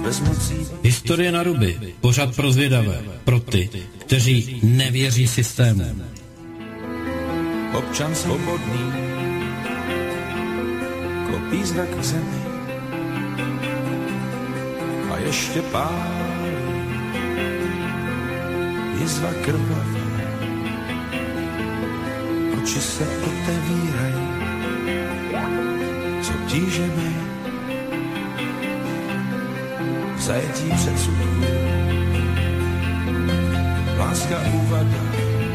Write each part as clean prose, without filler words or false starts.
Historie na ruby, pořad pro zvědavé, pro ty, kteří nevěří systému. Občan svobodný, klopí zrak k zemi a ještě pálí jizva krvavá. Oči se otevírají, co tížeme v zajetí předsudků. Láska úvada.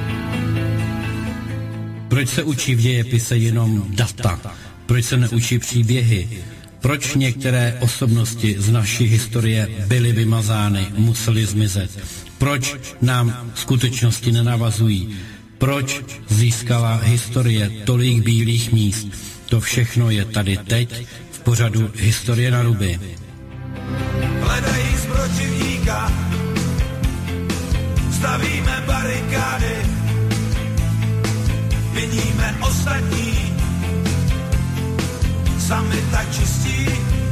Proč se učí v dějepise jenom data? Proč se neučí příběhy? Proč některé osobnosti z naší historie byly vymazány, musely zmizet? Proč nám skutečnosti nenavazují? Proč získala historie tolik bílých míst? To všechno je tady teď v pořadu Historie na ruby. Hledají z protivníka, stavíme barikády, viníme ostatní, sami tak čistí,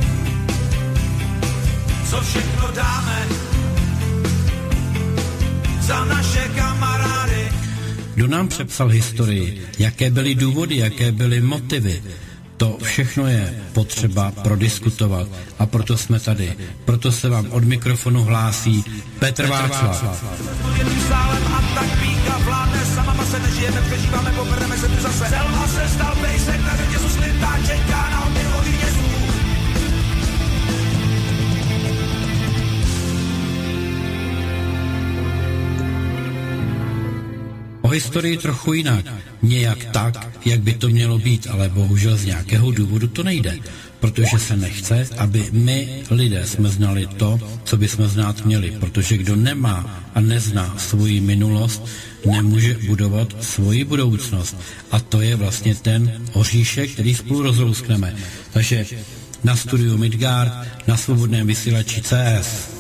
co všechno dáme za naše kamarády. Kdo nám přepsal historii? Jaké byly důvody, jaké byly motivy? To všechno je potřeba prodiskutovat a proto jsme tady. Proto se vám od mikrofonu hlásí Petr Václav. O historii trochu jinak, nějak tak, jak by to mělo být, ale bohužel z nějakého důvodu to nejde, protože se nechce, aby my, lidé, jsme znali to, co bychom znát měli, protože kdo nemá a nezná svoji minulost, nemůže budovat svoji budoucnost. A to je vlastně ten oříšek, který spolu rozlouskneme. Takže na studiu Midgard, na svobodném vysílači CS.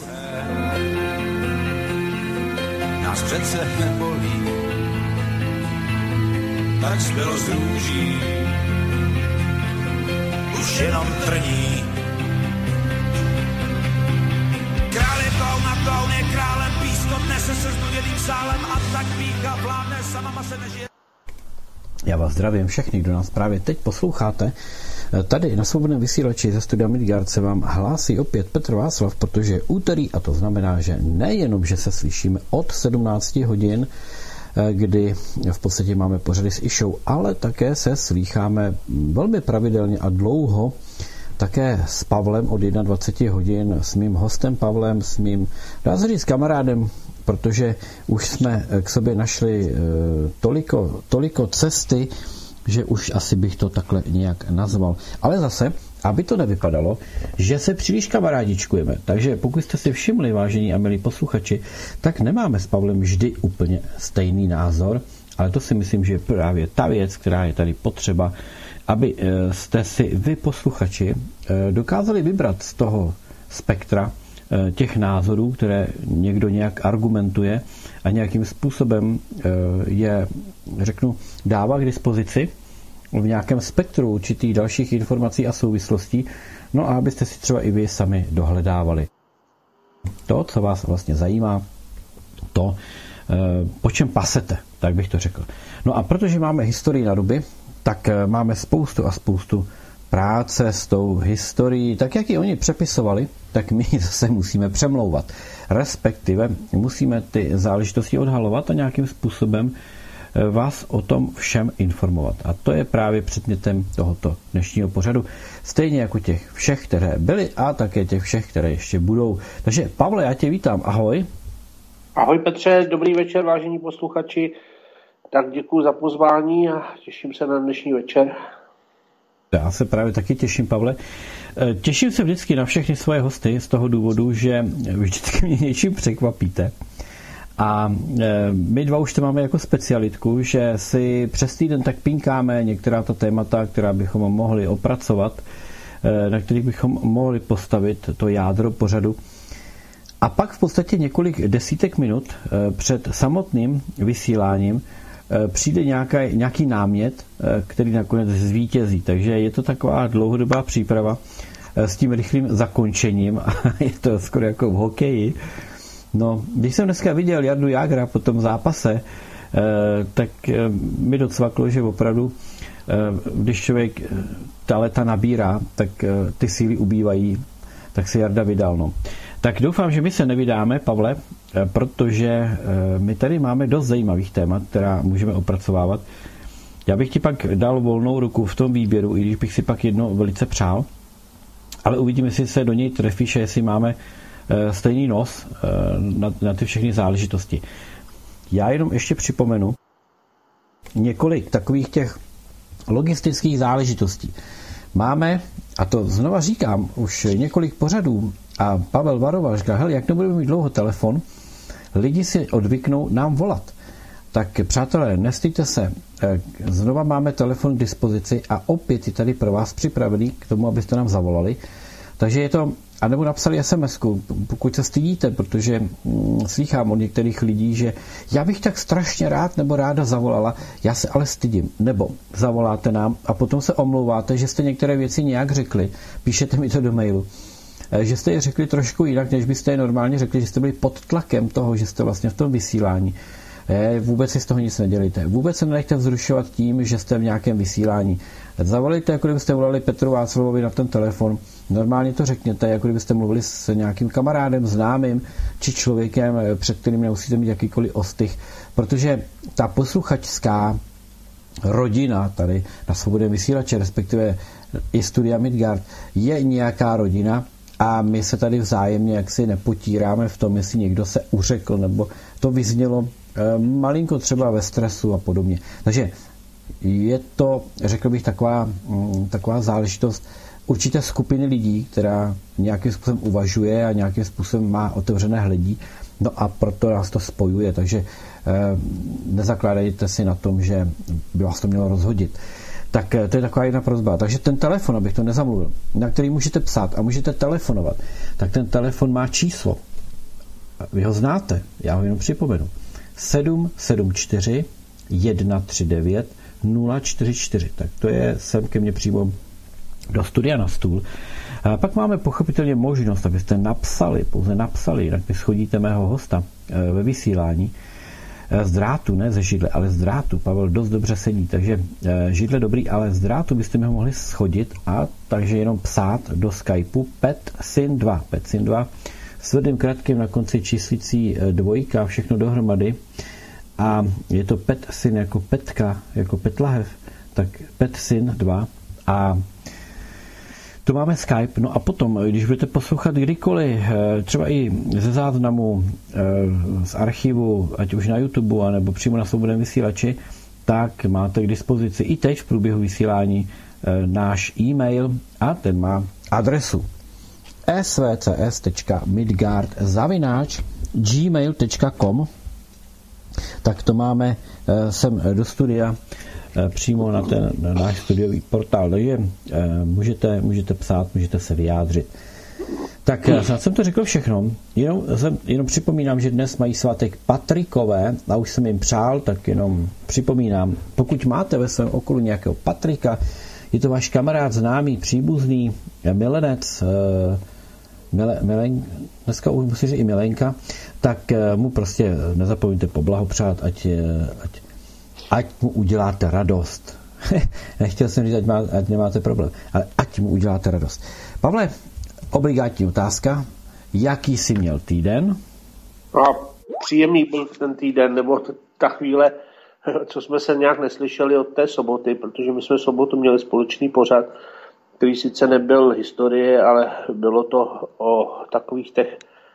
Nás přece nebolí, tak zbylo z růží, už jenom trní. Král je koun je králem, písko nese se znuděným sálem a tak pícha vládne, sama se nežije. Já vás zdravím všechny, kdo nás právě teď posloucháte. Tady na svobodném vysílači ze studia Midgard se vám hlásí opět Petr Václav, protože je úterý a to znamená, že nejenom, že se slyšíme od 17 hodin, kdy v podstatě máme pořady s Išou, ale také se slýcháme velmi pravidelně a dlouho také s Pavlem od 21 hodin, s mým hostem Pavlem, s mým, dá se říct, kamarádem, protože už jsme k sobě našli toliko cesty, že už asi bych to takhle nějak nazval. Ale zase, aby to nevypadalo, že se příliš kamarádičkujeme. Takže pokud jste si všimli, vážení a milí posluchači, tak nemáme s Pavlem vždy úplně stejný názor, ale to si myslím, že je právě ta věc, která je tady potřeba, aby jste si vy, posluchači, dokázali vybrat z toho spektra těch názorů, které někdo nějak argumentuje a nějakým způsobem je, řeknu, dává k dispozici v nějakém spektru určitých dalších informací a souvislostí, no a abyste si třeba i vy sami dohledávali to, co vás vlastně zajímá, to, po čem pasete, tak bych to řekl. No a protože máme historii na ruby, tak máme spoustu práce s tou historií, tak jak ji oni přepisovali, tak my zase musíme přemlouvat. Respektive musíme ty záležitosti odhalovat a nějakým způsobem vás o tom všem informovat. A to je právě předmětem tohoto dnešního pořadu. Stejně jako těch všech, které byly a také těch všech, které ještě budou. Takže Pavle, já tě vítám. Ahoj. Ahoj Petře, dobrý večer, vážení posluchači. Tak děkuji za pozvání a těším se na dnešní večer. Já se právě taky těším, Pavle. Těším se vždycky na všechny svoje hosty z toho důvodu, že vždycky mě něčím překvapíte. A my dva už to máme jako specialitku, že si přes týden tak pinkáme některá ta témata, která bychom mohli opracovat, na kterých bychom mohli postavit to jádro pořadu. A pak v podstatě několik desítek minut před samotným vysíláním přijde nějaký námět, který nakonec zvítězí. Takže je to taková dlouhodobá příprava s tím rychlým zakončením. Je to skoro jako v hokeji. No, když jsem dneska viděl Jardu Jágra po tom zápase, tak mi docvaklo, že opravdu, když člověk ta leta nabírá, tak ty síly ubývají, tak se Jarda vydal. No. Tak doufám, že my se nevydáme, Pavle, protože my tady máme dost zajímavých témat, která můžeme opracovávat. Já bych ti pak dal volnou ruku v tom výběru, i když bych si pak jedno velice přál, ale uvidíme, jestli se do něj trefíš, jestli máme stejný nos na ty všechny záležitosti. Já jenom ještě připomenu několik takových těch logistických záležitostí. Máme, a to znova říkám, už několik pořadů a Pavel varoval, říká, hele, jak nebudeme mít dlouho telefon, lidi si odvyknou nám volat. Tak přátelé, nestýďte se, znova máme telefon k dispozici a opět je tady pro vás připravený k tomu, abyste nám zavolali. Takže je to, anebo napsali SMS-ku, pokud se stydíte, protože slýchám od některých lidí, že já bych tak strašně rád nebo ráda zavolala, já se ale stydím. Nebo zavoláte nám a potom se omlouváte, že jste některé věci nějak řekli, píšete mi to do mailu, že jste je řekli trošku jinak, než byste je normálně řekli, že jste byli pod tlakem toho, že jste vlastně v tom vysílání. Vůbec si z toho nic nedělejte. Vůbec se nenechte vzrušovat tím, že jste v nějakém vysílání. Zavolejte, jako kdybyste volali Petru Václavovi na ten telefon. Normálně to řekněte, jako kdybyste mluvili s nějakým kamarádem, známým či člověkem, před kterým nemusíte mít jakýkoliv ostych. Protože ta posluchačská rodina tady na Svobodném vysílači, respektive i Studia Midgard, je nějaká rodina a my se tady vzájemně jaksi nepotíráme v tom, jestli někdo se uřekl nebo to vyznělo malinko třeba ve stresu a podobně. Takže je to, řekl bych, taková záležitost určité skupiny lidí, která nějakým způsobem uvažuje a nějakým způsobem má otevřené hledí, no a proto nás to spojuje, takže nezakládejte si na tom, že by vás to mělo rozhodit. Tak to je taková jedna prosba. Takže ten telefon, abych to nezamluvil, na který můžete psát a můžete telefonovat, tak ten telefon má číslo. Vy ho znáte, já ho jenom připomenu. 774 139 044. Tak to je sem ke mně přímo do studia na stůl. A pak máme pochopitelně možnost, abyste napsali, pouze napsali, jinak vy schodíte mého hosta ve vysílání z drátu, ne ze židle, ale z drátu. Pavel dost dobře sedí, takže židle dobrý, ale z drátu byste mi ho mohli schodit a takže jenom psát do Skypeu PetSyn2. PetSyn2 s tvrdým krátkým na konci číslicí dvojka, všechno dohromady. A je to PetSyn jako Petka, jako Petlahev, tak PetSyn2 a to máme Skype. No a potom, když budete poslouchat kdykoliv, třeba i ze záznamu, z archivu, ať už na YouTube, anebo přímo na Svobodném vysílači, tak máte k dispozici i teď v průběhu vysílání náš e-mail a ten má adresu svcs.midgard@gmail.com. Tak to máme sem do studia přímo na ten náš studiový portál, takže můžete psát, můžete se vyjádřit. Tak snad jsem to řekl všechno, jenom připomínám, že dnes mají svátek Patrikové a už jsem jim přál, tak jenom připomínám, pokud máte ve svém okolí nějakého Patrika, je to váš kamarád, známý, příbuzný, milenec, dneska už musím říct i milenka, tak mu prostě nezapomeňte poblahopřát, ať mu uděláte radost. Nechtěl jsem říct, ať nemáte problém, ale ať mu uděláte radost. Pavle, obligátní otázka. Jaký jsi měl týden? A příjemný byl ten týden, nebo ta chvíle, co jsme se nějak neslyšeli od té soboty, protože my jsme v sobotu měli společný pořad, který sice nebyl historie, ale bylo to o takových těch,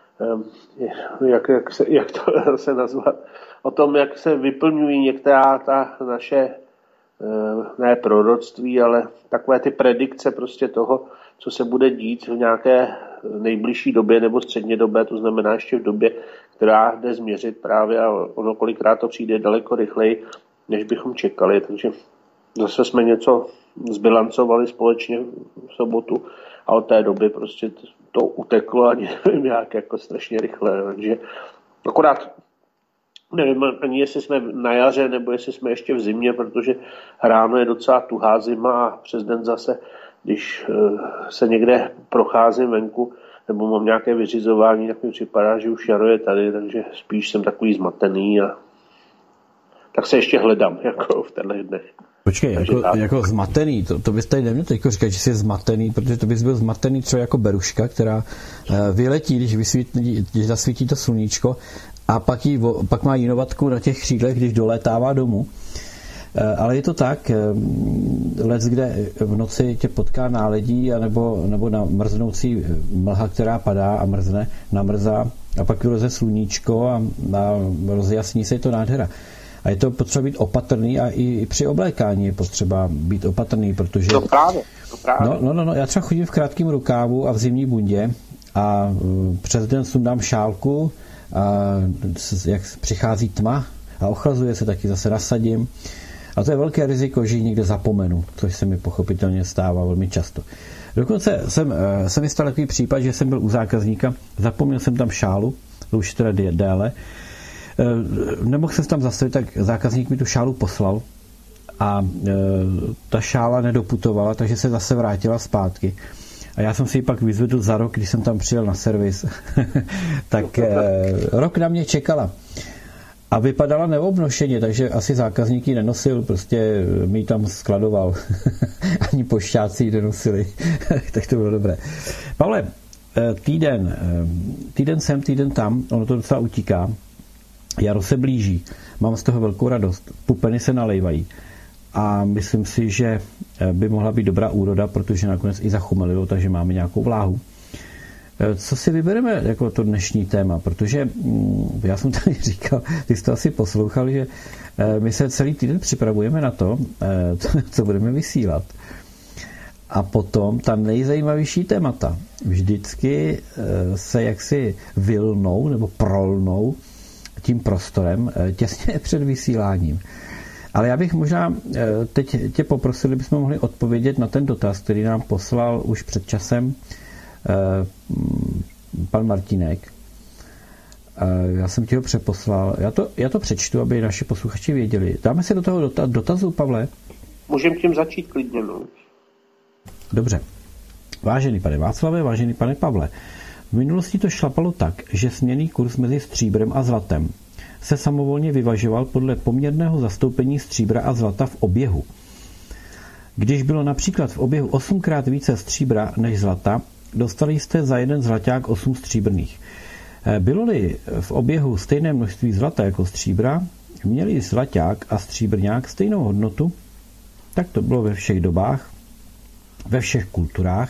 jak to se nazvat, o tom, jak se vyplňují některá ta naše, ne proroctví, ale takové ty predikce prostě toho, co se bude dít v nějaké nejbližší době nebo střednědobé, to znamená ještě v době, která jde změřit právě a ono kolikrát to přijde daleko rychleji, než bychom čekali, takže zase jsme něco zbilancovali společně v sobotu a od té doby prostě to uteklo a nevím jak, jako strašně rychle, takže akorát nevím ani jestli jsme na jaře nebo jestli jsme ještě v zimě, protože ráno je docela tuhá zima a přes den zase když se někde procházím venku nebo mám nějaké vyřizování, tak mi připadá, že už jaro je tady, takže spíš jsem takový zmatený a tak se ještě hledám jako v těchto dnech. Počkej, jako zmatený, to bys tady neměl teďko říkat, že jsi zmatený, protože to bys byl zmatený třeba jako beruška, která vyletí, když zasvítí to sluníčko a pak má jinovatku na těch křídlech, když dolétává domů. Ale je to tak, kde v noci tě potká náledí nebo mrznoucí mlha, která padá a namrzá a pak vyleze sluníčko a rozjasní se, je to nádhera. A je to potřeba být opatrný a i při oblékání je potřeba být opatrný, protože... To právě. No, já třeba chodím v krátkém rukávu a v zimní bundě a přes den sundám šálku a jak přichází tma a ochlazuje se, taky zase nasadím. A to je velké riziko, že ji někde zapomenu, což se mi pochopitelně stává velmi často. Dokonce jsem mi stal takový případ, že jsem byl u zákazníka, zapomněl jsem tam šálu, to už teda déle, nemohl jsem tam zastavit, tak zákazník mi tu šálu poslal a ta šála nedoputovala, takže se zase vrátila zpátky. A já jsem si ji pak vyzvedl za rok, když jsem tam přijel na servis. Tak rok na mě čekala. A vypadala neobnošeně, takže asi zákazník ji nenosil, prostě mi tam skladoval. Ani pošťáci ji nenosili. Tak to bylo dobré. Pavle, týden sem, týden tam, ono to docela utíká. Jaro se blíží, mám z toho velkou radost, pupeny se nalejvají a myslím si, že by mohla být dobrá úroda, protože nakonec i zachumelilo, takže máme nějakou vláhu. Co si vybereme jako to dnešní téma, protože já jsem tady říkal, ty jsi to asi poslouchal, že my se celý týden připravujeme na to, co budeme vysílat. A potom ta nejzajímavější témata vždycky se jaksi vylnou nebo prolnou tím prostorem těsně před vysíláním. Ale já bych možná teď tě poprosil, kdybychom mohli odpovědět na ten dotaz, který nám poslal už před časem pan Martínek. Já jsem ti ho přeposlal. Já to přečtu, aby naši posluchači věděli. Dáme se do toho dotazu, Pavle? Můžeme tím začít klidně, no. Dobře. Vážený pane Václave, vážený pane Pavle, v minulosti to šlapalo tak, že směnný kurz mezi stříbrem a zlatem se samovolně vyvažoval podle poměrného zastoupení stříbra a zlata v oběhu. Když bylo například v oběhu 8krát více stříbra než zlata, dostali jste za jeden zlaťák 8 stříbrných. Bylo-li v oběhu stejné množství zlata jako stříbra, měli zlaťák a stříbrňák stejnou hodnotu, tak to bylo ve všech dobách, ve všech kulturách,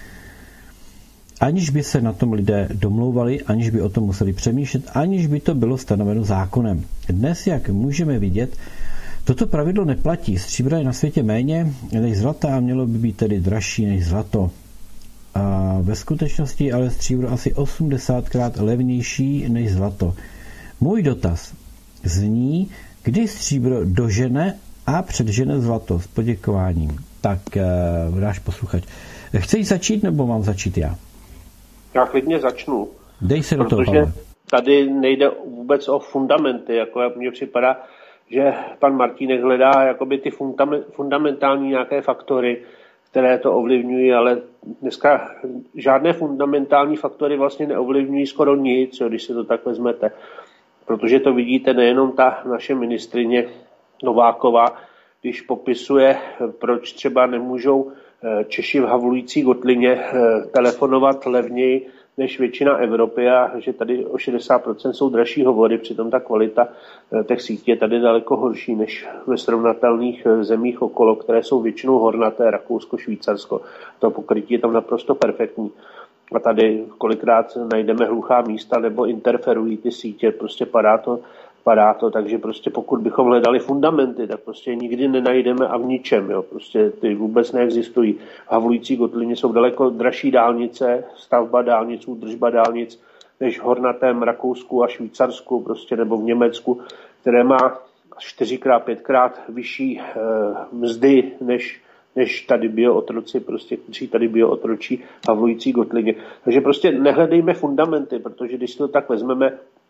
aniž by se na tom lidé domlouvali, aniž by o tom museli přemýšlet, aniž by to bylo stanoveno zákonem. Dnes, jak můžeme vidět, toto pravidlo neplatí. Stříbra je na světě méně než zlata a mělo by být tedy dražší než zlato. A ve skutečnosti ale stříbro asi 80krát levnější než zlato. Můj dotaz zní, kdy stříbro dožene a předžene zlato, s poděkováním. Tak náš posluchač. Chceš začít, nebo mám začít já? Já klidně začnu. Dej se do toho, protože Pavle. Tady nejde vůbec o fundamenty, jako mně připadá, že pan Martínek hledá jakoby ty fundamentální nějaké faktory, které to ovlivňují, ale dneska žádné fundamentální faktory vlastně neovlivňují skoro nic, když se to tak vezmete. Protože to vidíte nejenom ta naše ministryně Nováková, když popisuje, proč třeba nemůžou Češi v havlující Gotlině telefonovat levněji než většina Evropy a že tady o 60% jsou dražší hovory, přitom ta kvalita těch sítí je tady daleko horší než ve srovnatelných zemích okolo, které jsou většinou hornaté, Rakousko, Švýcarsko. To pokrytí je tam naprosto perfektní. A tady kolikrát najdeme hluchá místa nebo interferují ty sítě, prostě padá to, takže prostě pokud bychom hledali fundamenty, tak prostě nikdy nenajdeme a v ničem, jo, prostě ty vůbec neexistují. V havlující Gotlině jsou daleko dražší dálnice, stavba dálnic, údržba dálnic, než v hornatém Rakousku a Švýcarsku, prostě nebo v Německu, které má 4x, 5x vyšší mzdy, než tady biootroci, prostě, kteří tady biootročí v havlující Gotlině. Takže prostě nehledejme fundamenty, protože když to tak vezmeme,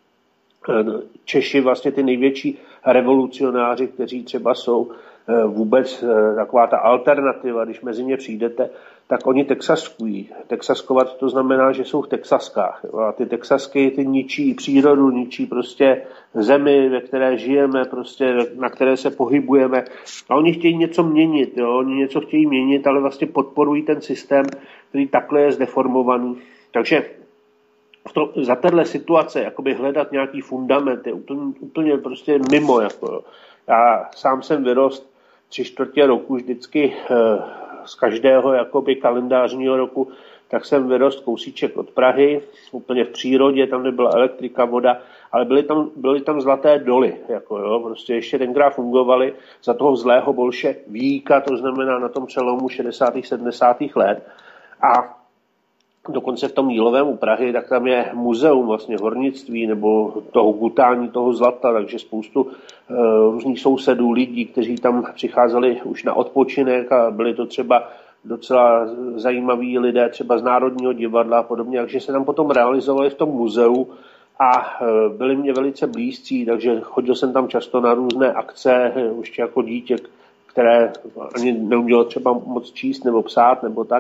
Češi vlastně ty největší revolucionáři, kteří třeba jsou vůbec taková ta alternativa, když mezi ně přijdete, tak oni texaskují. Texaskovat to znamená, že jsou v Texaskách. Jo? A ty Texasky ty ničí přírodu, ničí prostě zemi, ve které žijeme, prostě na které se pohybujeme. A oni chtějí něco měnit, jo? Oni něco chtějí měnit, ale vlastně podporují ten systém, který takhle je zdeformovaný. Takže za téhle situace jakoby hledat nějaký fundament je úplně prostě mimo. Jako. Já sám jsem vyrost 3/4 roku vždycky z každého jakoby kalendářního roku, tak jsem vyrost kousíček od Prahy, úplně v přírodě, tam nebyla elektrika, voda, ale byly tam zlaté doly, jako jo, prostě ještě tenkrát fungovaly za toho zlého bolševíka, to znamená na tom přelomu 60. 70. let. A dokonce v tom Jílovém u Prahy, tak tam je muzeum vlastně hornictví nebo toho gutání toho zlata, takže spoustu různých sousedů, lidí, kteří tam přicházeli už na odpočinek a byli to třeba docela zajímaví lidé třeba z Národního divadla a podobně, takže se tam potom realizovali v tom muzeu a byli mě velice blízcí, takže chodil jsem tam často na různé akce, už jako dítě, které ani neumělo třeba moc číst nebo psát nebo tak.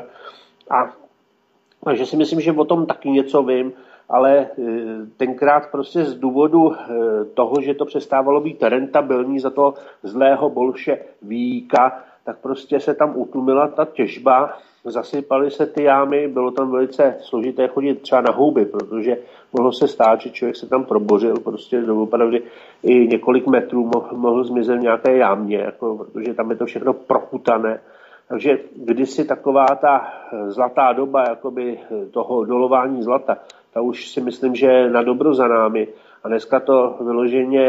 Takže si myslím, že o tom taky něco vím, ale tenkrát prostě z důvodu toho, že to přestávalo být rentabilní za toho zlého bolševíka, tak prostě se tam utlumila ta těžba, zasypaly se ty jámy, bylo tam velice složité chodit třeba na houby, protože mohlo se stát, že člověk se tam probořil prostě doopravdy i několik metrů mohl zmizet v nějaké jámě, jako, protože tam je to všechno proputané. Takže kdysi taková ta zlatá doba jakoby toho dolování zlata, ta už si myslím, že je na dobro za námi. A dneska to vyloženě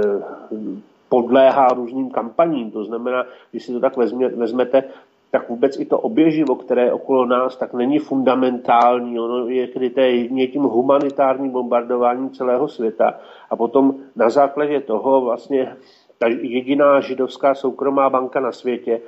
podléhá různým kampaním. To znamená, když si to tak vezmete, tak vůbec i to oběživo, které je okolo nás, tak není fundamentální. Ono je kryté jedině tím humanitárním bombardováním celého světa. A potom na základě toho vlastně ta jediná židovská soukromá banka na světě,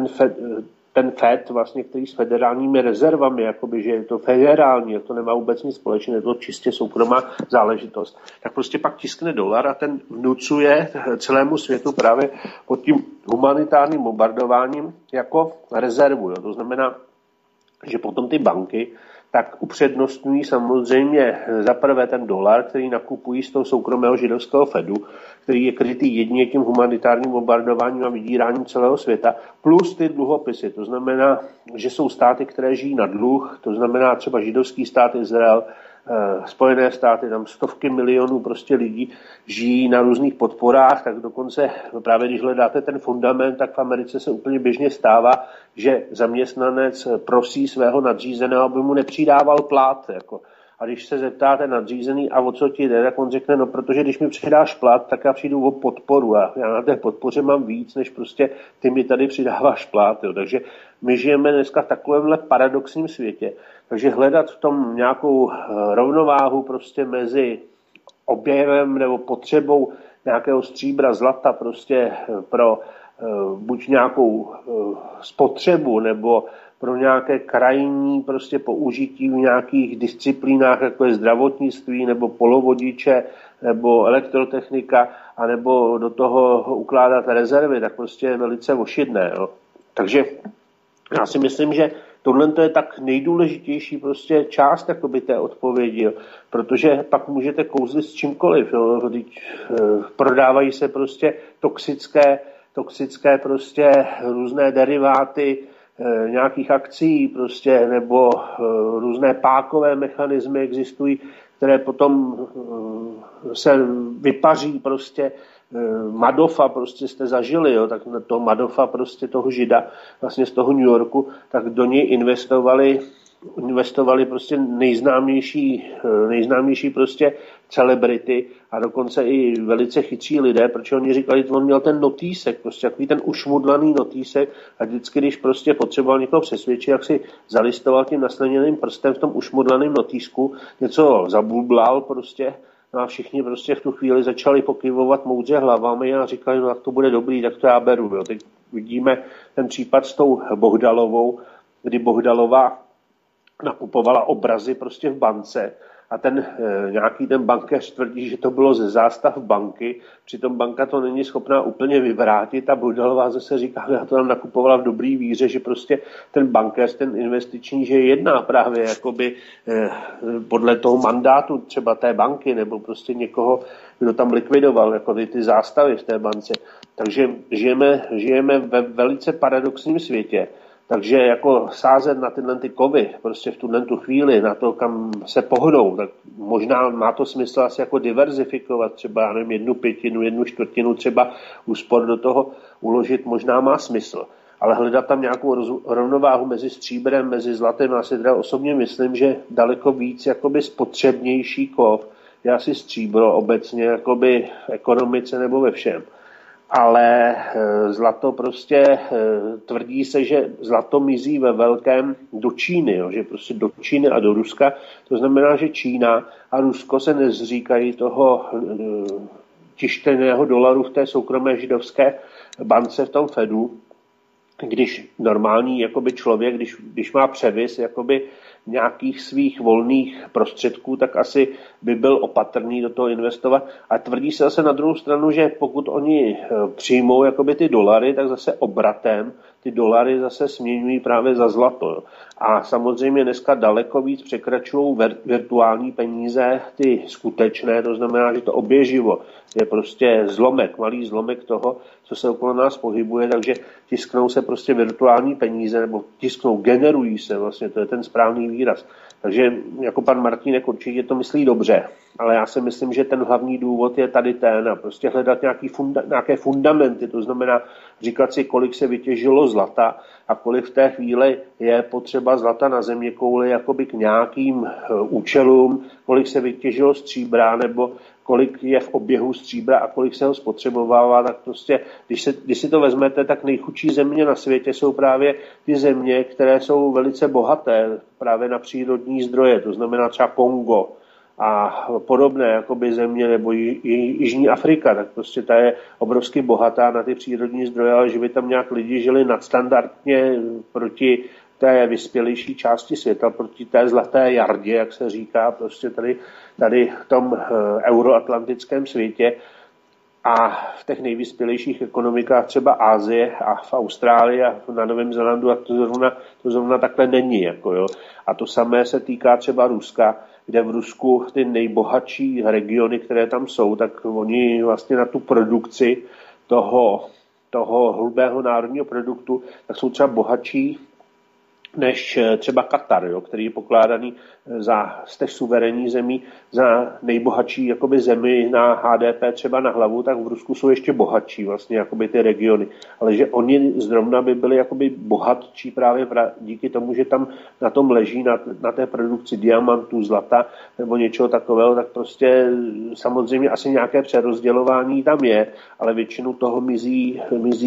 ten FED, vlastně, který s federálními rezervami, jakoby, že je to federální, to nemá vůbec nic společného, je to čistě soukromá záležitost, tak prostě pak tiskne dolar a ten vnucuje celému světu právě pod tím humanitárním bombardováním jako rezervu. Jo. To znamená, že potom ty banky tak upřednostňují samozřejmě zaprvé ten dolar, který nakupují z toho soukromého židovského Fedu, který je krytý jedině tím humanitárním bombardováním a vydíráním celého světa, plus ty dluhopisy. To znamená, že jsou státy, které žijí na dluh, to znamená třeba židovský stát Izrael, Spojené státy, tam stovky milionů prostě lidí žijí na různých podporách, tak dokonce právě když hledáte ten fundament, tak v Americe se úplně běžně stává, že zaměstnanec prosí svého nadřízeného, aby mu nepřidával plat. Jako. A když se zeptáte nadřízený, a o co ti jde, tak on řekne, no protože když mi přidáš plat, tak já přijdu o podporu a já na té podpoře mám víc, než prostě ty mi tady přidáváš plat. Jo. Takže my žijeme dneska v takovémhle paradoxním světě. Takže hledat v tom nějakou rovnováhu prostě mezi objevem nebo potřebou nějakého stříbra, zlata prostě pro buď nějakou spotřebu nebo pro nějaké krajní prostě použití v nějakých disciplínách, jako je zdravotnictví nebo polovodiče nebo elektrotechnika, anebo do toho ukládat rezervy, tak prostě je velice ošidné. Jo. Takže já si myslím, že tohle je tak nejdůležitější prostě část jakoby té odpovědi, jo. Protože pak můžete kouzlit s čímkoliv. Jo. Prodávají se prostě toxické prostě různé deriváty nějakých akcí prostě, nebo různé pákové mechanismy existují, které potom se vypaří prostě. Madoffa prostě jste zažili, jo, tak toho Madoffa prostě toho Žida vlastně z toho New Yorku, tak do něj investovali prostě nejznámější prostě celebrity a dokonce i velice chytří lidé, protože oni říkali, že on měl ten notýsek, prostě takový ten ušmudlaný notýsek a vždycky, když prostě potřeboval někoho přesvědčit, jak si zalistoval tím nasleněným prstem v tom ušmudlaném notýsku, něco zabublal prostě. No a všichni prostě v tu chvíli začali pokyvovat moudře hlavami a říkali, no tak to bude dobrý, tak to já beru. Jo. Teď vidíme ten případ s tou Bohdalovou, kdy Bohdalová nakupovala obrazy prostě v bance a nějaký ten bankéř tvrdí, že to bylo ze zástav banky, přitom banka to není schopná úplně vyvrátit a Bohdalová zase říká, že to tam nakupovala v dobrý víře, že prostě ten bankéř, ten investiční, že jedná právě jakoby podle toho mandátu třeba té banky nebo prostě někoho, kdo tam likvidoval jako ty zástavy v té bance. Takže žijeme ve velice paradoxním světě. Takže jako sázet na tyhle ty kovy prostě v tu chvíli, na to, kam se pohodou, tak možná má to smysl asi jako diverzifikovat, třeba, já nevím, 1/5, 1/4 třeba úspor do toho uložit, možná má smysl. Ale hledat tam nějakou rovnováhu mezi stříbrem, mezi zlatem, já si teda osobně myslím, že daleko víc jakoby spotřebnější kov je asi stříbro obecně jakoby v ekonomice nebo ve všem. Ale zlato prostě tvrdí se, že zlato mizí ve velkém do Číny, jo, že prostě do Číny a do Ruska. To znamená, že Čína a Rusko se nezříkají toho tištěného dolaru v té soukromé židovské bance v tom Fedu, když normální jakoby člověk, když má převis jakoby nějakých svých volných prostředků, tak asi by byl opatrný do toho investovat. A tvrdí se zase na druhou stranu, že pokud oni přijmou jakoby ty dolary, tak zase obratem ty dolary zase směňují právě za zlato. A samozřejmě dneska daleko víc překračují virtuální peníze, ty skutečné, to znamená, že to oběživo je prostě zlomek, malý zlomek toho, co se okolo nás pohybuje, takže tisknou se prostě virtuální peníze, nebo generují se vlastně, to je ten správný výraz. Takže jako pan Martínek určitě to myslí dobře, ale já si myslím, že ten hlavní důvod je tady ten a prostě hledat nějaké fundamenty, to znamená říkat si, kolik se vytěžilo zlata a kolik v té chvíli je potřeba zlata na zeměkouli jakoby k nějakým účelům, kolik se vytěžilo stříbra nebo kolik je v oběhu stříbra a kolik se ho spotřebovává, tak prostě, když si to vezmete, tak nejchudší země na světě jsou právě ty země, které jsou velice bohaté právě na přírodní zdroje, to znamená třeba Kongo a podobné jakoby země nebo Jižní Afrika, tak prostě ta je obrovsky bohatá na ty přírodní zdroje, ale že by tam nějak lidi žili nadstandardně proti té vyspělejší části světa, proti té zlaté jardě, jak se říká, prostě tady v tom euroatlantickém světě a v těch nejvyspělejších ekonomikách třeba Asie a v Austrálii a na Novém Zélandu a to zrovna takhle není. Jako jo. A to samé se týká třeba Ruska, kde v Rusku ty nejbohatší regiony, které tam jsou, tak oni vlastně na tu produkci toho hrubého národního produktu, tak jsou třeba bohatší než třeba Katar, jo, který je pokládaný z těch suverénních zemí za nejbohatší jakoby zemi na HDP třeba na hlavu, tak v Rusku jsou ještě bohatší vlastně jakoby ty regiony. Ale že oni zrovna by byli jakoby bohatší právě díky tomu, že tam na tom leží na té produkci diamantů, zlata nebo něčeho takového, tak prostě samozřejmě asi nějaké přerozdělování tam je, ale většinu toho mizí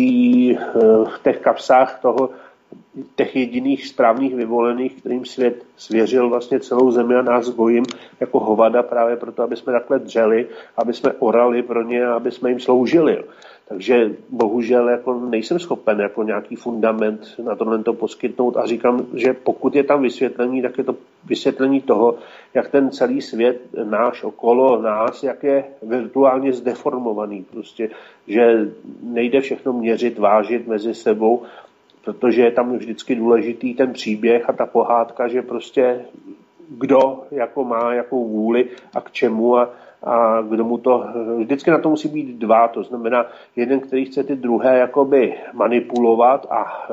v těch kapsách těch jediných správných vyvolených, kterým svět svěřil vlastně celou zemi a nás gojím jako hovada právě proto, aby jsme takhle dřeli, aby jsme orali pro ně a aby jsme jim sloužili. Takže bohužel jako nejsem schopen jako nějaký fundament na tohle poskytnout a říkám, že pokud je tam vysvětlení, tak je to vysvětlení toho, jak ten celý svět náš okolo nás, jak je virtuálně zdeformovaný. Prostě, že nejde všechno měřit, vážit mezi sebou, protože je tam vždycky důležitý ten příběh a ta pohádka, že prostě kdo jako má jakou vůli a k čemu a kdo mu to, vždycky na to musí být dva, to znamená jeden, který chce ty druhé jakoby manipulovat a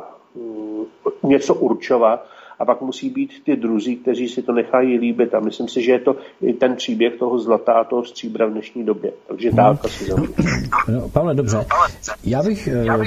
něco určovat a pak musí být ty druzí, kteří si to nechají líbit a myslím si, že je to i ten příběh toho zlata a toho stříbra v dnešní době. Takže tak asi za mě. No, Pavle, dobře. Já bych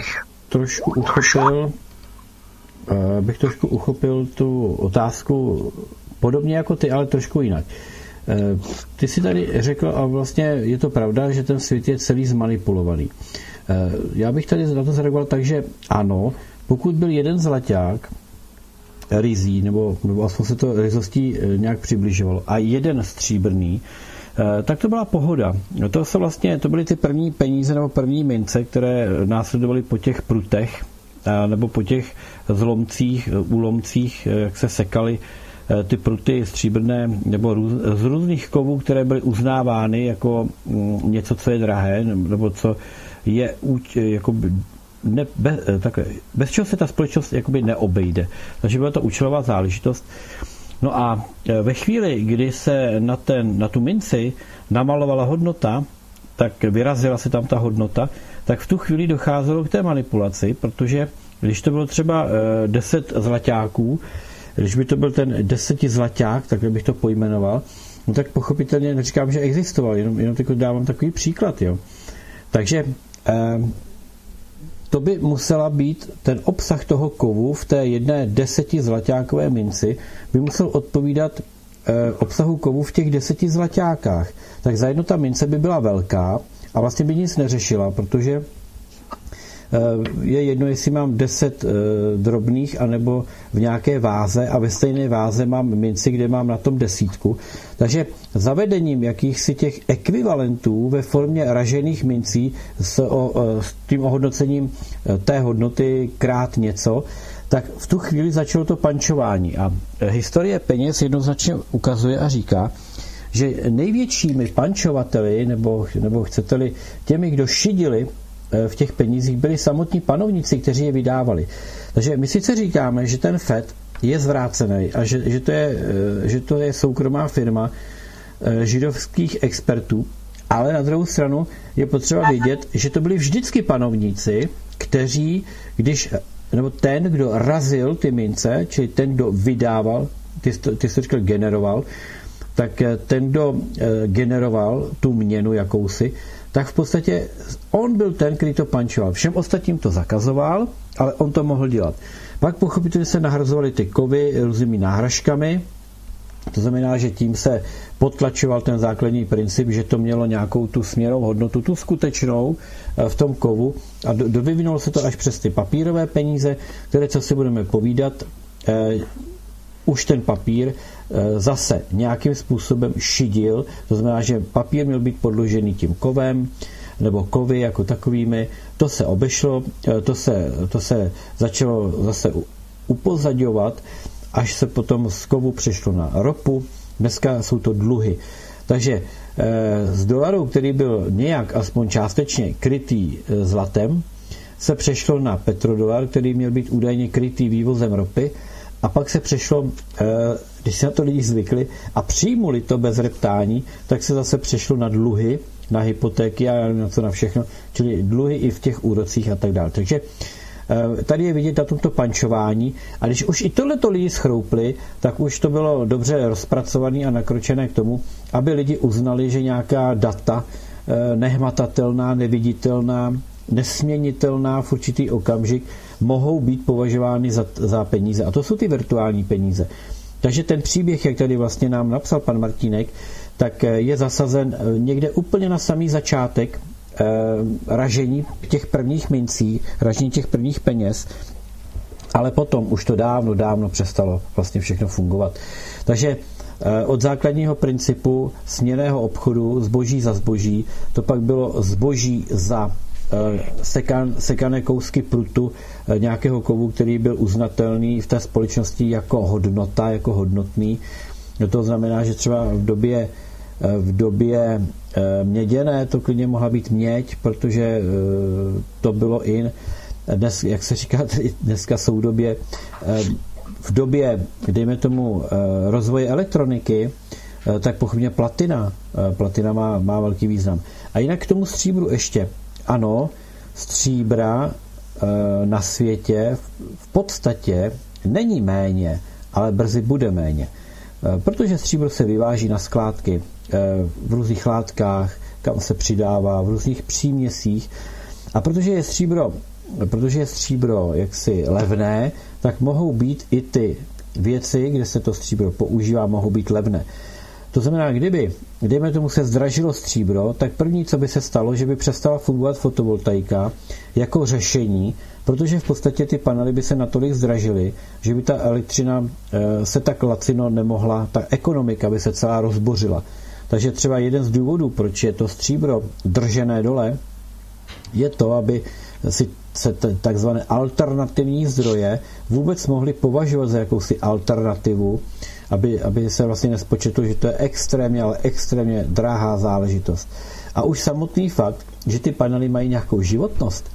trošku uchopil tu otázku podobně jako ty, ale trošku jinak. Ty si tady řekl, a vlastně je to pravda, že ten svět je celý zmanipulovaný. Já bych tady na to zareagoval tak, že ano, pokud byl jeden zlaťák rizí, nebo aspoň se to rizostí nějak přibližovalo, a jeden stříbrný, tak to byla pohoda. To byly ty první peníze nebo první mince, které následovaly po těch prutech nebo po těch zlomcích, úlomcích, jak se sekaly ty pruty stříbrné nebo z různých kovů, které byly uznávány jako něco, co je drahé, nebo co je jakoby bez čeho se ta společnost jakoby neobejde. Takže byla to účelová záležitost. No a ve chvíli, kdy se na tu minci namalovala hodnota, tak vyrazila se tam ta hodnota, tak v tu chvíli docházelo k té manipulaci, protože když to bylo třeba 10 zlaťáků, když by to byl ten 10 zlaťák, tak bych to pojmenoval, no tak pochopitelně neříkám, že existoval, jenom dávám takový příklad. Jo. Takže to by musela být ten obsah toho kovu v té jedné 10 zlaťákové minci, by musel odpovídat obsahu kovu v těch 10 zlaťákách. Tak za jedno ta mince by byla velká a vlastně by nic neřešila, protože je jedno, jestli mám 10 drobných, anebo v nějaké váze a ve stejné váze mám minci, kde mám na tom 10. Takže zavedením jakýchsi těch ekvivalentů ve formě ražených mincí s tím ohodnocením té hodnoty krát něco, tak v tu chvíli začalo to pančování. A historie peněz jednoznačně ukazuje a říká, že největšími pančovateli, nebo chcete-li těmi, kdo šidili v těch penězích, byli samotní panovníci, kteří je vydávali. Takže my sice říkáme, že ten FED je zvrácený a že to je soukromá firma židovských expertů, ale na druhou stranu je potřeba vědět, že to byli vždycky panovníci, kteří, nebo ten, kdo razil ty mince, čili ten, kdo vydával, ty jsi říkal generoval, tak ten, kdo generoval tu měnu jakousi, tak v podstatě on byl ten, který to pančoval. Všem ostatním to zakazoval, ale on to mohl dělat. Pak pochopitelně se nahrazovaly ty kovy různými náhražkami, to znamená, že tím se potlačoval ten základní princip, že to mělo nějakou tu směrnou hodnotu, tu skutečnou v tom kovu a dovyvinulo se to až přes ty papírové peníze, které, co si budeme povídat, už ten papír zase nějakým způsobem šidil, to znamená, že papír měl být podložený tím kovem, nebo kovy jako takovými, to se obešlo, to se začalo zase upozaďovat, až se potom z kovu přešlo na ropu, dneska jsou to dluhy. Takže z dolaru, který byl nějak aspoň částečně krytý zlatem, se přešlo na petrodolar, který měl být údajně krytý vývozem ropy, a pak se přešlo, když se na to lidi zvykli a přijmuli to bez reptání, tak se zase přešlo na dluhy, na hypotéky a na co na všechno, čili dluhy i v těch úrocích a tak dále. Takže tady je vidět na tomto pančování a když už i tohleto lidi schroupli, tak už to bylo dobře rozpracované a nakročené k tomu, aby lidi uznali, že nějaká data nehmatatelná, neviditelná, nesměnitelná v určitý okamžik mohou být považovány za peníze. A to jsou ty virtuální peníze. Takže ten příběh, jak tady vlastně nám napsal pan Martínek, tak je zasazen někde úplně na samý začátek ražení těch prvních mincí, ražení těch prvních peněz, ale potom už to dávno přestalo vlastně všechno fungovat. Takže od základního principu směnného obchodu zboží za zboží, to pak bylo zboží za sekané kousky prutu nějakého kovu, který byl uznatelný v té společnosti jako hodnota, jako hodnotný. To znamená, že třeba v době měděné to klidně mohla být měď, protože to bylo in. Dnes, jak se říká, dneska soudobě v době, dejme tomu, rozvoje elektroniky, tak pochopně platina. Platina má velký význam. A jinak k tomu stříbru ještě. Ano, stříbra na světě v podstatě není méně, ale brzy bude méně. Protože stříbro se vyváží na skládky v různých látkách, kam se přidává, v různých příměsích. A protože je stříbro jaksi levné, tak mohou být i ty věci, kde se to stříbro používá, mohou být levné. To znamená, kdyby, dejme tomu, se zdražilo stříbro, tak první, co by se stalo, že by přestala fungovat fotovoltaika jako řešení, protože v podstatě ty panely by se natolik zdražily, že by ta elektřina se tak lacino nemohla, ta ekonomika by se celá rozbořila. Takže třeba jeden z důvodů, proč je to stříbro držené dole, je to, aby si se takzvané alternativní zdroje vůbec mohly považovat za jakousi alternativu aby se vlastně nespočetlo, že to je extrémně, ale extrémně drahá záležitost. A už samotný fakt, že ty panely mají nějakou životnost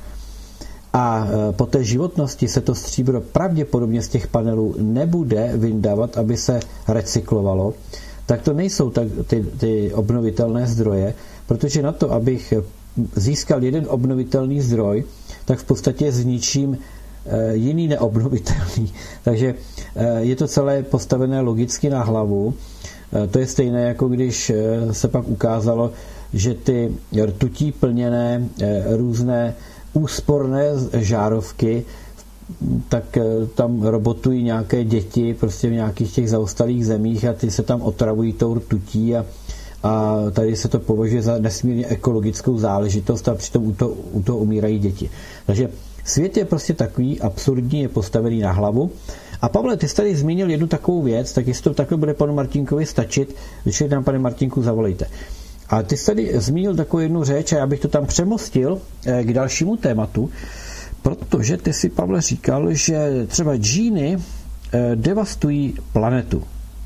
a po té životnosti se to stříbro pravděpodobně z těch panelů nebude vyndávat, aby se recyklovalo, tak to nejsou ty obnovitelné zdroje, protože na to, abych získal jeden obnovitelný zdroj, tak v podstatě zničím jiný neobnovitelný. Takže je to celé postavené logicky na hlavu. To je stejné, jako když se pak ukázalo, že ty rtutí plněné různé úsporné žárovky, tak tam robotují nějaké děti prostě v nějakých těch zaostalých zemích a ty se tam otravují tou rtutí a tady se to považuje za nesmírně ekologickou záležitost a přitom u toho umírají děti. Takže svět je prostě takový absurdní, je postavený na hlavu. A Pavle, ty jsi tady zmínil jednu takovou věc, tak jestli to takhle bude panu Martinkovi stačit, když nám, pane Martinku, zavolejte. A ty jsi tady zmínil takovou jednu řeč a já bych to tam přemostil k dalšímu tématu, protože ty si, Pavle, říkal, že třeba džíny devastují planetu.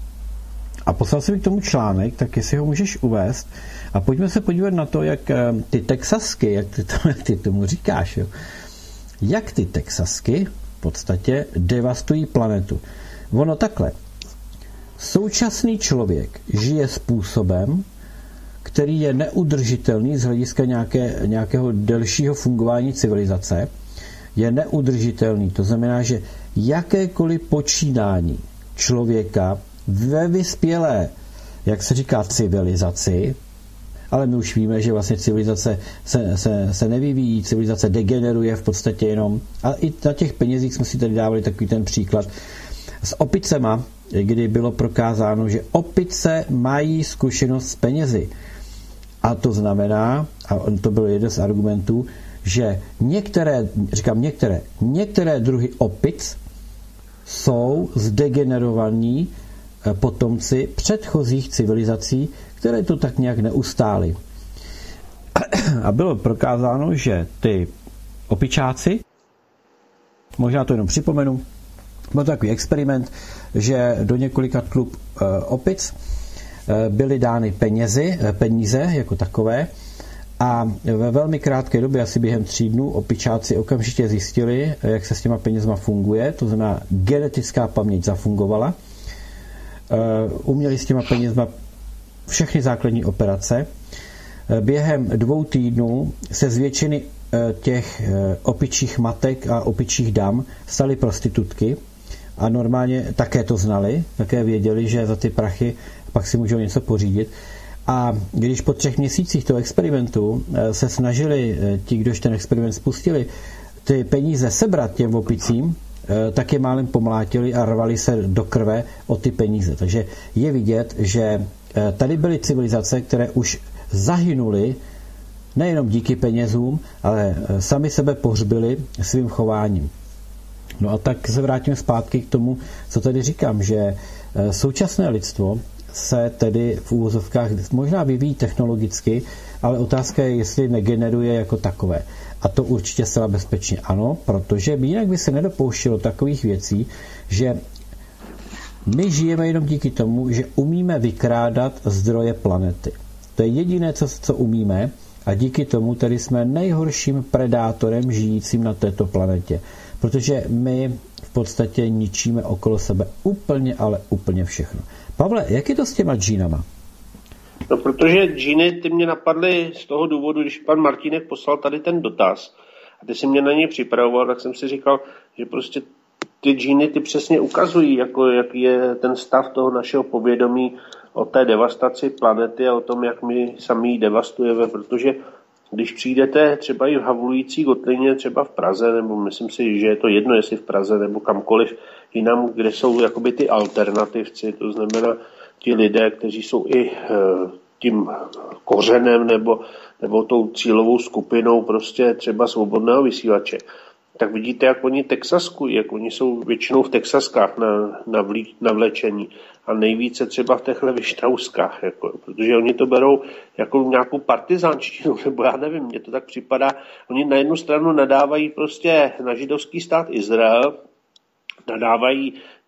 A poslal jsem k tomu článek, tak jestli ho můžeš uvést. A pojďme se podívat na to, jak ty texasky, jak ty tomu říkáš, jo? Jak ty texasky v podstatě devastují planetu. Ono takhle. Současný člověk žije způsobem, který je neudržitelný z hlediska nějakého delšího fungování civilizace, je neudržitelný. To znamená, že jakékoliv počínání člověka ve vyspělé, jak se říká, civilizaci, ale my už víme, že vlastně civilizace se nevyvíjí, civilizace degeneruje v podstatě jenom. A i na těch penězích jsme si tady dávali takový ten příklad s opicema, kdy bylo prokázáno, že opice mají zkušenost s penězi. A to znamená, a to byl jeden z argumentů, že některé druhy opic jsou zdegenerovaní potomci předchozích civilizací, které to tak nějak neustály. A bylo prokázáno, že ty opičáci, možná to jenom připomenu, byl takový experiment, že do několika tlub opic byly dány peníze jako takové a ve velmi krátké době, asi během 3 dnů, opičáci okamžitě zjistili, jak se s těma penězma funguje, to znamená genetická paměť zafungovala, uměli s těma penězma všechny základní operace. Během 2 týdnů se z většiny těch opičích matek a opičích dam staly prostitutky a normálně také to znali, také věděli, že za ty prachy pak si můžou něco pořídit. A když po 3 měsících toho experimentu se snažili ti, kdož ten experiment spustili, ty peníze sebrat těm opicím, tak je málem pomlátili a rvali se do krve o ty peníze. Takže je vidět, že tady byly civilizace, které už zahynuly nejenom díky penězům, ale sami sebe pohřbili svým chováním. No a tak se vrátíme zpátky k tomu, co tady říkám, že současné lidstvo se tedy v úvozovkách možná vyvíjí technologicky, ale otázka je, jestli negeneruje jako takové. A to určitě zcela bezpečně ano, protože jinak by se nedopouštělo takových věcí, že my žijeme jenom díky tomu, že umíme vykrádat zdroje planety. To je jediné, co umíme, a díky tomu tedy jsme nejhorším predátorem žijícím na této planetě. Protože my v podstatě ničíme okolo sebe úplně, ale úplně všechno. Pavle, jak je to s těma džínama? No, protože džíny, ty mě napadly z toho důvodu, když pan Martínek poslal tady ten dotaz a ty si mě na ně připravoval, tak jsem si říkal, že prostě ty džíny ty přesně ukazují, jaký je ten stav toho našeho povědomí o té devastaci planety a o tom, jak my sami ji devastujeme, protože když přijdete třeba i v havlující kotlině, třeba v Praze, nebo myslím si, že je to jedno, jestli v Praze nebo kamkoliv jinam, kde jsou jakoby ty alternativci, to znamená ti lidé, kteří jsou i tím kořenem nebo tou cílovou skupinou prostě třeba svobodného vysílače, tak vidíte, jak oni texaskují, jak oni jsou většinou v Texaskách navlečení a nejvíce třeba v těchto vyštauskách, protože oni to berou jako nějakou partizánštinu, nebo já nevím, mně to tak připadá. Oni na jednu stranu nadávají prostě na židovský stát Izrael, nadávají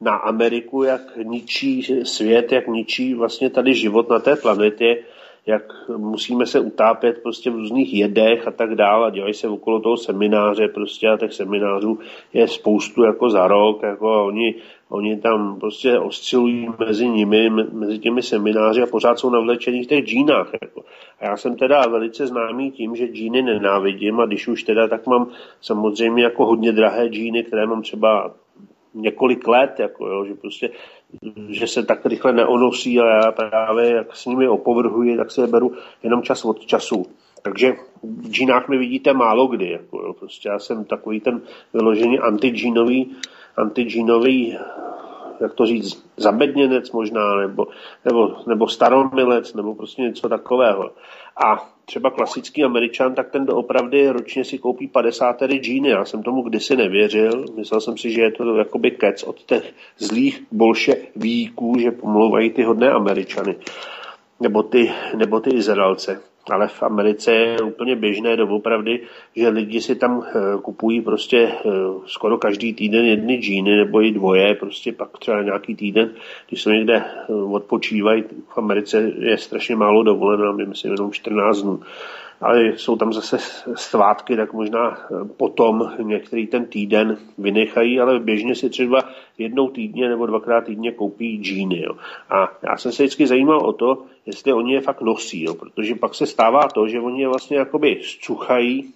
na Ameriku, jak ničí svět, jak ničí vlastně tady život na té planetě, jak musíme se utápět prostě v různých jedech a tak dále. Dělají se okolo toho semináře prostě a těch seminářů je spoustu jako za rok. Jako oni tam prostě oscilují mezi nimi, mezi těmi semináři a pořád jsou navlečení v těch džínách. Jako. A já jsem teda velice známý tím, že džíny nenávidím a když už teda, tak mám samozřejmě jako hodně drahé džíny, které mám třeba několik let, jako, jo, že prostě že se tak rychle neonosí a já právě jak s nimi opovrhuji, tak si je beru jenom čas od času. Takže v džínách mi vidíte málo kdy. Jako, jo. Prostě já jsem takový ten vyložený antidžínový, jak to říct, zabedněnec možná, nebo staromilec, nebo prostě něco takového. A třeba klasický Američan, tak ten doopravdy ročně si koupí 50 džíny. Já jsem tomu kdysi nevěřil. Myslel jsem si, že je to jakoby kec od těch zlých bolševíků, že pomlouvají ty hodné Američany. Nebo ty Izraelce. Ale v Americe je úplně běžné doopravdy, že lidi si tam kupují prostě skoro každý týden jedny džíny nebo i dvoje, prostě pak třeba nějaký týden, když se někde odpočívají. V Americe je strašně málo dovolená, myslím jenom 14 dnů. Ale jsou tam zase svátky, tak možná potom některý ten týden vynechají, ale běžně si třeba jednou týdně nebo dvakrát týdně koupí džíny. Jo. A já jsem se vždycky zajímal o to, jestli oni je fakt nosí, jo, protože pak se stává to, že oni je vlastně jakoby zcuchají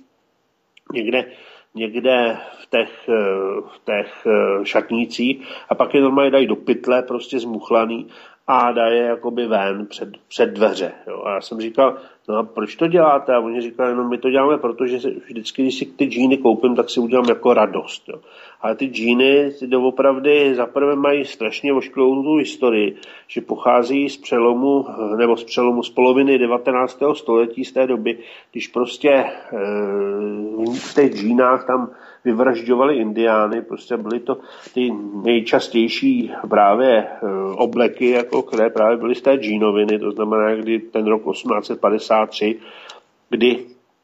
někde v těch šatnících a pak je normálně dají do pytle, prostě zmuchlaný a dají je jakoby ven před dveře. Jo. A já jsem říkal, no a proč to děláte? A oni říkali, no my to děláme, protože vždycky, když si ty džíny koupím, tak si udělám jako radost. Jo. Ale ty džíny doopravdy zaprvé mají strašně ošklou tu historii, že pochází z přelomu z poloviny 19. století, z té doby, když prostě v těch džínách tam vyvražďovali indiány, prostě byly to ty nejčastější právě obleky, jako, které právě byly z té džínoviny, to znamená, kdy ten rok 1853, kdy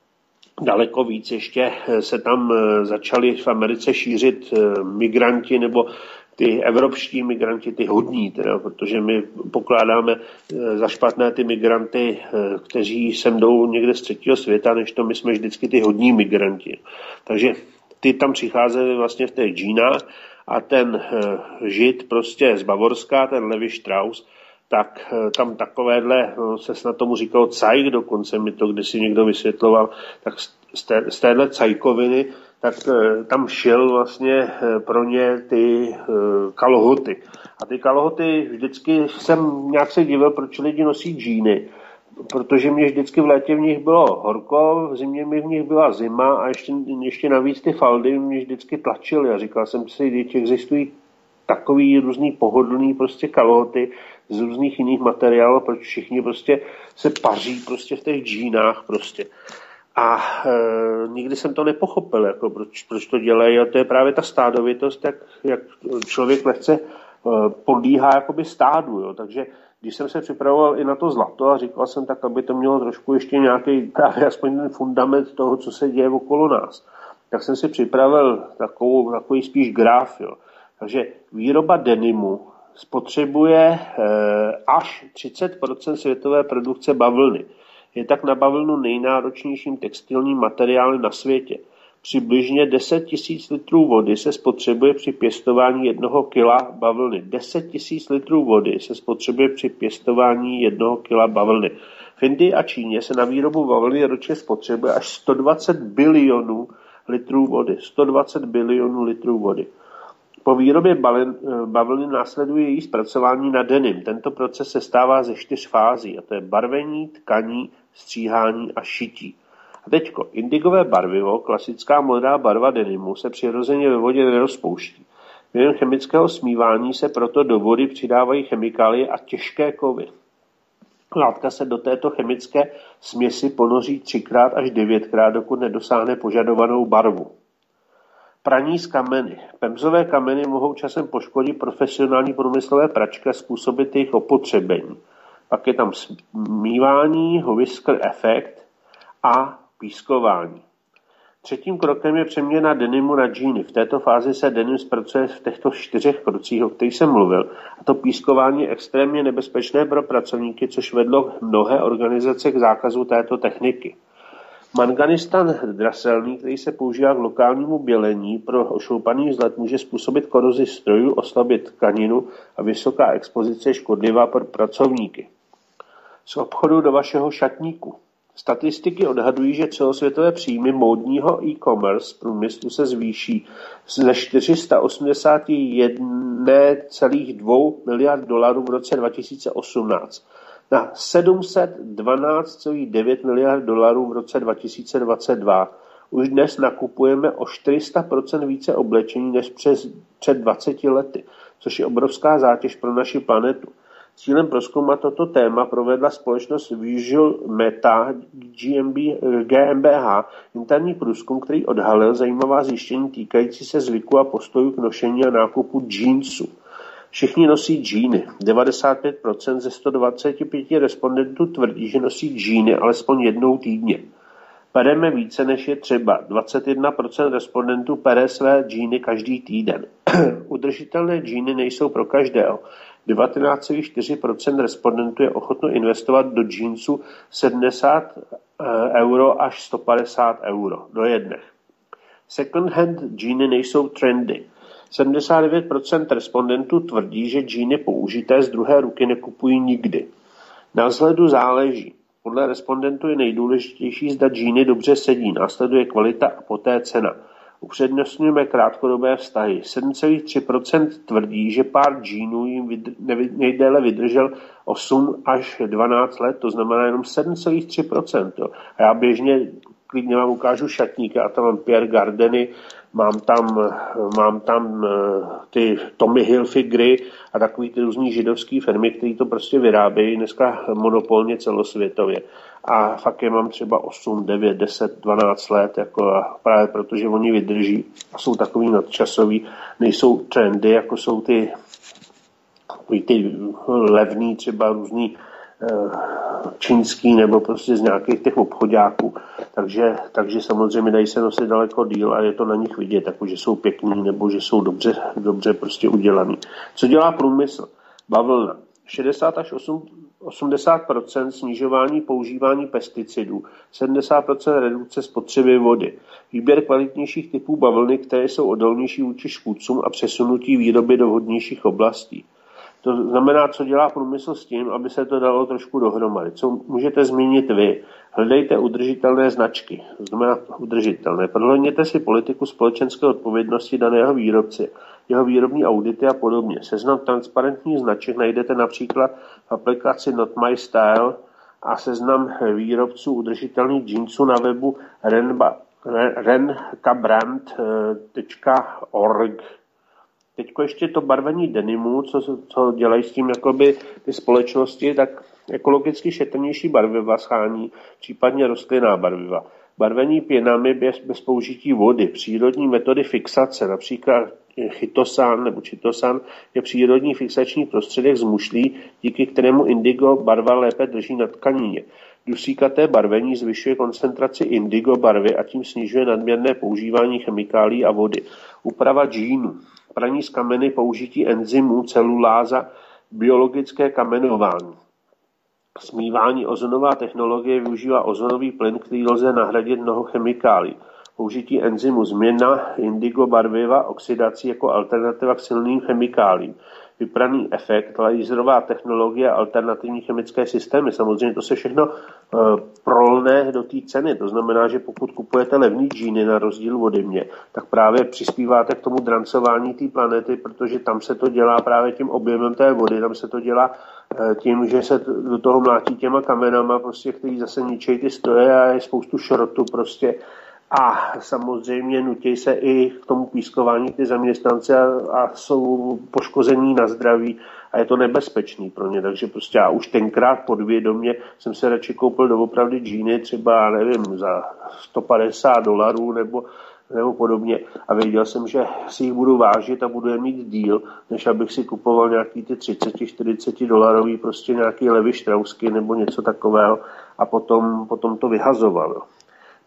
daleko víc ještě se tam začali v Americe šířit migranti nebo ty evropští migranti, ty hodní, teda, protože my pokládáme za špatné ty migranty, kteří sem jdou někde z třetího světa, než to my jsme vždycky ty hodní migranti. Takže ty tam přicházeli vlastně v těch džínách a ten žid prostě z Bavorska, ten Levi Strauss, tak tam takovéhle, se snad tomu říkalo cajk, dokonce mi to kdysi někdo vysvětloval, tak z téhle cajkoviny, tak tam šel vlastně pro ně ty kalhoty. A ty kalhoty vždycky jsem nějak se divil, proč lidi nosí džíny. Protože mě vždycky v létě v nich bylo horko, v zimě mi v nich byla zima a ještě navíc ty faldy mě vždycky tlačily. A říkal jsem si, že existují takový různý pohodlný prostě kalhoty z různých jiných materiálů, proč všichni prostě se paří prostě v těch džínách prostě. A nikdy jsem to nepochopil, jako proč to dělají. A to je právě ta stádovitost, jak člověk lehce podlíhá jakoby stádu. Jo. Takže když jsem se připravoval i na to zlato a říkal jsem tak, aby to mělo trošku ještě nějaký právě aspoň ten fundament toho, co se děje okolo nás, tak jsem si připravil takový spíš graf. Jo. Takže výroba denimu spotřebuje až 30% světové produkce bavlny. Je tak na bavlnu nejnáročnějším textilním materiálem na světě. Přibližně 10 000 litrů vody se spotřebuje při pěstování 1 kg bavlny. 10 000 litrů vody se spotřebuje při pěstování 1 kg bavlny. V Indii a Číně se na výrobu bavlny ročně spotřebuje až 120 bilionů litrů vody. 120 bilionů litrů vody. Po výrobě bavlny následuje její zpracování na denim. Tento proces se stává ze 4 fází, a to je barvení, tkaní, stříhání a šití. A teďko, indigové barvivo, klasická modrá barva denimu, se přirozeně ve vodě nerozpouští. Během chemického smívání se proto do vody přidávají chemikálie a těžké kovy. Látka se do této chemické směsi ponoří 3x až 9x, dokud nedosáhne požadovanou barvu. Praní z kameny. Pemzové kameny mohou časem poškodit profesionální průmyslové pračky a způsobit jejich opotřebení. Pak je tam smívání, whisker efekt a pískování. Třetím krokem je přeměna denimu na džíny. V této fázi se denim zpracuje v těchto 4 krocích, o kterých jsem mluvil. A to pískování je extrémně nebezpečné pro pracovníky, což vedlo mnohé organizace k zákazu této techniky. Manganistan draselný, který se používá k lokálnímu bělení pro ošoupaný vzhled, může způsobit korozi strojů, oslabit tkaninu a vysoká expozice je škodlivá pro pracovníky. Z obchodu do vašeho šatníku. Statistiky odhadují, že celosvětové příjmy módního e-commerce průmyslu se zvýší ze $481,2 miliard v roce 2018 na $712,9 miliard v roce 2022. Už dnes nakupujeme o 400% více oblečení než před 20 lety, což je obrovská zátěž pro naši planetu. Cílem prozkoumat toto téma provedla společnost Visual Meta GmbH interní průzkum, který odhalil zajímavá zjištění týkající se zvyku a postojů k nošení a nákupu džínsů. Všichni nosí džíny. 95% ze 125 respondentů tvrdí, že nosí džíny alespoň jednou týdně. Pereme více, než je třeba. 21% respondentů pere své džíny každý týden. Udržitelné džíny nejsou pro každého. 19,4% respondentů je ochotno investovat do džínsů 70 euro až 150 euro do jedné. Second hand džíny nejsou trendy. 79% respondentů tvrdí, že džíny použité z druhé ruky nekupují nikdy. Na vzhledu záleží. Podle respondentů je nejdůležitější, zda džíny dobře sedí, následuje kvalita a poté cena. Upřednostňujeme krátkodobé vztahy. 7,3% tvrdí, že pár džínů jim nejdéle vydržel 8 až 12 let, to znamená jenom 7,3%. A já běžně klidně vám ukážu šatníky a tam mám Pierre Gardeny, mám tam ty Tommy Hilfigery a takový ty různý židovský firmy, které to prostě vyrábějí dneska monopolně celosvětově. A fakt je mám třeba 8, 9, 10, 12 let, jako právě protože oni vydrží a jsou takový nadčasový, nejsou trendy, jako jsou ty levný, třeba různý čínský nebo prostě z nějakých těch obchodáků. Takže samozřejmě dají se nosit daleko díl a je to na nich vidět, jako že jsou pěkný nebo že jsou dobře prostě udělaný. Co dělá průmysl? Bavlna. 60 až 80% snižování používání pesticidů, 70% redukce spotřeby vody, výběr kvalitnějších typů bavlny, které jsou odolnější vůči škůdcům a přesunutí výroby do vhodnějších oblastí. To znamená, co dělá průmysl s tím, aby se to dalo trošku dohromady. Co můžete změnit vy? Hledejte udržitelné značky. To znamená udržitelné. Prohlédněte si politiku společenské odpovědnosti daného výrobce, jeho výrobní audity a podobně. Seznam transparentních značek najdete například v aplikaci Not My Style a seznam výrobců udržitelných džínsů na webu renkabrand.org. Teďko ještě to barvení denimu, co dělají s tím jakoby ty společnosti, tak ekologicky šetrnější barviva schání, případně rostlinná barviva. Barvení pěnami bez použití vody, přírodní metody fixace, například chitosan je přírodní fixační prostředek z mušlí, díky kterému indigo barva lépe drží na tkanině. Dusíkaté barvení zvyšuje koncentraci indigo barvy a tím snižuje nadměrné používání chemikálií a vody. Úprava džínů. Praní z kameny, použití enzymů, celuláza, biologické kamenování. Smívání. Ozonová technologie využívá ozonový plyn, který lze nahradit mnoho chemikálí. Použití enzymu, změna indigo barviva, oxidací jako alternativa k silným chemikálím. Vypraný efekt, laserová technologie a alternativní chemické systémy. Samozřejmě to se všechno prolne do té ceny. To znamená, že pokud kupujete levný džíny na rozdíl ode mě, tak právě přispíváte k tomu drancování té planety, protože tam se to dělá právě tím objemem té vody, tam se to dělá tím, že se do toho mlátí těma kamenama, prostě, který zase ničejí ty stroje a je spoustu šrotu prostě. A samozřejmě nutí se i k tomu pískování ty zaměstnanci a jsou poškození na zdraví a je to nebezpečný pro ně. Takže prostě já už tenkrát podvědomě jsem se radši koupil doopravdy džíny třeba, nevím, za $150 nebo podobně. A věděl jsem, že si jich budu vážit a budu je mít díl, než abych si kupoval nějaký ty $30-40 prostě nějaký Levi Straussky nebo něco takového a potom to vyhazoval.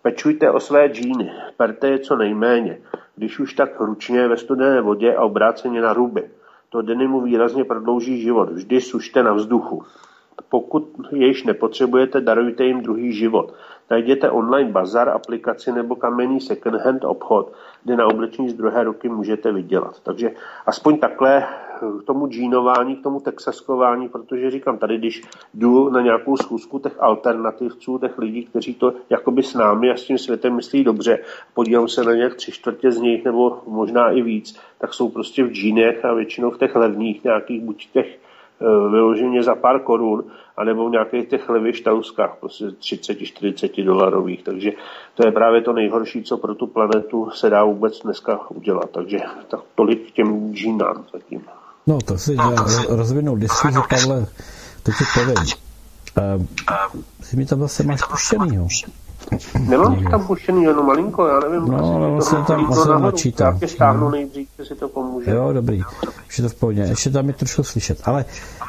Pečujte o své džíny, perte je co nejméně, když už tak ručně ve studené vodě a obráceně na ruby. To denimu výrazně prodlouží život, vždy sušte na vzduchu. Pokud je již nepotřebujete, darujte jim druhý život. Najděte online bazar, aplikaci nebo kamenný second-hand obchod, kde na oblečení z druhé ruky můžete vydělat. Takže aspoň takhle k tomu džínování, k tomu texaskování, protože říkám, tady když jdu na nějakou schůzku těch alternativců, těch lidí, kteří to jakoby s námi a s tím světem myslí dobře, podívám se na nějak 3/4 z nich nebo možná i víc, tak jsou prostě v džínech a většinou v těch levných nějakých, buď těch vyloženě za pár korun, anebo v nějakých těch levých štauskách, prostě 30-40 dolarových. Takže to je právě to nejhorší, co pro tu planetu se dá vůbec dneska udělat. Takže tak tolik k těm džínám zatím. No to si rozvinou diskuzi, Pavle, to ti povím. Ty mi tam zase máš puštěnýho. Nemám tam puštěný, jenom malinko, já nevím. No, ale vlastně tam načítá. Já tě stáhnu nejdřív, si to pomůže. Jo, dobrý. Už je to v pohodě. Ještě tam je trošku slyšet. Ale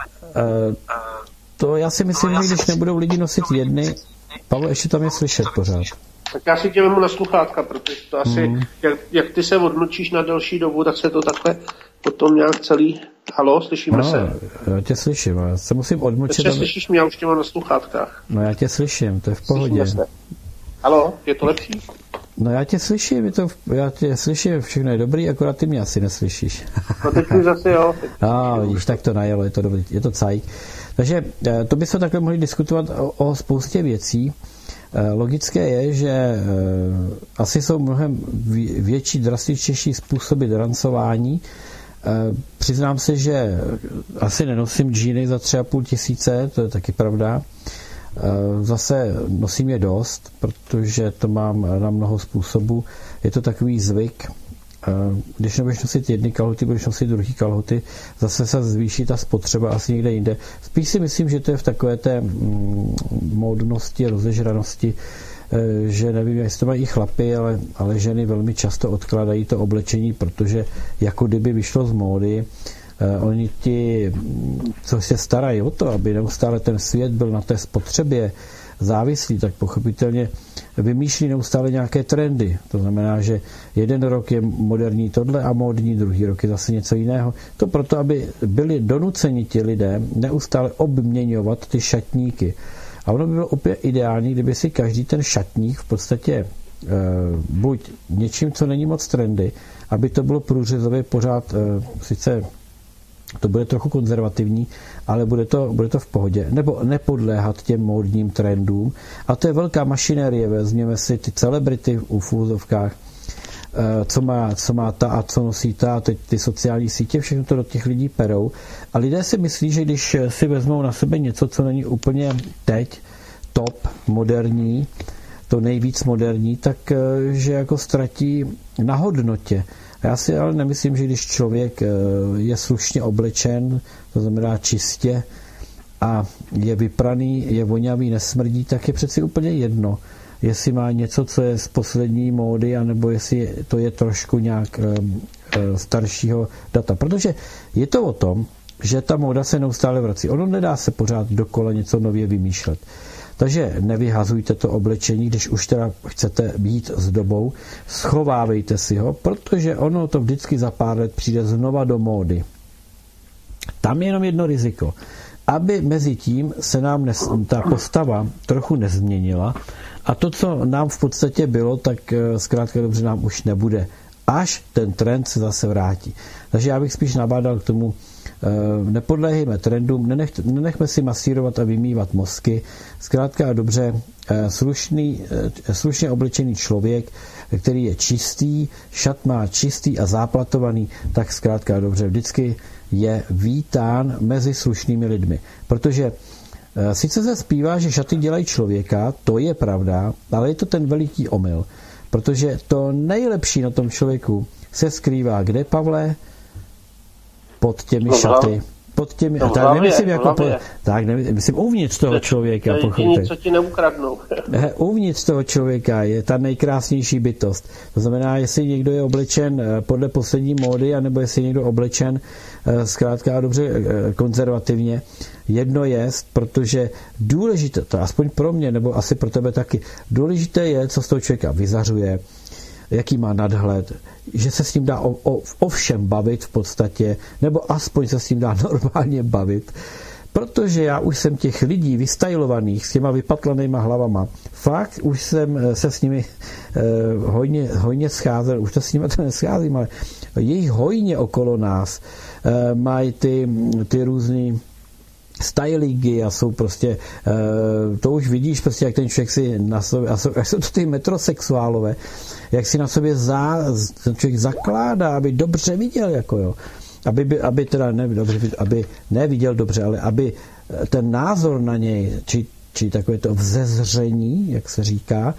to já si myslím, že když nebudou lidi nosit jedny, Pavle, ještě tam je slyšet pořád. Tak já si tě vemu na sluchátka, protože to asi, jak ty se odmlčíš na delší dobu, tak se to takhle potom nějak celý... Halo, slyšíme se? Já tě slyším, já se musím odmlčet. Teď slyšíš mě, já už tě mám na sluchátkách. No já tě slyším, to je v pohodě. Halo, je to lepší? No já tě slyším, všechno je dobrý, akorát ty mě asi neslyšíš. No teď mi zase jo. Vidíš, tak to najelo, je to dobrý, je to cajk. Takže to by se takhle mohli diskutovat o spoustě věcí. Logické je, že asi jsou mnohem větší, drastičtější způsoby drancování. Přiznám se, že asi nenosím džíny za 3,5 tisíce, to je taky pravda. Zase nosím je dost, protože to mám na mnoho způsobů. Je to takový zvyk. Když nebudeš nosit jedny kalhoty, budeš nosit druhý kalhoty, zase se zvýší ta spotřeba asi někde jinde. Spíš si myslím, že to je v takové té módnosti, rozežranosti, že nevím, jestli to mají i chlapy, ale ženy velmi často odkládají to oblečení, protože jako kdyby vyšlo z módy. Oni ti, co se starají o to, aby neustále ten svět byl na té spotřebě závislý, tak pochopitelně vymýšlí neustále nějaké trendy. To znamená, že jeden rok je moderní tohle a módní, druhý rok je zase něco jiného. To proto, aby byli donuceni ti lidé neustále obměňovat ty šatníky. A ono by bylo opět ideální, kdyby si každý ten šatník v podstatě buď něčím, co není moc trendy, aby to bylo průřezově pořád, sice to bude trochu konzervativní, ale bude to v pohodě. Nebo nepodléhat těm módním trendům. A to je velká mašinérie. Vezměme si ty celebrity v úvozovkách, co má ta a co nosí ta, teď ty sociální sítě, všechno to do těch lidí perou. A lidé si myslí, že když si vezmou na sebe něco, co není úplně teď top, moderní, to nejvíc moderní, tak že jako ztratí na hodnotě. Já si ale nemyslím, že když člověk je slušně oblečen, to znamená čistě, a je vypraný, je voňavý, nesmrdí, tak je přeci úplně jedno, jestli má něco, co je z poslední módy, anebo jestli to je trošku nějak staršího data. Protože je to o tom, že ta móda se neustále vrací. Ono nedá se pořád dokola něco nově vymýšlet. Takže nevyhazujte to oblečení, když už teda chcete být s dobou, schovávejte si ho, protože ono to vždycky za pár let přijde znova do módy. Tam je jenom jedno riziko. Aby mezi tím se nám ta postava trochu nezměnila a to, co nám v podstatě bylo, tak zkrátka dobře nám už nebude, až ten trend se zase vrátí. Takže já bych spíš nabádal k tomu, nepodléhejme trendům, nenechme si masírovat a vymývat mozky. Zkrátka a dobře, slušně oblečený člověk, který je čistý, šat má čistý a záplatovaný, tak zkrátka a dobře vždycky je vítán mezi slušnými lidmi. Protože sice se zpívá, že šaty dělají člověka, to je pravda, ale je to ten veliký omyl. Protože to nejlepší na tom člověku se skrývá kde, Pavle? Pod těmi šaty. pod těmi... No, tak nemyslím jako myslím uvnitř toho člověka. To je něco ti neukradnou. Uvnitř toho člověka je ta nejkrásnější bytost. To znamená, jestli někdo je oblečen podle poslední módy, anebo jestli někdo oblečen zkrátka dobře konzervativně. Jedno je, protože důležité, to aspoň pro mě, nebo asi pro tebe taky, důležité je, co z toho člověka vyzařuje, jaký má nadhled, že se s ním dá o všem bavit v podstatě, nebo aspoň se s ním dá normálně bavit, protože já už jsem těch lidí vystajlovaných s těma vypatlanýma hlavama, fakt už jsem se s nimi hojně scházel, už to s nimi to nescházím, ale jejich hojně okolo nás mají ty různý stylingy a jsou prostě, to už vidíš prostě, jak ten člověk si na sobě, a jsou to ty metrosexuálové, jak si na sobě ten člověk zakládá, aby dobře viděl, jako jo. Aby teda aby neviděl dobře, ale aby ten názor na něj, či takové to vzezření, jak se říká,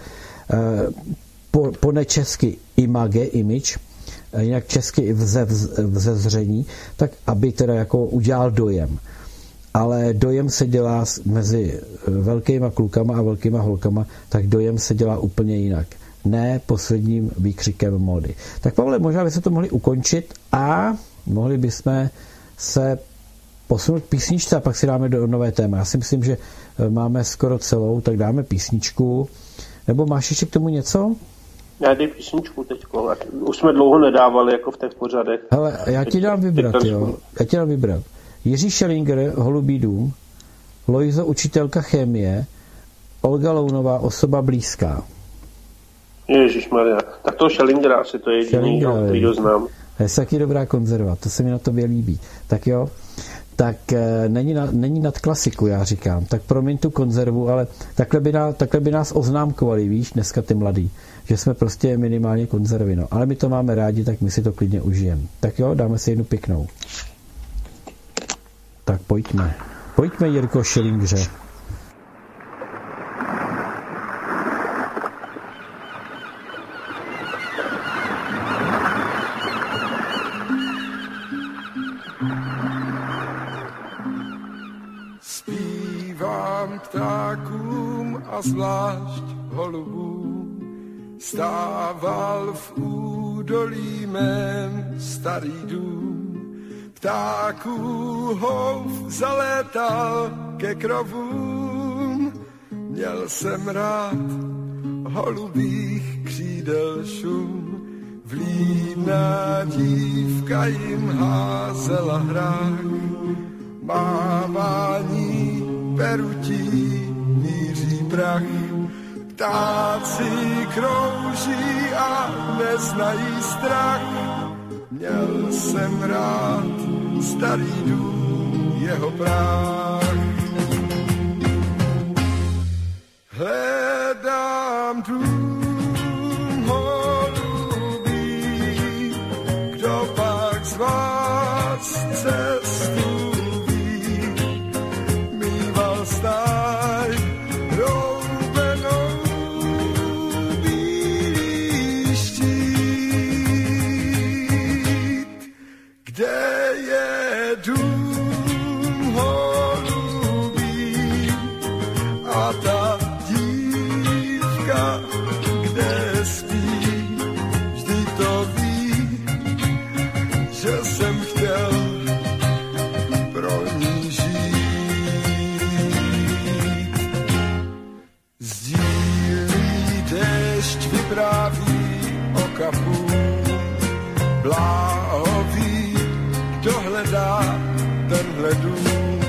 po nečesky image, jinak česky i vzezření, tak aby teda jako udělal dojem. Ale dojem se dělá mezi velkýma klukama a velkýma holkama, tak dojem se dělá úplně jinak. Ne posledním výkřikem módy. Tak Pavle, možná by se to mohli ukončit a mohli bychom se posunout písničce a pak si dáme do nové téma. Já si myslím, že máme skoro celou, tak dáme písničku. Nebo máš ještě k tomu něco? Já dej písničku teďko. Už jsme dlouho nedávali jako v těch pořadech. Hele, já ti dám vybrat. Jiří Schellinger, Holubý dům, Lojzo, učitelka chemie, Olga Lounová, Osoba blízká. Ježišmarja. Tak toho Schellingera asi to je jediný, který ho znám. Je taky dobrá konzerva, to se mi na tobě líbí. Tak jo, tak není nad klasiku, já říkám. Tak promiň tu konzervu, ale takhle by nás oznámkovali, víš, dneska ty mladí, že jsme prostě minimálně konzervy, no. Ale my to máme rádi, tak my si to klidně užijeme. Tak jo, dáme si jednu pěknou. Tak pojďme. Pojďme, Jirko Schellingře. Zpívám ptákům a zvlášť holubům, stával v údolí mém starý dům. Ptáků houf zalétal ke krovům, měl jsem rád holubých křídel šum. Vlídná dívka jim házela hrách, mávání perutí míří prach. Ptáci krouží a neznají strach, měl jsem rád starý dům, jeho práh. Hledám dům holubý, kdo pak z vás cestu ví, mýval stáj roubenou bílý štít. Kde je dům holubý a ta dívka, kde spí, vždy to ví, že jsem chtěl pro ní žít. Sdílí déšť vypráví o kapu, bláhoví, kdo hledá tenhle dům.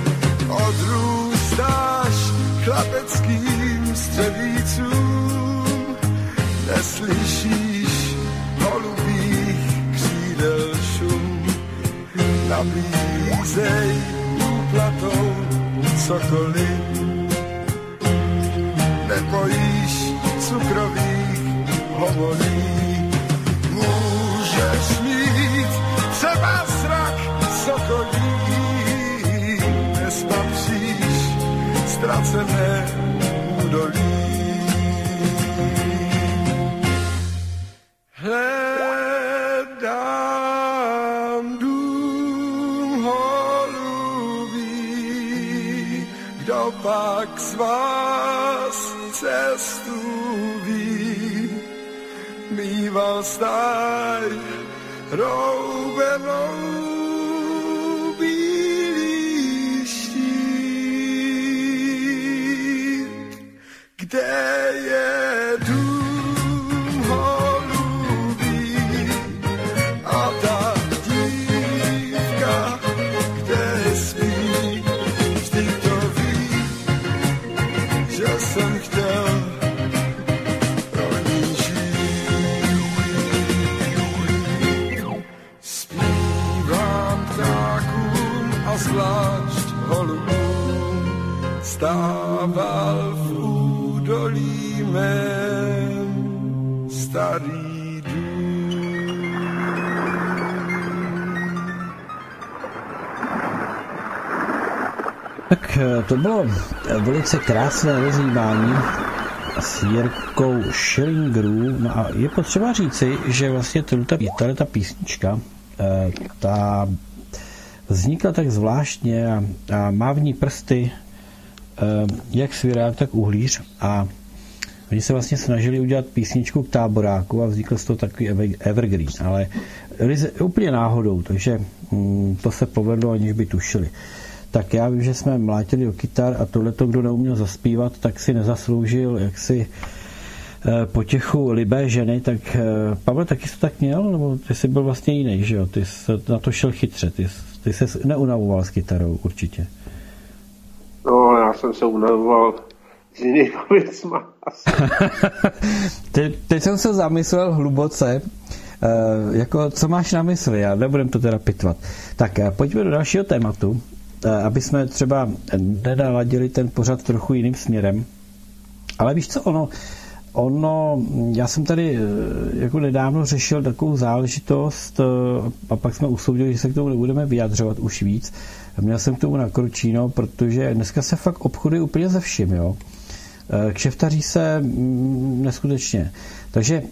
Odrůstáš chlapeckým střevícům, neslyšíš holubých křídel šum. Nabízej úplatou cokoliv, nebojíš cukrových hovolí. Můžeš mít třeba zrak sokolí, nespatříš ztracené údolí. Hledám dům holubý, jak z vás cestu ví, mýval stáj roubenou bílý štít, kde je dům holubí a ta dívka, kde spí, vždy to ví, že jsem chtěl pro ní žít. Zpívám ptákům a zvlášť holubům, stával v údolí mém starý dům. Tak to bylo velice krásné rozjímání s Jirkou Schillingerů. No a je potřeba říci, že vlastně tato písnička ta vznikla tak zvláštně a má v ní prsty jak svirák, tak uhlíř a oni se vlastně snažili udělat písničku k Táboráku a vznikl z toho takový evergreen, ale úplně náhodou, takže to se povedlo, aniž by tušili. Tak já vím, že jsme mlátili do kytar a tohleto, kdo neuměl zaspívat, tak si nezasloužil jaksi potěchu libé ženy, tak Pavel, taky jsi to tak měl? Nebo ty jsi byl vlastně jiný, že jo? Ty jsi na to šel chytře, ty jsi neunavoval s kytarou určitě. No, já jsem se unavoval s jinými věcma. Teď jsem se zamyslel hluboce, jako co máš na mysli, já nebudem to teda pitvat. Tak pojďme do dalšího tématu, aby jsme třeba nenaladili ten pořad trochu jiným směrem. Ale víš co, ono, já jsem tady jako nedávno řešil takovou záležitost a pak jsme usoudili, že se k tomu nebudeme vyjadřovat už víc. Měl jsem k tomu nakročíno, protože dneska se fakt obchoduje úplně ze vším, jo. Kšeftaří se neskutečně. Takže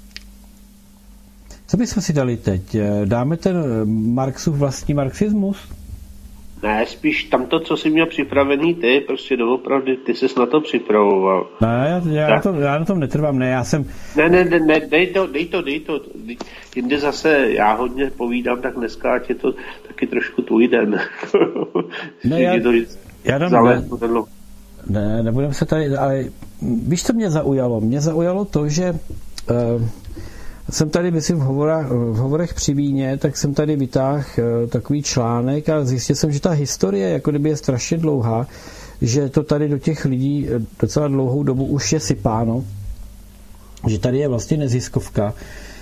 co bychom si dali teď? Dáme ten Marxův vlastní marxismus? Ne, spíš tamto, co jsi měl připravený ty, prostě doopravdy, ty ses na to připravoval. Ne, já na tom netrvám, ne, já jsem... Ne, dej to. Jinde zase já hodně povídám, tak dneska ať je to taky trošku tvůj den. Ne, já dám... Ne, nebudeme se tady, ale víš, co mě zaujalo? Mě zaujalo to, že jsem tady, myslím, v hovorech při víně, tak jsem tady vytáhl takový článek a zjistil jsem, že ta historie jako kdyby je strašně dlouhá, že to tady do těch lidí docela dlouhou dobu už je sypáno, že tady je vlastně neziskovka,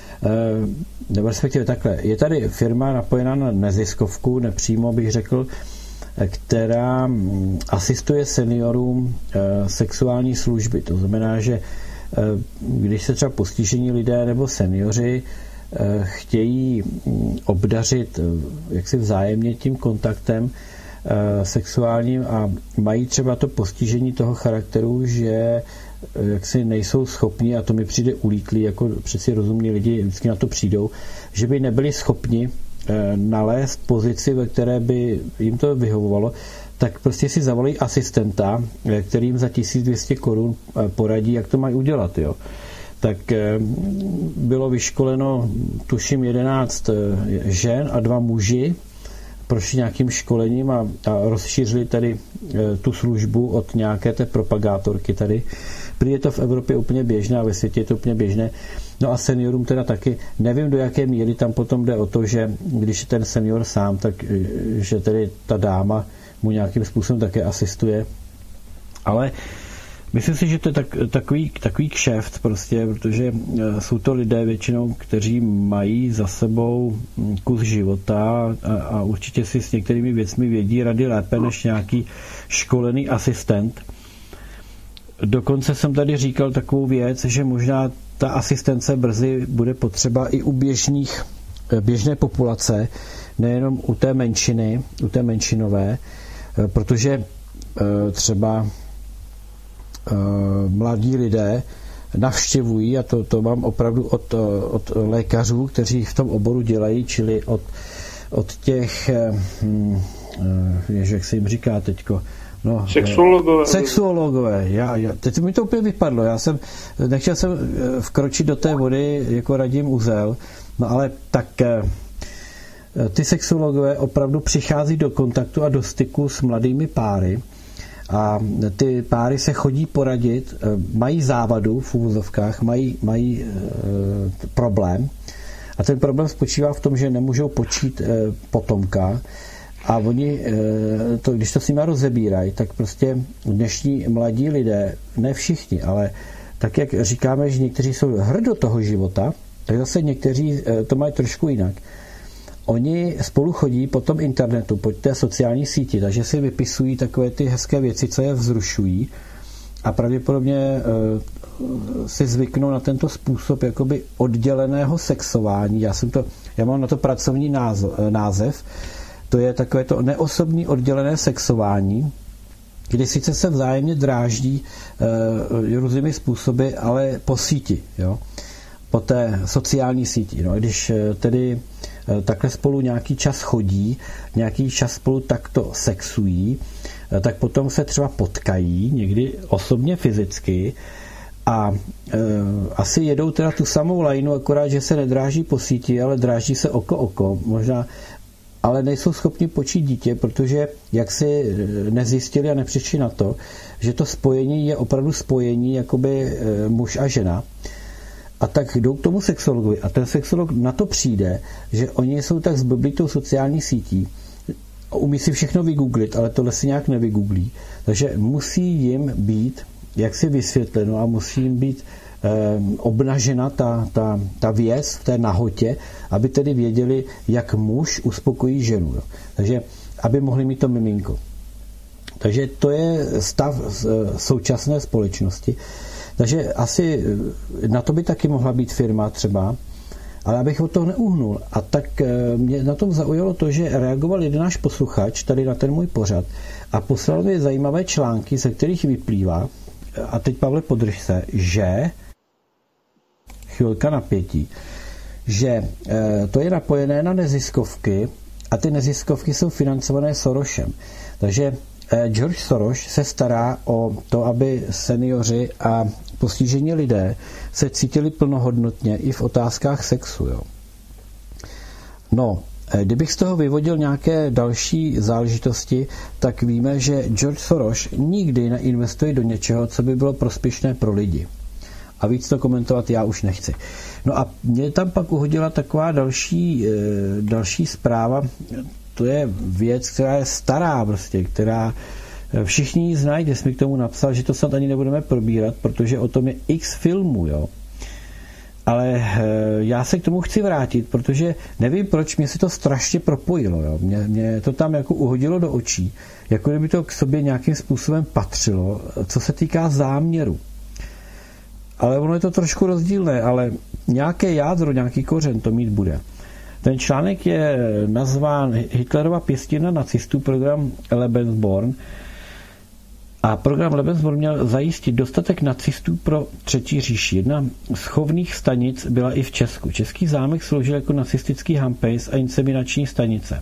nebo respektive takhle, je tady firma napojená na neziskovku, nepřímo bych řekl, která asistuje seniorům sexuální služby. To znamená, že když se třeba postižení lidé nebo seniori chtějí obdařit jaksi vzájemně tím kontaktem sexuálním a mají třeba to postižení toho charakteru, že jaksi nejsou schopni, a to mi přijde ulítlý, jako přeci rozumní lidi vždycky na to přijdou, že by nebyli schopni nalézt pozici, ve které by jim to vyhovovalo, tak prostě si zavolají asistenta, kterým za 1200 korun poradí, jak to mají udělat. Jo. Tak bylo vyškoleno, tuším, 11 žen a 2 muži, prošli nějakým školením a rozšířili tady tu službu od nějaké té propagátorky tady. Prý je to v Evropě úplně běžné a ve světě je to úplně běžné. No a seniorům teda taky. Nevím, do jaké míry tam potom jde o to, že když je ten senior sám, tak že tedy ta dáma mu nějakým způsobem také asistuje. Ale myslím si, že to je takový kšeft prostě, protože jsou to lidé většinou, kteří mají za sebou kus života a určitě si s některými věcmi vědí rady lépe než nějaký školený asistent. Dokonce jsem tady říkal takovou věc, že možná ta asistence brzy bude potřeba i u běžné populace, nejenom u té menšiny, u té menšinové, protože třeba mladí lidé navštěvují, a to mám opravdu od lékařů, kteří v tom oboru dělají, čili od těch, jak se jim říká teďko, No, sexuologové. Teď mi to úplně vypadlo. Nechtěl jsem vkročit do té vody jako Radim Uzel, no ale tak ty sexuologové opravdu přichází do kontaktu a do styku s mladými páry a ty páry se chodí poradit, mají závadu v úvozovkách, mají problém a ten problém spočívá v tom, že nemůžou počít potomka a oni, když to s nimi rozebírají, tak prostě dnešní mladí lidé, ne všichni, ale tak, jak říkáme, že někteří jsou hrdo toho života, tak zase někteří to mají trošku jinak. Oni spolu chodí po tom internetu, po té sociální síti, takže si vypisují takové ty hezké věci, co je vzrušují a pravděpodobně si zvyknou na tento způsob jakoby odděleného sexování. Já mám na to pracovní název, to je takové to neosobní oddělené sexování, kdy sice se vzájemně dráždí různými způsoby, ale po síti, jo? Po té sociální síti. No, když tedy takhle spolu nějaký čas chodí, nějaký čas spolu takto sexují, tak potom se třeba potkají, někdy osobně fyzicky a asi jedou teda tu samou lajnu, akorát, že se nedráží po síti, ale dráží se oko, možná, ale nejsou schopni počít dítě, protože jak si nezjistili a nepřišli na to, že to spojení je opravdu spojení jakoby muž a žena. A tak jdou k tomu sexologovi a ten sexolog na to přijde, že oni jsou tak zblblí tou sociální sítí, umí si všechno vygooglit, ale tohle si nějak nevygooglí, takže musí jim být jaksi vysvětleno a musí jim být obnažena ta věc v té nahotě, aby tedy věděli, jak muž uspokojí ženu. Jo. Takže aby mohli mít to miminko. Takže to je stav současné společnosti. Takže asi na to by taky mohla být firma třeba, ale abych od toho neuhnul. A tak mě na tom zaujalo to, že reagoval jeden náš posluchač tady na ten můj pořad a poslal mi zajímavé články, ze kterých vyplývá, a teď Pavle podrž se, že chvilka napětí, že to je napojené na neziskovky a ty neziskovky jsou financované Sorosem. Takže George Soros se stará o to, aby seniori a postižení lidé se cítili plnohodnotně i v otázkách sexu. Jo. No, kdybych z toho vyvodil nějaké další záležitosti, tak víme, že George Soros nikdy neinvestuje do něčeho, co by bylo prospěšné pro lidi. A víc to komentovat já už nechci. No a mě tam pak uhodila taková další zpráva. To je věc, která je stará prostě, která všichni ji znají, kde jsi mi k tomu napsal, že to snad ani nebudeme probírat, protože o tom je x filmů, jo. Ale já se k tomu chci vrátit, protože nevím, proč mě se to strašně propojilo, jo. Mě to tam jako uhodilo do očí, jako kdyby to k sobě nějakým způsobem patřilo, co se týká záměru. Ale ono je to trošku rozdílné, ale nějaké jádro, nějaký kořen to mít bude. Ten článek je nazván Hitlerova pěstina nacistů, program Lebensborn. A program Lebensborn měl zajistit dostatek nacistů pro Třetí říši. Jedna z chovných stanic byla i v Česku. Český zámek sloužil jako nacistický hampejs a inseminační stanice.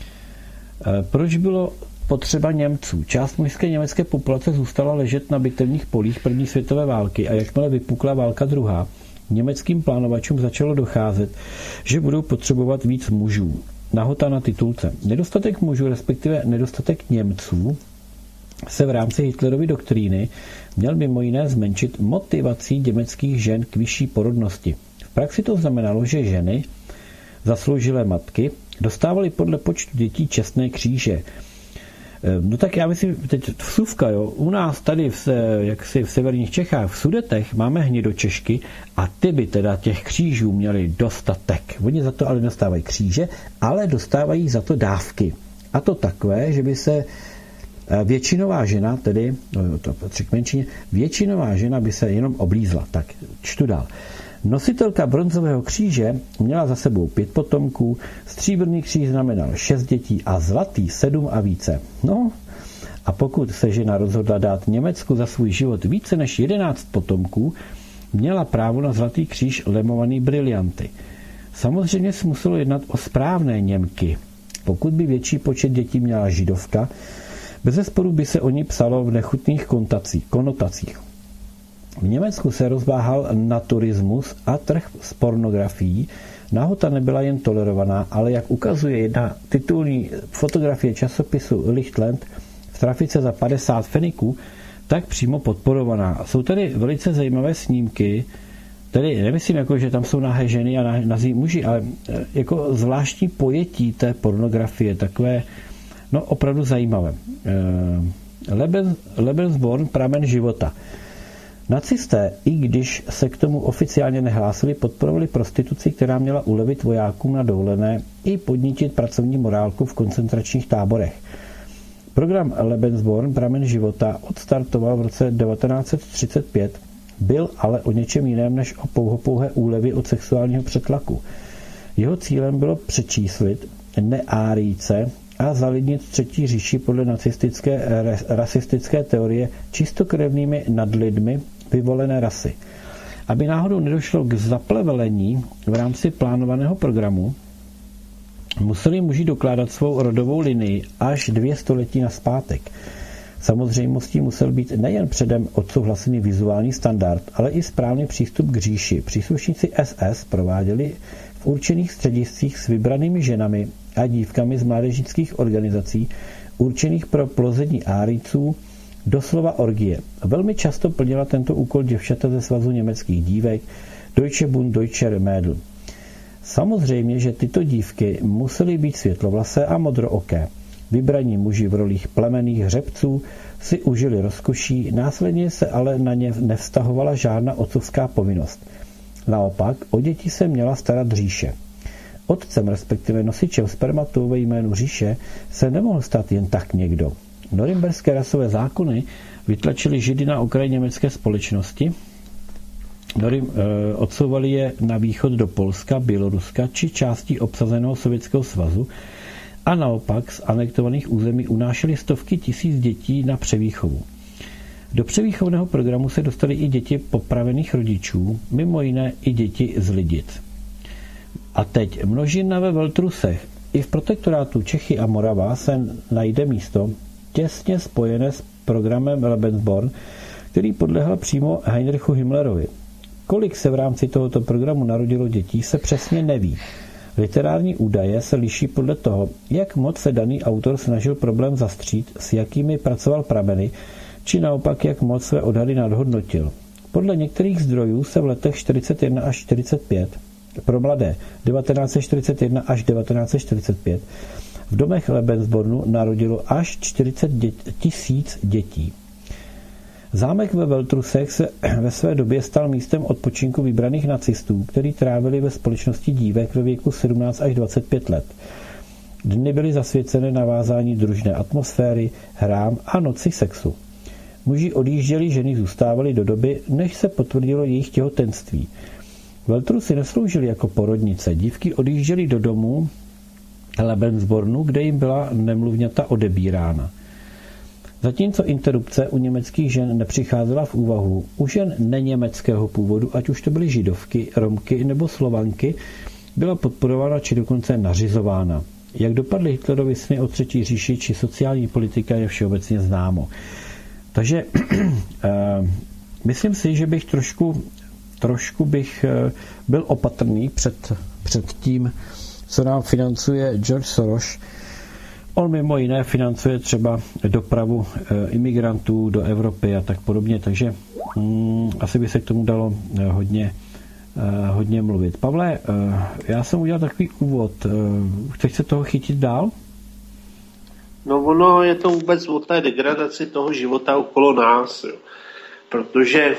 Proč bylo potřeba Němců? Část mužské německé populace zůstala ležet na bitevních polích první světové války a jakmile vypukla válka druhá, německým plánovačům začalo docházet, že budou potřebovat víc mužů. Nahota na titulce. Nedostatek mužů, respektive nedostatek Němců, se v rámci Hitlerovy doktríny měl mimo jiné zmenšit motivací německých žen k vyšší porodnosti. V praxi to znamenalo, že ženy, zasloužilé matky, dostávaly podle počtu dětí čestné kříže. No tak já myslím, teď vsuvka, jo, u nás tady v severních Čechách, v Sudetech máme hnědočešky a ty by teda těch křížů měli dostatek. Oni za to ale dostávají kříže, ale dostávají za to dávky. A to takové, že by se většinová žena, tedy, no to patří k menšině, většinová žena by se jenom oblízla. Tak čtu dál. Nositelka bronzového kříže měla za sebou 5 potomků, stříbrný kříž znamenal 6 dětí a zlatý 7 a více. No, a pokud se žena rozhodla dát Německu za svůj život více než 11 potomků, měla právo na zlatý kříž lemovaný brilianty. Samozřejmě se muselo jednat o správné Němky. Pokud by větší počet dětí měla židovka, Bezesporu by se o ní psalo v nechutných konotacích. V Německu se rozváhal naturismus a trh s pornografií. Nahota nebyla jen tolerovaná, ale jak ukazuje jedna titulní fotografie časopisu Lichtland v trafice za 50 feniků, tak přímo podporovaná. Jsou tady velice zajímavé snímky, tedy nemyslím, jako, že tam jsou nahé ženy a nazí muži, ale jako zvláštní pojetí té pornografie, takové, no opravdu zajímavé. Lebensborn, pramen života. Nacisté, i když se k tomu oficiálně nehlásili, podporovali prostituci, která měla ulevit vojákům na dovolené i podnítit pracovní morálku v koncentračních táborech. Program Lebensborn, pramen života, odstartoval v roce 1935, byl ale o něčem jiném než o pouhé úlevy od sexuálního přetlaku. Jeho cílem bylo přečíslit neárijce a zalidnit třetí říši podle nacistické rasistické teorie čistokrevnými nadlidmi vyvolené rasy. Aby náhodou nedošlo k zaplevelení v rámci plánovaného programu, museli muži dokládat svou rodovou linii až 2 století nazpátek. Samozřejmostí musel být nejen předem odsouhlasený vizuální standard, ale i správný přístup k říši. Příslušníci SS prováděli v určených střediscích s vybranými ženami a dívkami z mládežnických organizací určených pro plození árijců doslova orgie. Velmi často plnila tento úkol děvčata ze Svazu německých dívek Deutsche Bund Deutscher Mädel. Samozřejmě, že tyto dívky musely být světlovlasé a modrooké. Vybraní muži v rolích plemenných hřebců si užili rozkoší, následně se ale na ně nevztahovala žádná otcovská povinnost. Naopak, o děti se měla starat říše. Otcem, respektive nosičem spermatu ve jménu říše, se nemohl stát jen tak někdo. Norimberské rasové zákony vytlačily Židy na okraj německé společnosti, odsouvali je na východ do Polska, Běloruska či částí obsazeného Sovětského svazu a naopak z anektovaných území unášeli stovky tisíc dětí na převýchovu. Do převýchovného programu se dostaly i děti popravených rodičů, mimo jiné i děti z Lidic. A teď množina ve Veltrusech. I v protektorátu Čechy a Morava se najde místo těsně spojené s programem Lebensborn, který podléhal přímo Heinrichu Himmlerovi. Kolik se v rámci tohoto programu narodilo dětí, se přesně neví. Literární údaje se liší podle toho, jak moc se daný autor snažil problém zastřít, s jakými pracoval prameny, či naopak jak moc své odhady nadhodnotil. Podle některých zdrojů se v letech 41 až 45, pro mladé 1941 až 1945, v domech Lebensbornu narodilo až 40 000 dětí. Zámek ve Veltrusech se ve své době stal místem odpočinku vybraných nacistů, kteří trávili ve společnosti dívek ve věku 17 až 25 let. Dny byly zasvěcené navázání družné atmosféry, hrám a noci sexu. Muži odjížděli, ženy zůstávaly do doby, než se potvrdilo jejich těhotenství. Veltrusy nesloužily jako porodnice, dívky odjížděly do domů Lebensbornu, kde jim byla nemluvňata odebírána. Zatímco interrupce u německých žen nepřicházela v úvahu, u žen neněmeckého původu, ať už to byly židovky, romky nebo slovanky, byla podporována či dokonce nařizována. Jak dopadly Hitlerovi sny o třetí říši či sociální politika, je všeobecně známo. Takže myslím si, že bych trošku bych byl opatrný před tím, co nám financuje George Soros. On mimo jiné financuje třeba dopravu imigrantů do Evropy a tak podobně, takže asi by se k tomu dalo hodně mluvit. Pavle, já jsem udělal takový úvod. Chceš se toho chytit dál? No ono je to vůbec o té degradaci toho života okolo nás, jo. Protože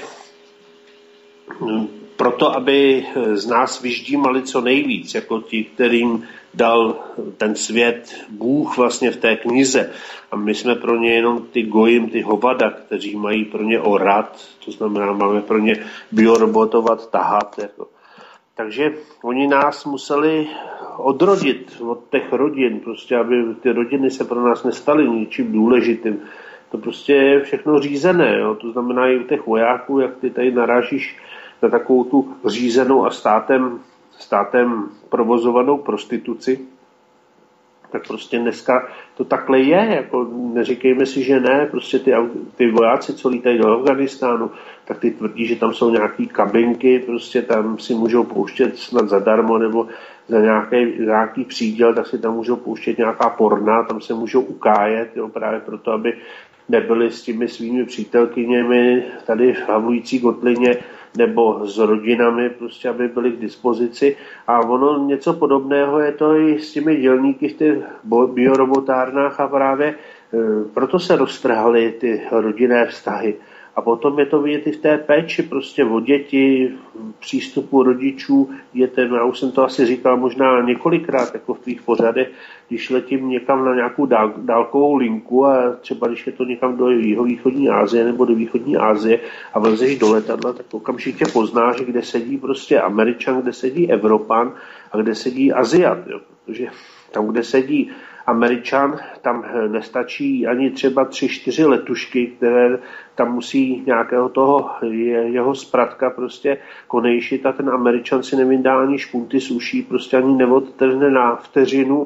proto, aby z nás vyždímali co nejvíc, jako ti, kterým dal ten svět Bůh vlastně v té knize. A my jsme pro ně jenom ty gojim, ty hovada, kteří mají pro ně orat, to znamená, máme pro ně biorobotovat, tahat. Jako. Takže oni nás museli odrodit od těch rodin, prostě, aby ty rodiny se pro nás nestaly ničím důležitým. To prostě je všechno řízené, jo? To znamená i u těch vojáků, jak ty tady narážíš na takovou tu řízenou a státem provozovanou prostituci, tak prostě dneska to takhle je, jako neříkejme si, že ne, prostě ty vojáci, co lítají do Afganistánu, tak ty tvrdí, že tam jsou nějaký kabinky, prostě tam si můžou pouštět snad zadarmo, nebo za nějaký příděl, tak si tam můžou pouštět nějaká porna, tam se můžou ukájet, jo, právě proto, aby nebyli s těmi svými přítelkyněmi tady v havlující kotlině nebo s rodinami, prostě aby byli k dispozici. A ono něco podobného je to i s těmi dělníky v těch biorobotárnách a právě proto se roztrhaly ty rodinné vztahy. A potom je to vidět i v té péči prostě o děti, přístupu rodičů dětem. Já už jsem to asi říkal možná několikrát jako v tvých pořadech, když letím někam na nějakou dálkovou linku a třeba když je to někam do jihovýchodní Asie nebo do východní Asie a vlezeš do letadla, tak okamžitě poznáš, kde sedí prostě Američan, kde sedí Evropan a kde sedí Aziat. Jo? Protože tam, kde sedí Američan, tam nestačí ani třeba 3-4 letušky, které tam musí nějakého toho jeho spratka prostě konejšit a ten Američan si nevydá ani špunty z uší, prostě ani neodtrhne na vteřinu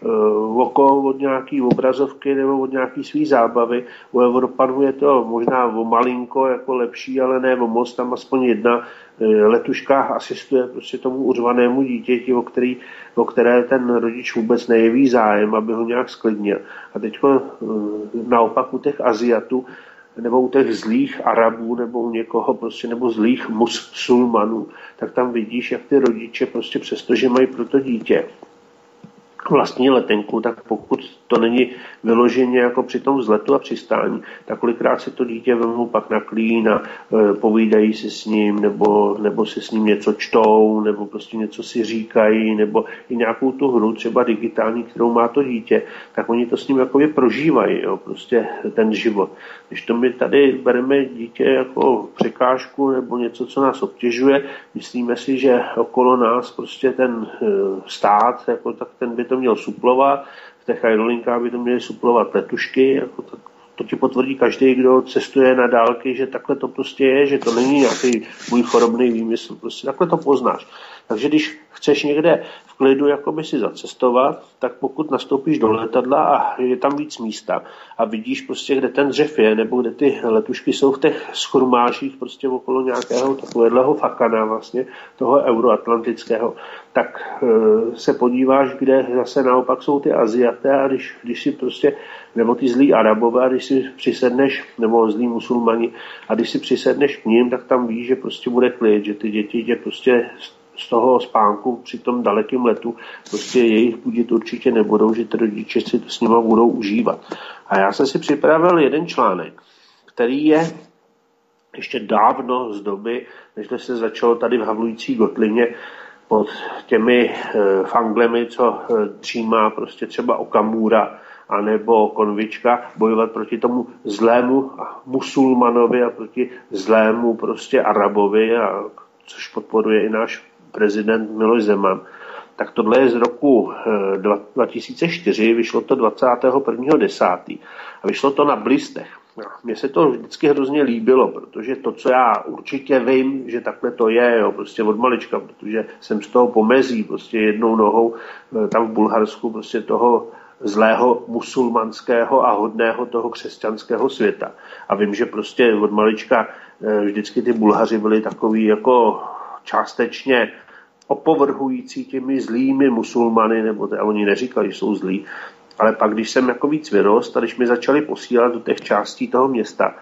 oko od nějaký obrazovky nebo od nějaký svý zábavy. U Evropanů je to možná o malinko jako lepší, ale ne o moc, tam aspoň jedna letuška asistuje prostě tomu uřvanému dítěti, o které ten rodič vůbec nejeví zájem, aby ho nějak sklidnil. A teď naopak u těch Aziatů nebo u těch zlých Arabů nebo u někoho prostě nebo zlých musulmanů, tak tam vidíš, jak ty rodiče prostě přestože mají pro to dítě vlastní letenku, tak pokud to není vyloženě jako při tom vzletu a přistání, tak kolikrát si to dítě vezmou pak na klín a povídají si s ním, nebo si s ním něco čtou, nebo prostě něco si říkají, nebo i nějakou tu hru, třeba digitální, kterou má to dítě, tak oni to s ním jakoby prožívají, jo, prostě ten život. Když to my tady bereme dítě jako překážku nebo něco, co nás obtěžuje, myslíme si, že okolo nás prostě ten stát, jako, tak ten by to měl suplovat, v těch aerolinkách by to měly suplovat letušky, jako to ti potvrdí každý, kdo cestuje na dálky, že takhle to prostě je, že to není nějaký můj chorobný výmysl, prostě takhle to poznáš. Takže když chceš někde v klidu jakoby si zacestovat, tak pokud nastoupíš do letadla a je tam víc místa a vidíš prostě, kde ten dřev je, nebo kde ty letušky jsou v těch schrumážích prostě okolo nějakého takového fakana vlastně, toho euroatlantického, tak se podíváš, kde zase naopak jsou ty Aziaté a když si prostě, nebo ty zlí Arabové, a když si přisedneš, nebo zlí musulmani, a když si přisedneš k ním, tak tam víš, že prostě bude klid, že ty děti tě prostě z toho spánku při tom dalekém letu prostě jejich budit určitě nebudou, že ty rodiče si to s nima budou užívat. A já jsem si připravil jeden článek, který je ještě dávno z doby, než se začalo tady v havlující Gotlině pod těmi fanglemi, co třímá prostě třeba Okamura anebo Konvička, bojovat proti tomu zlému musulmanovi a proti zlému prostě Arabovi, a což podporuje i náš prezident Miloš Zeman. Tak tohle je z roku 2004, vyšlo to 21.10. a vyšlo to na Blistech. Mně se to vždycky hrozně líbilo, protože to, co já určitě vím, že takhle to je, jo, prostě od malička, protože jsem z toho pomezí, prostě jednou nohou tam v Bulharsku, prostě toho zlého musulmanského a hodného toho křesťanského světa. A vím, že prostě od malička vždycky ty Bulhaři byli takový jako částečně opovrhující těmi zlými musulmany, nebo oni neříkali, že jsou zlí, ale pak, když jsem jako víc vyrost a když mi začali posílat do těch částí toho města,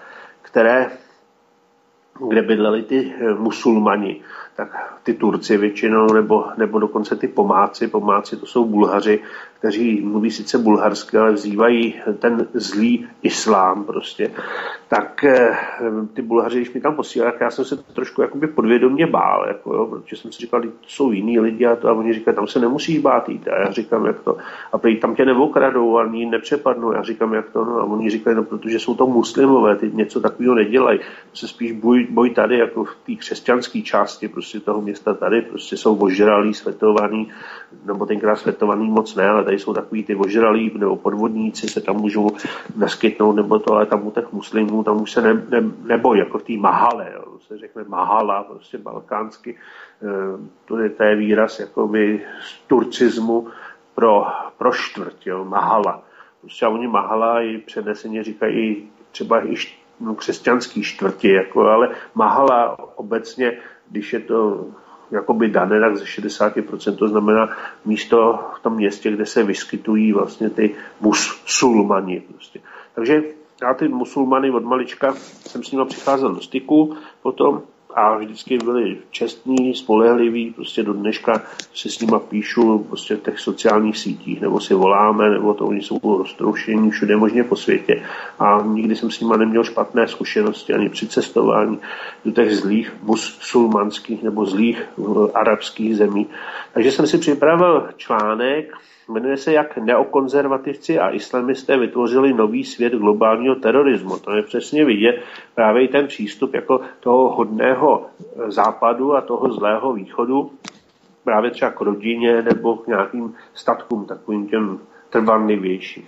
kde bydleli ty musulmani, tak ty Turci většinou, nebo dokonce ty pomáci to jsou Bulhaři, kteří mluví sice bulharsky, ale vzývají ten zlý islám prostě. Tak ty Bulhaři, když mi tam posílali, tak já jsem se trošku jakoby podvědomě bál, jako, jo, protože jsem si říkal, že jsou jiní lidi a oni říkají, tam se nemusíš bát jít. A já říkám, jak to. A prý tam tě neokradou, ani nepřepadnou. Já říkám, jak to. No, a oni říkají, no, protože jsou to muslimové, ty něco takového nedělají. Se spíš boj tady, jako v té křesťanské části prostě toho města tady, prostě jsou ožralí, svetovaní, nebo tenkrát svetovaný moc ne, ale tady jsou takový ty ožralí, nebo podvodníci se tam můžou naskytnout, nebo to, ale tam u těch muslimů, tam už se nebojí, jako v té Mahale, jo, se řekne Mahala, prostě balkánsky, to je výraz jakoby z turcismu, pro čtvrť, jo, Mahala. Prostě oni Mahala i přeneseně říkají třeba i křesťanský čtvrti, jako, ale Mahala obecně, když je to jakoby dané, tak ze 60%, to znamená místo v tom městě, kde se vyskytují vlastně ty musulmani. Prostě. Takže já ty musulmany od malička jsem s nimi přicházel do styku potom a vždycky byli čestní, spolehliví, prostě do dneška si s nima píšu prostě v těch sociálních sítích, nebo si voláme, nebo to oni jsou roztroušení všude možně po světě. A nikdy jsem s nima neměl špatné zkušenosti ani při cestování do těch zlých musulmanských nebo zlých arabských zemí. Takže jsem si připravil článek, jmenuje se Jak neokonzervativci a islamisté vytvořili nový svět globálního terorismu. To je přesně vidět právě i ten přístup jako toho hodného západu a toho zlého východu právě třeba k rodině nebo k nějakým statkům takovým těm trvanlivějším.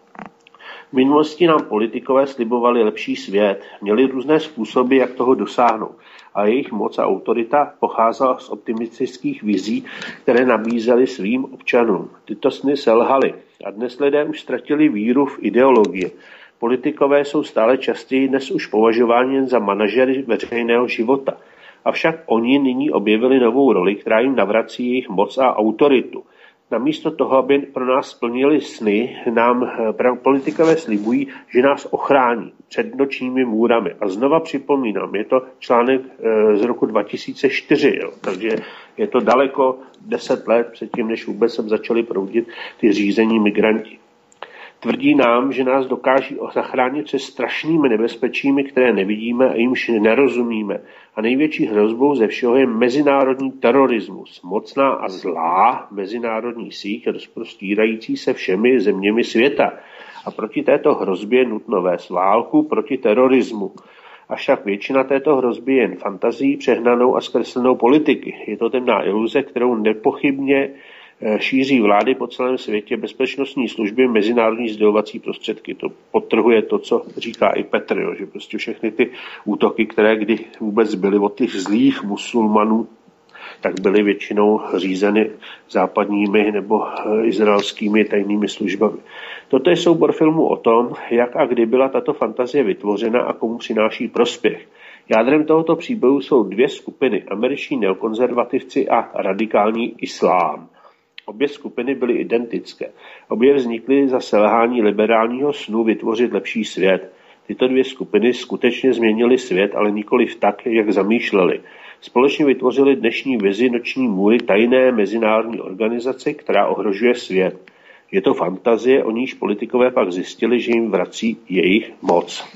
V minulosti nám politikové slibovali lepší svět, měli různé způsoby, jak toho dosáhnout. A jejich moc a autorita pocházela z optimistických vizí, které nabízely svým občanům. Tyto sny selhaly a dnes lidé už ztratili víru v ideologie. Politikové jsou stále častěji dnes už považováni jen za manažery veřejného života. Avšak oni nyní objevili novou roli, která jim navrací jejich moc a autoritu. Namísto toho, aby pro nás splnili sny, nám politikové slibují, že nás ochrání před nočními můrami. A znova připomínám, je to článek z roku 2004, jo, takže je to daleko 10 let předtím, než vůbec sem začali proudit ty řízení migranti. Tvrdí nám, že nás dokáží zachránit před strašnými nebezpečími, které nevidíme a jimž nerozumíme. A největší hrozbou ze všeho je mezinárodní terorismus, mocná a zlá mezinárodní síť rozprostírající se všemi zeměmi světa. A proti této hrozbě je nutno vést válku proti terorismu. Avšak většina této hrozby je jen fantazí, přehnanou a zkreslenou politiky. Je to temná iluze, kterou nepochybně šíří vlády po celém světě, bezpečnostní služby, mezinárodní sdělovací prostředky. To podtrhuje to, co říká i Petr, jo, že prostě všechny ty útoky, které kdy vůbec byly od těch zlých musulmanů, tak byly většinou řízeny západními nebo izraelskými tajnými službami. Toto je soubor filmů o tom, jak a kdy byla tato fantazie vytvořena a komu přináší prospěch. Jádrem tohoto příběhu jsou dvě skupiny, američtí neokonzervativci a radikální islám. Obě skupiny byly identické. Obě vznikly za selhání liberálního snu vytvořit lepší svět. Tyto dvě skupiny skutečně změnily svět, ale nikoliv tak, jak zamýšleli. Společně vytvořili dnešní vizi noční můry tajné mezinárodní organizace, která ohrožuje svět. Je to fantazie, o níž politikové pak zjistili, že jim vrací jejich moc.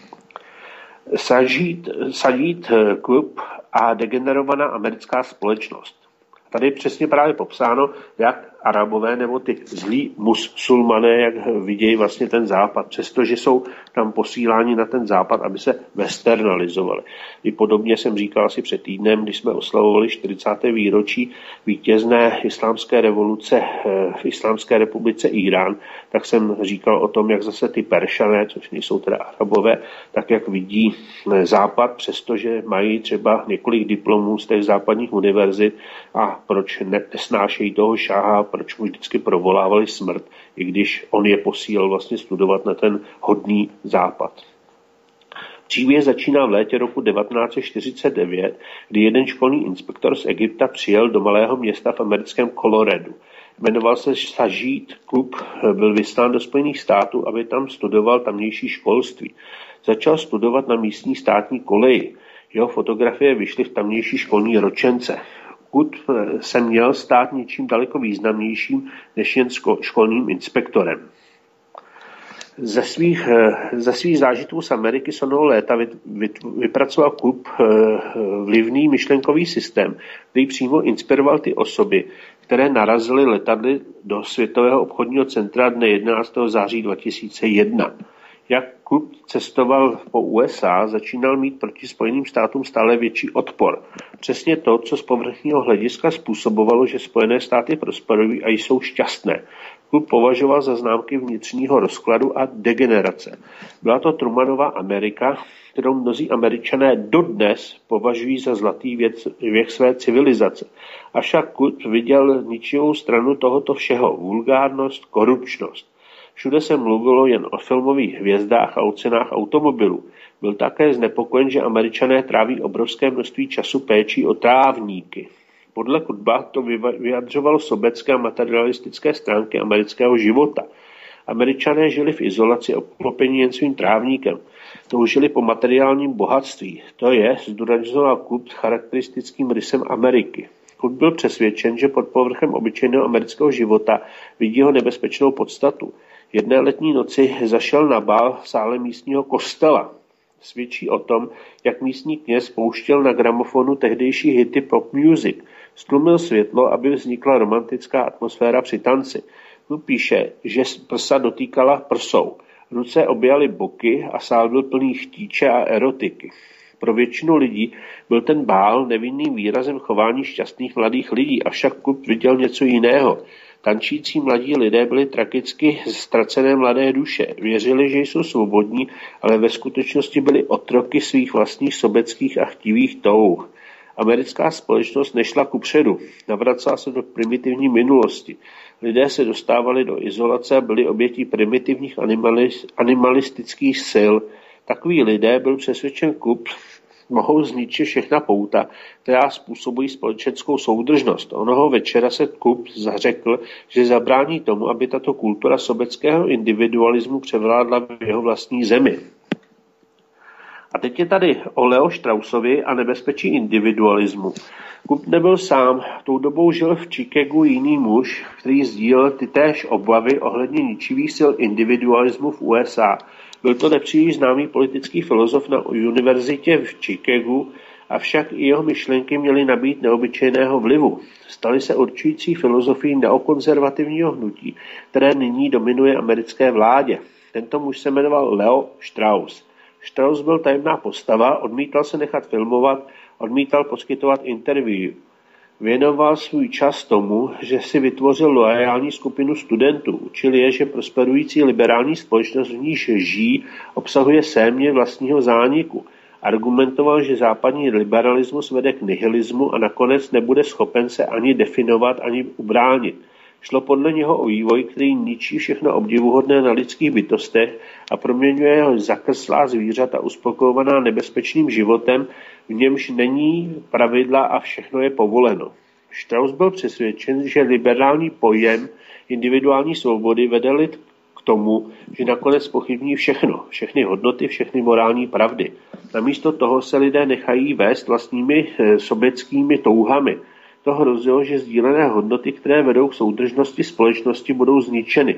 Sajid Klub a degenerovaná americká společnost. Tady je přesně právě popsáno, jak Arabové nebo ty zlí musulmané, jak vidějí vlastně ten západ, přestože jsou tam posíláni na ten západ, aby se westernalizovali. I podobně jsem říkal asi před týdnem, když jsme oslavovali 40. výročí vítězné islámské revoluce v Islámské republice Irán, tak jsem říkal o tom, jak zase ty Peršané, což nejsou teda Arabové, tak jak vidí západ, přestože mají třeba několik diplomů z těch západních univerzit a proč nesnášejí toho šáha, proč mu vždycky provolávali smrt, i když on je posílal vlastně studovat na ten hodný západ. Příběh začíná v létě roku 1949, kdy jeden školní inspektor z Egypta přijel do malého města v americkém Coloradu. Jmenoval se Sajid Klub, byl vyslán do Spojených států, aby tam studoval tamnější školství. Začal studovat na místní státní koleji. Jeho fotografie vyšly v tamnější školní ročence. Kud se měl stát něčím daleko významnějším než jen školním inspektorem. Ze svých zážitků z Ameriky z onoho léta vypracoval Klub vlivný myšlenkový systém, který přímo inspiroval ty osoby, které narazily letadly do Světového obchodního centra dne 11. září 2001. Jak klub cestoval po USA, začínal mít proti Spojeným státům stále větší odpor. Přesně to, co z povrchního hlediska způsobovalo, že Spojené státy prosperují a jsou šťastné. Klub považoval za známky vnitřního rozkladu a degenerace. Byla to Trumanova Amerika, kterou mnozí Američané dodnes považují za zlatý věk své civilizace. Avšak klub viděl ničivou stranu tohoto všeho, vulgárnost, korupčnost. Všude se mluvilo jen o filmových hvězdách a o cenách automobilů. Byl také znepokojen, že Američané tráví obrovské množství času péčí o trávníky. Podle Kutba to vyjadřovalo sobecké a materialistické stránky amerického života. Američané žili v izolaci obklopení jen svým trávníkem. Toužili po materiálním bohatství. To je, zdůrazňoval Kut, charakteristickým rysem Ameriky. Kut byl přesvědčen, že pod povrchem obyčejného amerického života vidí ho nebezpečnou podstatu. Jedné letní noci zašel na bál v sále místního kostela. Svědčí o tom, jak místní kněz pouštěl na gramofonu tehdejší hity pop music. Stlumil světlo, aby vznikla romantická atmosféra při tanci. Tu píše, že prsa dotýkala prsou. Ruce objaly boky a sál byl plný chtíče a erotiky. Pro většinu lidí byl ten bál nevinným výrazem chování šťastných mladých lidí, avšak Kut viděl něco jiného. Tančící mladí lidé byli tragicky ztracené mladé duše. Věřili, že jsou svobodní, ale ve skutečnosti byli otroky svých vlastních sobeckých a chtivých touh. Americká společnost nešla kupředu, navracela se do primitivní minulosti. Lidé se dostávali do izolace a byli obětí primitivních animalistických sil. Takoví lidé, byl přesvědčen Kut, mohou zničit všechna pouta, která způsobují společenskou soudržnost. Onoho večera se Kut zařekl, že zabrání tomu, aby tato kultura sobeckého individualismu převládla v jeho vlastní zemi. A teď je tady o Leo Straussovi a nebezpečí individualismu. Kut nebyl sám, tou dobou žil v Chicagu jiný muž, který sdílel ty též obavy ohledně ničivých sil individualismu v USA. Byl to nepříliš známý politický filozof na univerzitě v Chicagu, avšak i jeho myšlenky měly nabýt neobyčejného vlivu. Staly se určující filozofií neokonzervativního hnutí, které nyní dominuje americké vládě. Tento muž se jmenoval Leo Strauss. Strauss byl tajemná postava, odmítal se nechat filmovat, odmítal poskytovat interview. Věnoval svůj čas tomu, že si vytvořil loajální skupinu studentů. Učil je, že prosperující liberální společnost, v níž žijí, obsahuje sémě vlastního zániku. Argumentoval, že západní liberalismus vede k nihilismu a nakonec nebude schopen se ani definovat, ani ubránit. Šlo podle něho o vývoj, který ničí všechno obdivuhodné na lidských bytostech a proměňuje jeho zakrslá zvířata uspokojovaná nebezpečným životem, v němž není pravidla a všechno je povoleno. Strauss byl přesvědčen, že liberální pojem individuální svobody vede lid k tomu, že nakonec pochybní všechny hodnoty, všechny morální pravdy. Namísto toho se lidé nechají vést vlastními sobeckými touhami. To hrozilo, že sdílené hodnoty, které vedou k soudržnosti společnosti, budou zničeny.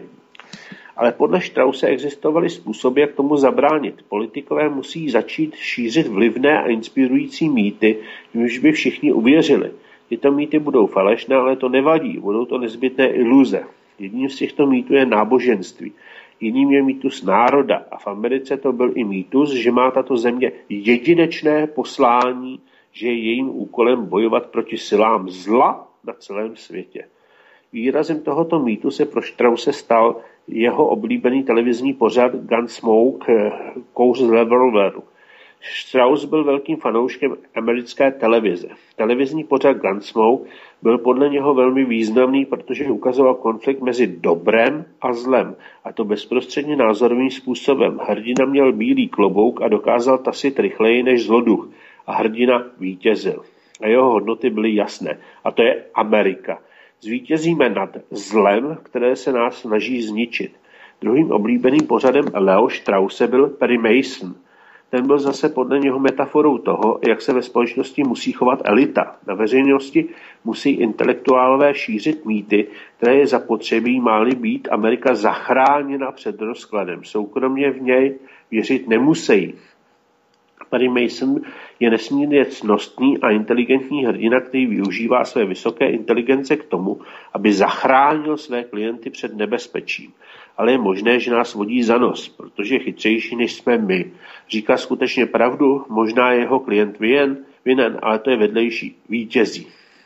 Ale podle Strausse existovaly způsoby, jak tomu zabránit. Politikové musí začít šířit vlivné a inspirující mýty, jimž by všichni uvěřili. Tyto mýty budou falešné, ale to nevadí, budou to nezbytné iluze. Jedním z těchto mýtů je náboženství. Jiným je mýtus národa a v Americe to byl i mýtus, že má tato země jedinečné poslání, že je jejím úkolem bojovat proti silám zla na celém světě. Výrazem tohoto mýtu se pro Strausse stal jeho oblíbený televizní pořad Gunsmoke, kouř z revolveru. Strauss byl velkým fanouškem americké televize. Televizní pořad Gunsmoke byl podle něho velmi významný, protože ukazoval konflikt mezi dobrem a zlem, a to bezprostředně názorovým způsobem. Hrdina měl bílý klobouk a dokázal tasit rychleji než zloduch. A hrdina vítězil. A jeho hodnoty byly jasné. A to je Amerika. Zvítězíme nad zlem, které se nás snaží zničit. Druhým oblíbeným pořadem Leo Strausse byl Perry Mason. Ten byl zase podle něho metaforou toho, jak se ve společnosti musí chovat elita. Na veřejnosti musí intelektuálové šířit mýty, které je zapotřebí, má-li být Amerika zachráněna před rozkladem. Soukromně v něj věřit nemusí. Perry Mason je nesmírně cnostný a inteligentní hrdina, který využívá své vysoké inteligence k tomu, aby zachránil své klienty před nebezpečím. Ale je možné, že nás vodí za nos, protože je chytřejší, než jsme my. Říká skutečně pravdu, možná je jeho klient vinen, ale to je vedlejší, vítězí.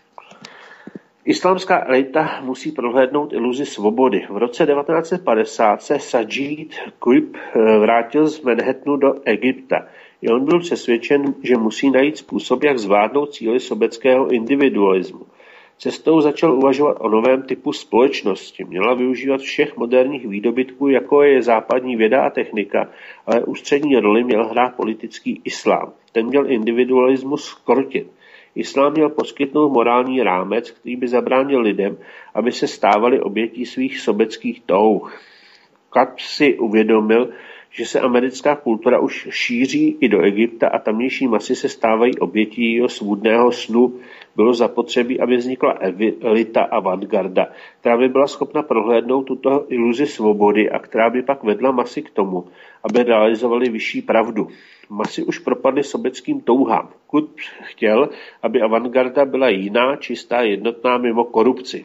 Islámská elita musí prohlédnout iluzi svobody. V roce 1950 se Sajid Qutb vrátil z Manhattanu do Egypta. I on byl přesvědčen, že musí najít způsob, jak zvládnout cíli sobeckého individualismu. Cestou začal uvažovat o novém typu společnosti. Měla využívat všech moderních výdobytků, jako je západní věda a technika, ale ústřední roli měl hrát politický islám. Ten měl individualismus zkrotit. Islám měl poskytnout morální rámec, který by zabránil lidem, aby se stávali obětí svých sobeckých touh. Qutb si uvědomil, že se americká kultura už šíří i do Egypta a tamnější masy se stávají obětí jejího svůdného snu. Bylo zapotřebí, aby vznikla elita avantgarda, která by byla schopna prohlédnout tuto iluzi svobody a která by pak vedla masy k tomu, aby realizovali vyšší pravdu. Masy už propadly sobeckým touhám. Qutb chtěl, aby avantgarda byla jiná, čistá, jednotná, mimo korupci.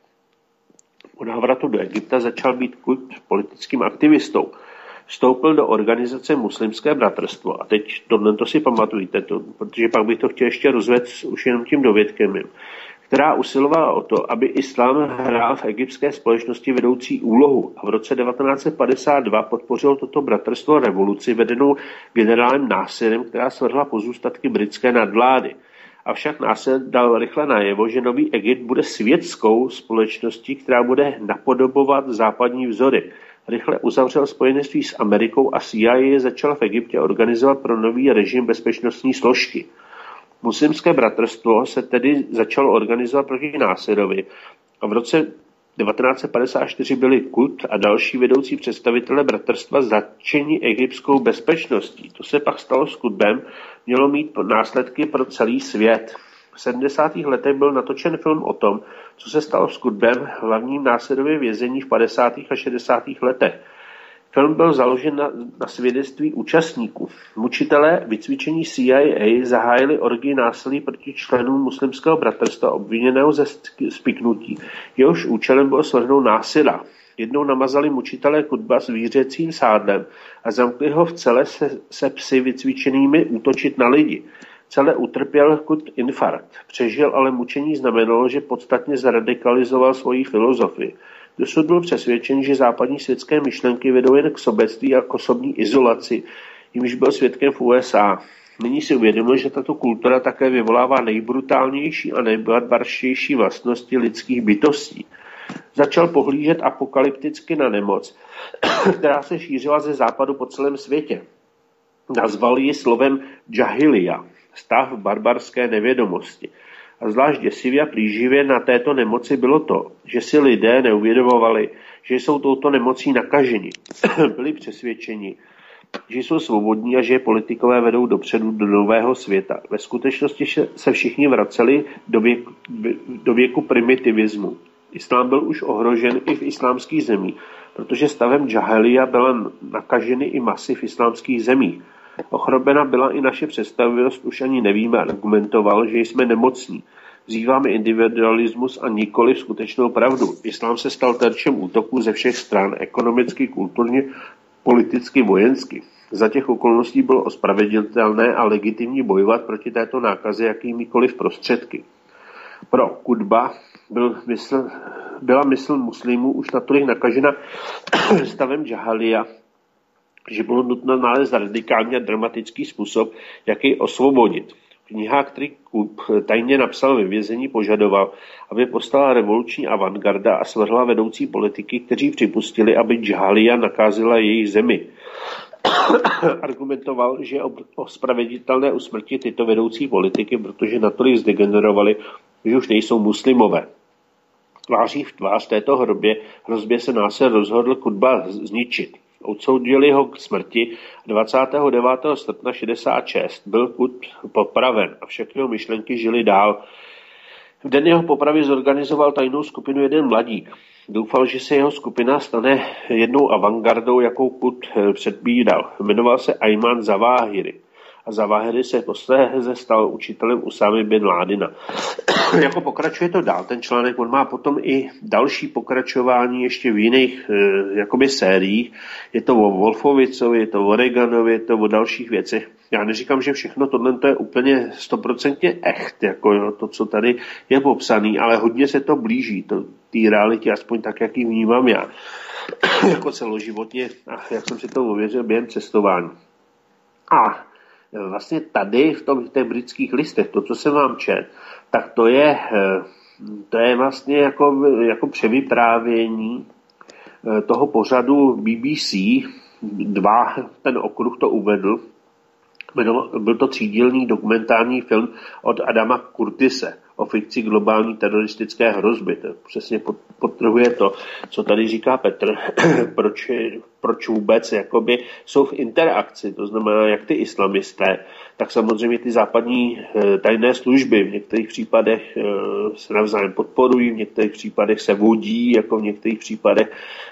Po návratu do Egypta začal být Qutb politickým aktivistou. Vstoupil do organizace Muslimské bratrstvo. A teď tohle si pamatujte, protože pak bych to chtěl ještě rozvést už jenom tím dovědkem, která usilovala o to, aby islám hrál v egyptské společnosti vedoucí úlohu. A v roce 1952 podpořilo toto bratrstvo revoluci vedenou generálem Násirem, která svrhla pozůstatky britské nadvlády. Avšak Násir dal rychle najevo, že nový Egypt bude světskou společností, která bude napodobovat západní vzory. Rychle uzavřel spojenectví s Amerikou a CIA začal v Egyptě organizovat pro nový režim bezpečnostní složky. Muslimské bratrstvo se tedy začalo organizovat proti Násirovi a v roce 1954 byli Qutb a další vedoucí představitelé bratrstva zatčeni egyptskou bezpečností. To se pak stalo s Qutbem, mělo mít následky pro celý svět. V 70. letech byl natočen film o tom, co se stalo s Qutbem v hlavním Násirově vězení v 50. a 60. letech. Film byl založen na svědectví účastníků. Mučitelé vycvičení CIA zahájili orgii násilí proti členům muslimského bratrstva obviněného ze spiknutí. Jehož účelem bylo svrhnout Násira. Jednou namazali mučitelé Qutba zvířecím sádlem a zamkli ho v cele se psy vycvičenými útočit na lidi. Celé utrpěl Qutb infarkt. Přežil, ale mučení znamenalo, že podstatně zradikalizoval svoji filozofii. Dosud byl přesvědčen, že západní světské myšlenky vedou jen k sobectví a k osobní izolaci, jimž byl svědkem v USA. Nyní si uvědomil, že tato kultura také vyvolává nejbrutálnější a nejbarbarštější vlastnosti lidských bytostí. Začal pohlížet apokalypticky na nemoc, která se šířila ze západu po celém světě. Nazval ji slovem Jahiliya, stav barbarské nevědomosti. A zvlášť děsivě a plíživě na této nemoci bylo to, že si lidé neuvědomovali, že jsou touto nemocí nakaženi. Byli přesvědčeni, že jsou svobodní a že je politikové vedou dopředu do nového světa. Ve skutečnosti se všichni vraceli do věku primitivismu. Islám byl už ohrožen i v islámských zemích, protože stavem Jahiliya byla nakaženy i masy v islámských zemích. Ochrobena byla i naše představivost, už ani nevíme, argumentoval, že jsme nemocní. Vzýváme individualismus a nikoli skutečnou pravdu. Islám se stal terčem útoků ze všech stran, ekonomicky, kulturně, politicky, vojensky. Za těch okolností bylo ospravedlnitelné a legitimní bojovat proti této nákaze jakýmikoliv prostředky. Pro Qutba byla mysl muslimů už natolik nakažena stavem Jahiliya, že bylo nutno nalézt radikální a dramatický způsob, jak jej osvobodit. V knihách, který Qutb tajně napsal ve vězení, požadoval, aby povstala revoluční avantgarda a svrhla vedoucí politiky, kteří připustili, aby Jahiliya nakázila jejich zemi. Argumentoval, že je ospravedlnitelné usmrtit tyto vedoucí politiky, protože natolik zdegenerovali, že už nejsou muslimové. Tváří v tvář této hrozbě se Násir rozhodl Qutba zničit. Odsoudili ho k smrti 29. srpna 66. Byl Qutb popraven, avšak jeho myšlenky žily dál. V den jeho popravy zorganizoval tajnou skupinu jeden mladík. Doufal, že se jeho skupina stane jednou avantgardou, jakou Qutb předbídal. Jmenoval se Ayman Zawahiri. a Zawahiri se posléze stal učitelem Usámy bin Ládina. Jako pokračuje to dál ten článek, on má potom i další pokračování ještě v jiných jakoby sériích. Je to o Wolfovicovi, je to o Reaganovi, je to o dalších věcech. Já neříkám, že všechno tohle je úplně 100% echt, jako jo, to, co tady je popsaný, ale hodně se to blíží, té realitě, aspoň tak, jak ji vnímám já. Jako celoživotně, jak jsem si to ověřil během cestování. A vlastně tady v těch britských listech, to, co jsem vám četl, tak to je vlastně jako převyprávění toho pořadu BBC, ten okruh to uvedl, byl to třídílný dokumentární film od Adama Curtise o fikci globální teroristické hrozby. To přesně podtrhuje to, co tady říká Petr, proč vůbec jakoby jsou v interakci, to znamená jak ty islamisté, tak samozřejmě ty západní tajné služby v některých případech se navzájem podporují, v některých případech se vodí, jako v některých případech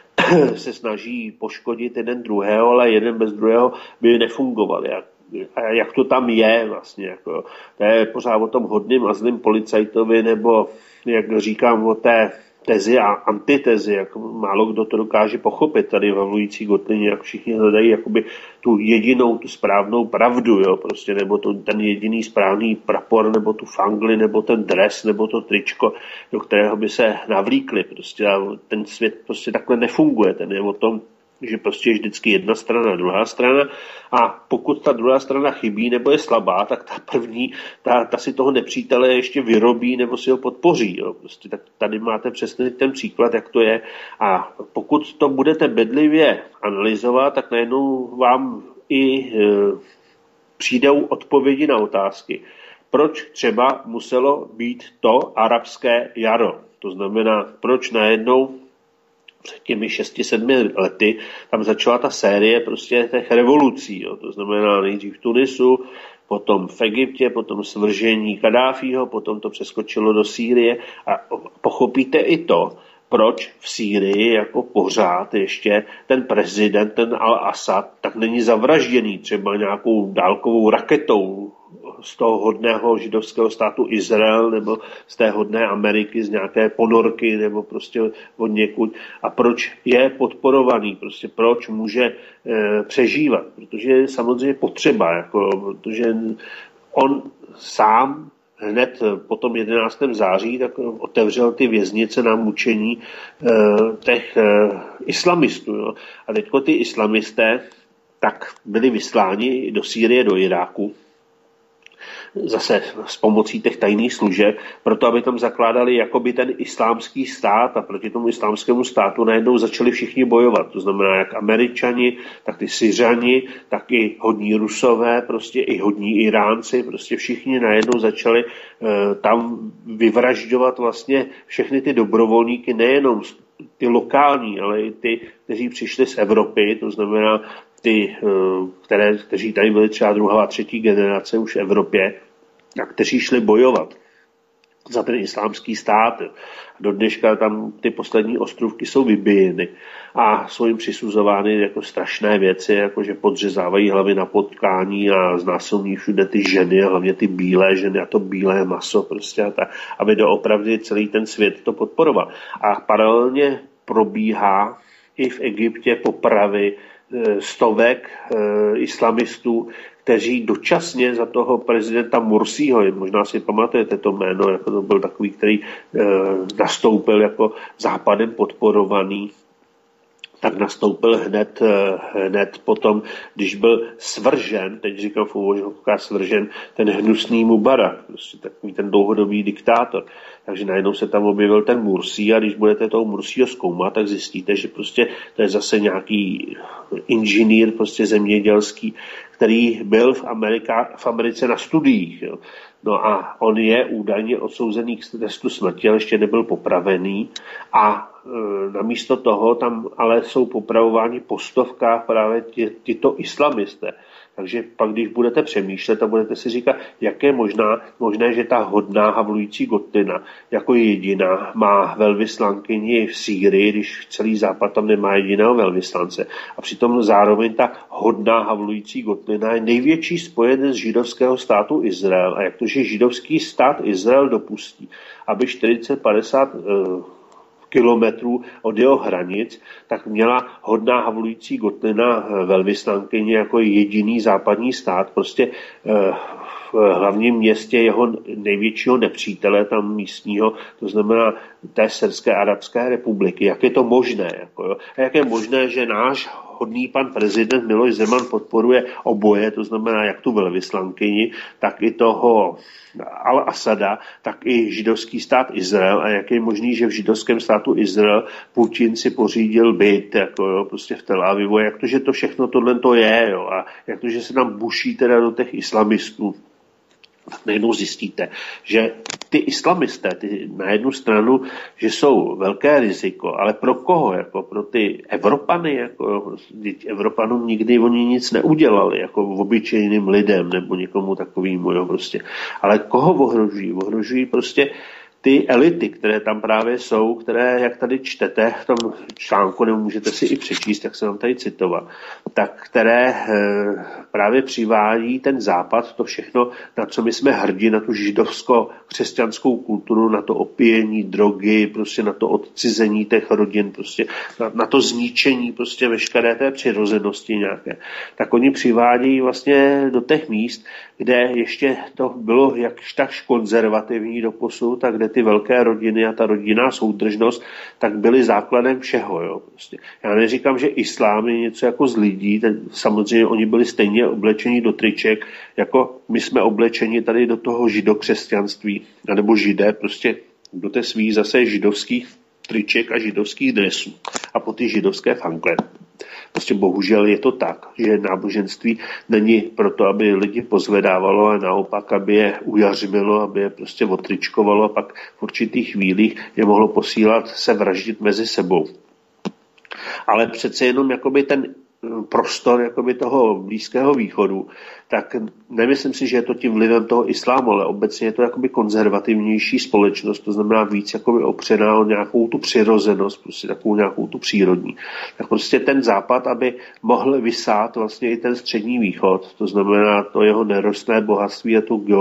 se snaží poškodit jeden druhého, ale jeden bez druhého by nefungoval. Jak to tam je vlastně. Jako, to je pořád o tom hodným a zlým policajtovi, nebo jak říkám o té tezi a antitezi, jak málo kdo to dokáže pochopit tady v Havlující Gotlině, jak všichni hledají jakoby tu jedinou, tu správnou pravdu, jo, prostě, nebo ten jediný správný prapor, nebo tu fangli, nebo ten dres, nebo to tričko, do kterého by se navlíkli. Prostě ten svět prostě takhle nefunguje, ten je o tom, že prostě je vždycky jedna strana, druhá strana a pokud ta druhá strana chybí nebo je slabá, tak ta první, ta si toho nepřítele ještě vyrobí nebo si ho podpoří. Jo. Prostě tak tady máte přesně ten příklad, jak to je a pokud to budete bedlivě analyzovat, tak najednou vám i přijdou odpovědi na otázky. Proč třeba muselo být to arabské jaro? To znamená, proč najednou před těmi 6-7 lety tam začala ta série prostě těch revolucí. Jo. To znamená nejdřív v Tunisu, potom v Egyptě, potom svržení Kadáfího, potom to přeskočilo do Sýrie a pochopíte i to, proč v Sýrii jako pořád ještě ten prezident, ten Al-Assad, tak není zavražděný třeba nějakou dálkovou raketou z toho hodného židovského státu Izrael nebo z té hodné Ameriky, z nějaké ponorky nebo prostě od někud. A proč je podporovaný, prostě proč může přežívat, protože je samozřejmě potřeba, jako, protože on sám hned po tom 11. září tak otevřel ty věznice na mučení těch islamistů. Jo. A teďko ty islamisté tak byli vysláni do Sýrie, do Iráku, zase s pomocí těch tajných služeb, proto aby tam zakládali jakoby ten islámský stát a proti tomu islámskému státu najednou začali všichni bojovat. To znamená jak Američani, tak ty Syřani, tak i hodní Rusové, prostě i hodní Iránci, prostě všichni najednou začali tam vyvražďovat vlastně všechny ty dobrovolníky, nejenom ty lokální, ale i ty, kteří přišli z Evropy, to znamená ty, kteří tady byli třeba druhá a třetí generace už v Evropě, a kteří šli bojovat za ten islámský stát. Do dneška tam ty poslední ostrůvky jsou vybíjeny a jsou jim přisuzovány jako strašné věci, jako že podřezávají hlavy na potkání a znásilní všude ty ženy, a hlavně ty bílé ženy a to bílé maso, prostě a tak, aby doopravdy celý ten svět to podporoval. A paralelně probíhá i v Egyptě popravy stovek islamistů, kteří dočasně za toho prezidenta Mursího, možná si pamatujete to jméno, jako to byl takový, který nastoupil jako západem podporovaný, tak nastoupil hned potom, když byl svržen, teď říkám v uvozovkách svržen, ten hnusný Mubarak, prostě takový ten dlouhodobý diktátor. Takže najednou se tam objevil ten Mursí a když budete toho Mursího zkoumat, tak zjistíte, že prostě to je zase nějaký inženýr prostě zemědělský, který byl v Americe na studiích. Jo. No a on je údajně odsouzený k trestu smrti, ale ještě nebyl popravený a namísto toho tam ale jsou popravováni po stovkách právě tyto islamisté. Takže pak, když budete přemýšlet a budete si říkat, jak je možné, že ta hodná havlující Gottlina jako jediná má velvyslankyni v Sýrii, když celý západ tam nemá jediného velvyslance. A přitom zároveň ta hodná havlující Gottlina je největší spojenec židovského státu Izrael. A jak to, že židovský stát Izrael dopustí, aby 40-50 kilometrů od jeho hranic, tak měla hodná havlující Gottlina velvyslankyně jako jediný západní stát, prostě v hlavním městě jeho největšího nepřítele tam místního, to znamená té Syrské arabské republiky. Jak je to možné? A jak je možné, že náš hodný pan prezident Miloš Zeman podporuje oboje, to znamená jak tu velvyslankyni, tak i toho Al-Asada, tak i židovský stát Izrael, a jak je možný, že v židovském státu Izrael Putin si pořídil byt prostě v Tel Avivu, jak to, že to všechno tohle to je, a jak to, že se nám buší teda do těch islamistů. Najednou zjistíte, že ty islamisté, na jednu stranu, že jsou velké riziko, ale pro koho? Jako pro ty Evropany? Evropanům nikdy oni nic neudělali, jako obyčejným lidem nebo někomu takovýmu. Prostě. Ale koho ohrožují? Ohrožují prostě ty elity, které tam právě jsou, které, jak tady čtete v tom článku, nebo můžete si i přečíst, jak se vám tady citovat, tak které právě přivádí ten západ, to všechno, na co my jsme hrdí, na tu židovsko-křesťanskou kulturu, na to opíjení, drogy, prostě na to odcizení těch rodin, prostě na to zničení prostě veškeré té přirozenosti nějaké. Tak oni přivádějí vlastně do těch míst, kde ještě to bylo jakž takž konzervativní doposud, a kde ty velké rodiny a ta rodinná soudržnost tak byly základem všeho. Jo, prostě. Já neříkám, že islám je něco jako z lidí, samozřejmě oni byli stejně oblečeni do triček, jako my jsme oblečeni tady do toho židokřesťanství, anebo židé, prostě do té svých zase židovských triček a židovských dresů a po ty židovské fankle. Prostě bohužel je to tak, že náboženství není proto, aby lidi pozvedávalo, ale naopak, aby je ujařmilo, aby je prostě otričkovalo a pak v určitých chvílích je mohlo posílat se vraždit mezi sebou. Ale přece jenom jakoby ten prostor jakoby toho Blízkého východu, tak nemyslím si, že je to tím vlivem toho islámu, ale obecně je to jakoby konzervativnější společnost, to znamená víc jakoby opřená o nějakou tu přirozenost, prostě takovou nějakou tu přírodní. Tak prostě ten západ, aby mohl vysát vlastně i ten střední východ, to znamená to jeho nerostné bohatství a tu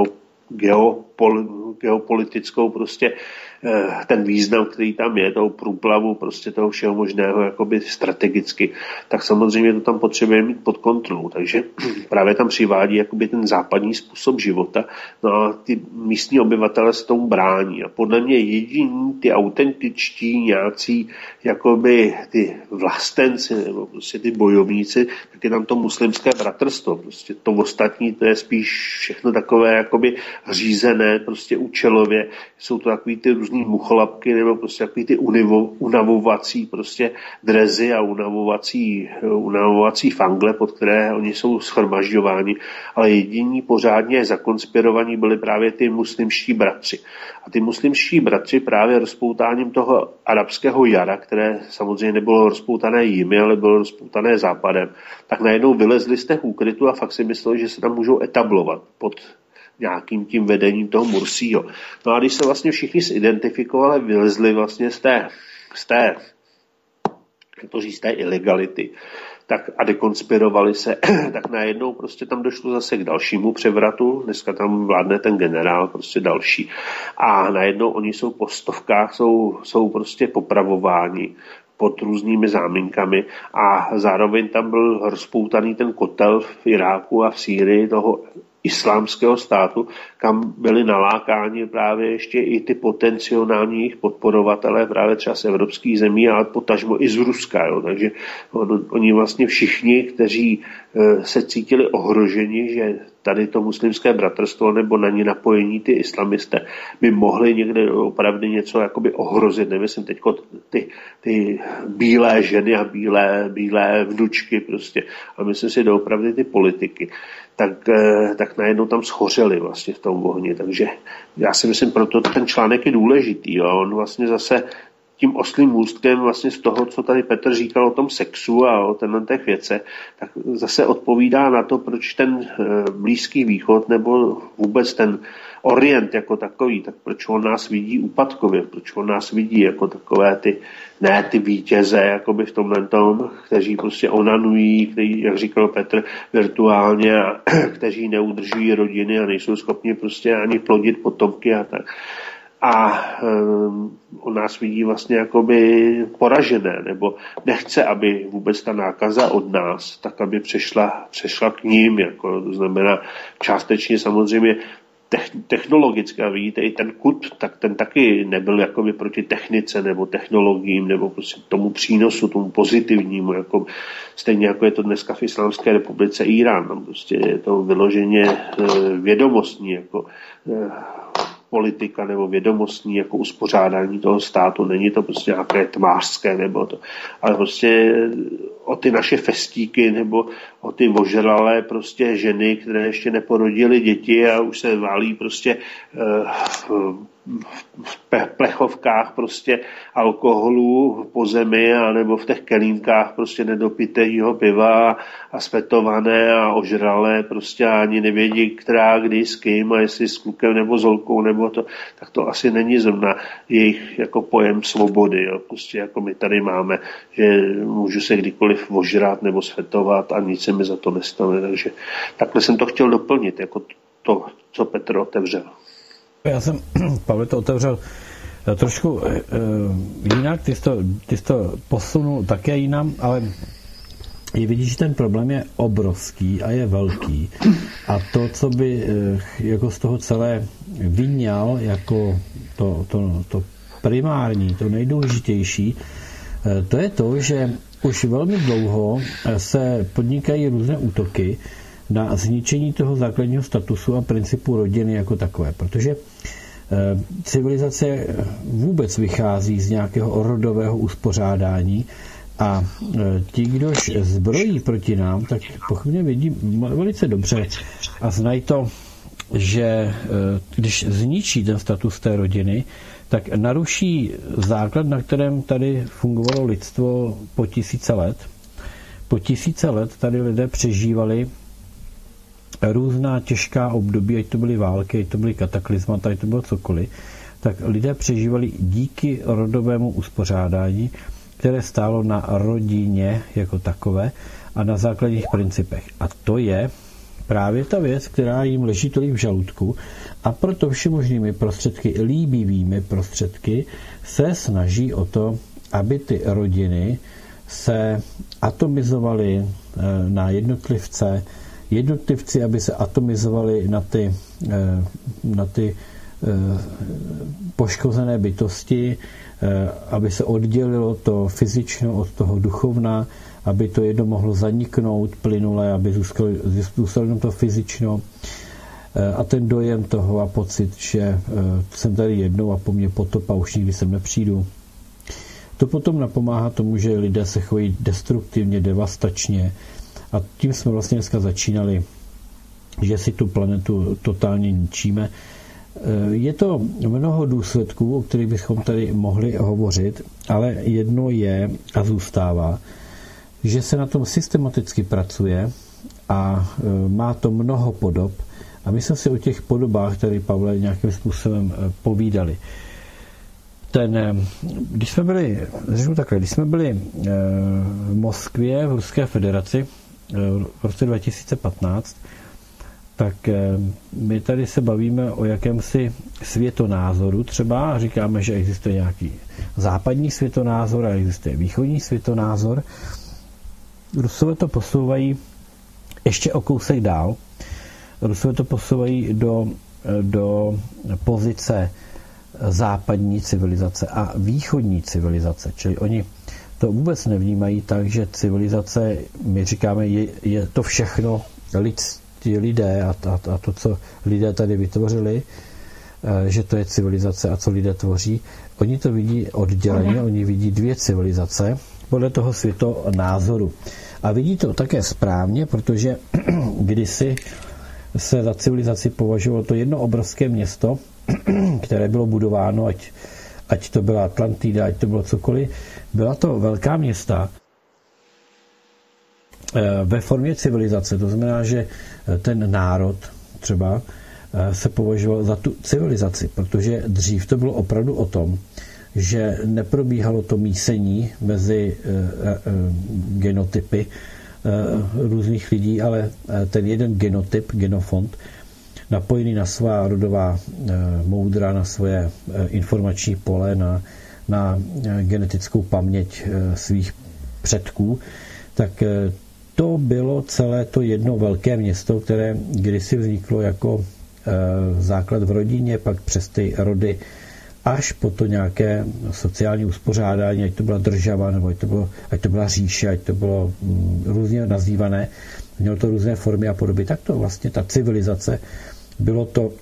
geopolitickou prostě ten význam, který tam je, toho průplavu prostě toho všeho možného jakoby strategicky, tak samozřejmě to tam potřebuje mít pod kontrolou. Takže právě tam přivádí jakoby ten západní způsob života. No a ty místní obyvatele se tomu brání. A podle mě jediní ty autentičtí nějací jakoby ty vlastenci nebo prostě ty bojovníci, tak je tam to muslimské bratrstvo. Prostě to ostatní, to je spíš všechno takové jakoby řízené, prostě účelově. Jsou to takový ty různý mucholapky nebo prostě takový ty unavovací prostě drezy a unavovací fangle, pod které oni jsou shromažďováni, ale jediní pořádně zakonspirovaní byli právě ty muslimští bratři. A ty muslimští bratři právě rozpoutáním toho arabského jara, které samozřejmě nebylo rozpoutané jimi, ale bylo rozpoutané západem, tak najednou vylezli z těch úkrytů a fakt si mysleli, že se tam můžou etablovat pod nějakým tím vedením toho Mursího. No a když se vlastně všichni zidentifikovali, vylezli vlastně z té ilegality, tak a dekonspirovali se, tak najednou prostě tam došlo zase k dalšímu převratu, dneska tam vládne ten generál, prostě další. A najednou oni jsou po stovkách, jsou prostě popravováni pod různými záminkami a zároveň tam byl rozpoutaný ten kotel v Iráku a v Sýrii toho islámského státu, kam byli nalákáni právě ještě i ty potenciální jejich podporovatelé právě třeba z evropských zemí, ale potažmo i z Ruska. Jo. Takže oni vlastně všichni, kteří se cítili ohroženi, že tady to muslimské bratrstvo nebo na ně napojení ty islamisté by mohli někde opravdu něco jakoby ohrozit. Nemyslím teď ty bílé ženy a bílé vnučky prostě. A myslím si doopravdy ty politiky. Tak najednou tam schořeli vlastně v tom ohni. Takže já si myslím, proto ten článek je důležitý. Jo. On vlastně zase tím oslým můstkem vlastně z toho, co tady Petr říkal o tom sexu a o těch věcech, tak zase odpovídá na to, proč ten Blízký východ nebo vůbec ten Orient jako takový, tak proč on nás vidí úpadkově, proč on nás vidí jako takové ty vítěze, jakoby v tomhle tom, kteří prostě onanují, kteří, jak říkal Petr, virtuálně a kteří neudržují rodiny a nejsou schopni prostě ani plodit potomky a tak. A on nás vidí vlastně jakoby poražené, nebo nechce, aby vůbec ta nákaza od nás, tak aby přešla k ním, jako, to znamená částečně samozřejmě technologicky, a vidíte, i ten Kut, tak ten taky nebyl jakoby proti technice nebo technologiím nebo prostě tomu přínosu, tomu pozitivnímu, jako, stejně jako je to dneska v Islámské republice Irán, tam prostě je to vyloženě vědomostní, jako politika nebo vědomostní jako uspořádání toho státu. Není to prostě nějaké tmářské nebo to, ale prostě o ty naše festíky nebo o ty ožralé prostě ženy, které ještě neporodily děti a už se válí prostě v plechovkách prostě alkoholu po zemi a nebo v těch kelímkách prostě nedopitého piva a svetované a ožralé prostě ani nevědí, která kdy s kým a jestli s klukem nebo s holkou nebo to, tak to asi není zrovna jejich jako pojem svobody, jo. Prostě jako my tady máme, že můžu se kdykoliv ožrat nebo svetovat a nic se mi za to nestane, takže takhle jsem to chtěl doplnit, jako to, co Petr otevřel. Já jsem, Pavle, to otevřel trošku jinak, ty jsi to posunul také jinam, ale vidíš, že ten problém je obrovský a je velký. A to, co by jako z toho celé vyňal jako to primární, to nejdůležitější, to je to, že už velmi dlouho se podnikají různé útoky na zničení toho základního statusu a principu rodiny jako takové, protože civilizace vůbec vychází z nějakého rodového uspořádání a ti, kdož zbrojí proti nám, tak pochopně vidí velice dobře a znají to, že když zničí ten status té rodiny, tak naruší základ, na kterém tady fungovalo lidstvo po tisíce let. Po tisíce let tady lidé přežívali různá těžká období, ať to byly války, ať to byly kataklizmata, ať to bylo cokoliv, tak lidé přežívali díky rodovému uspořádání, které stálo na rodině jako takové a na základních principech. A to je právě ta věc, která jim leží tolik v žaludku a proto všemožnými prostředky, líbivými prostředky, se snaží o to, aby ty rodiny se atomizovaly na jednotlivci, aby se atomizovali na ty poškozené bytosti, aby se oddělilo to fyzično od toho duchovna, aby to jedno mohlo zaniknout plynule, aby zůstalo jenom to fyzično a ten dojem toho a pocit, že jsem tady jednou a po mně potop a už nikdy sem nepřijdu. To potom napomáhá tomu, že lidé se chovají destruktivně, devastačně a tím jsme vlastně dneska začínali, že si tu planetu totálně ničíme. Je to mnoho důsledků, o kterých bychom tady mohli hovořit, ale jedno je a zůstává, že se na tom systematicky pracuje a má to mnoho podob a my jsme si o těch podobách tady, Pavle, nějakým způsobem povídali. Když jsme byli v Moskvě, v Ruské federaci v roce 2015, tak my tady se bavíme o jakémsi světonázoru třeba, říkáme, že existuje nějaký západní světonázor a existuje východní světonázor. Rusové to posouvají ještě o kousek dál. Rusové to posouvají do pozice západní civilizace a východní civilizace. Čili oni to vůbec nevnímají tak, že civilizace, my říkáme, je to všechno lidé a to, co lidé tady vytvořili, že to je civilizace a co lidé tvoří. Oni to vidí odděleně, oni vidí dvě civilizace podle toho světonázoru. A vidí to také správně, protože kdysi se za civilizaci považovalo to jedno obrovské město, které bylo budováno, ať to byla Atlantida, ať to bylo cokoliv, byla to velká města ve formě civilizace. To znamená, že ten národ třeba se považoval za tu civilizaci, protože dřív to bylo opravdu o tom, že neprobíhalo to mísení mezi genotypy různých lidí, ale ten jeden genotyp, genofond, napojený na svá rodová moudra, na svoje informační pole, na genetickou paměť svých předků, tak to bylo celé to jedno velké město, které kdysi vzniklo jako základ v rodině, pak přes ty rody až po to nějaké sociální uspořádání, ať to byla država, nebo ať to byla říše, ať to bylo různě nazývané, mělo to různé formy a podoby. Tak to vlastně ta civilizace bylo to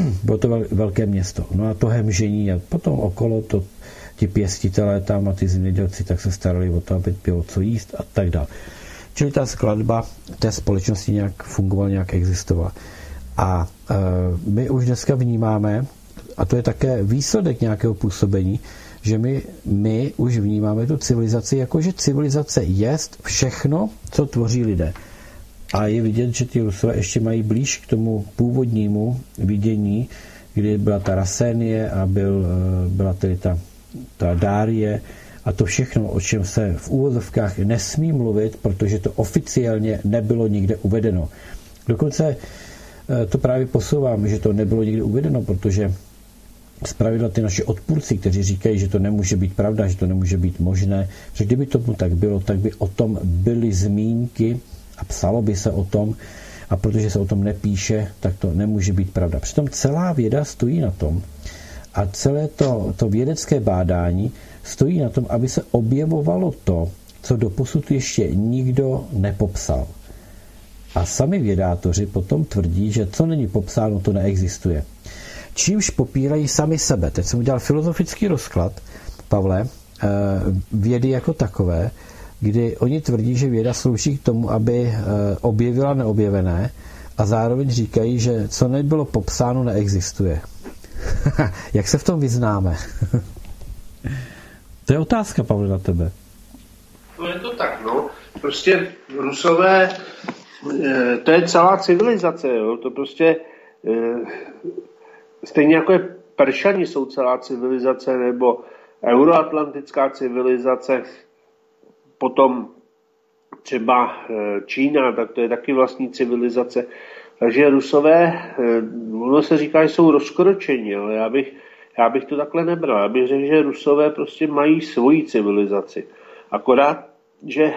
velké město. No a to hemžení a potom okolo to ti pěstitelé tam a ty zemědělci tak se starali o to, aby bylo co jíst a tak dále. Čili ta skladba té společnosti nějak fungovala, nějak existovala. A my už dneska vnímáme, a to je také výsledek nějakého působení, že my už vnímáme tu civilizaci jako, že civilizace jest všechno, co tvoří lidé. A je vidět, že ty Rusové ještě mají blíž k tomu původnímu vidění, kdy byla ta Rasénie a byla tedy ta Dárie a to všechno, o čem se v úvozovkách nesmí mluvit, protože to oficiálně nebylo nikde uvedeno. Dokonce to právě posouvám, že to nebylo nikde uvedeno, protože zpravidla ty naši odpůrci, kteří říkají, že to nemůže být pravda, že to nemůže být možné, že kdyby tomu tak bylo, tak by o tom byly zmínky a psalo by se o tom, a protože se o tom nepíše, tak to nemůže být pravda. Přitom celá věda stojí na tom a celé to vědecké bádání stojí na tom, aby se objevovalo to, co doposud ještě nikdo nepopsal. A sami vědátoři potom tvrdí, že co není popsáno, to neexistuje. Čímž popírají sami sebe. Teď jsem udělal filozofický rozklad, Pavle, vědy jako takové, kdy oni tvrdí, že věda slouží k tomu, aby objevila neobjevené a zároveň říkají, že co nebylo popsáno, neexistuje. Jak se v tom vyznáme? To je otázka, Pavle, na tebe. No je to tak, no. Prostě Rusové, to je celá civilizace, jo. To prostě stejně jako je Peršani jsou celá civilizace, nebo euroatlantická civilizace, potom třeba Čína, tak to je taky vlastní civilizace. Takže Rusové, ono se říká, že jsou rozkročení, ale já bych to takhle nebral. Já bych řekl, že Rusové prostě mají svoji civilizaci. Akorát, že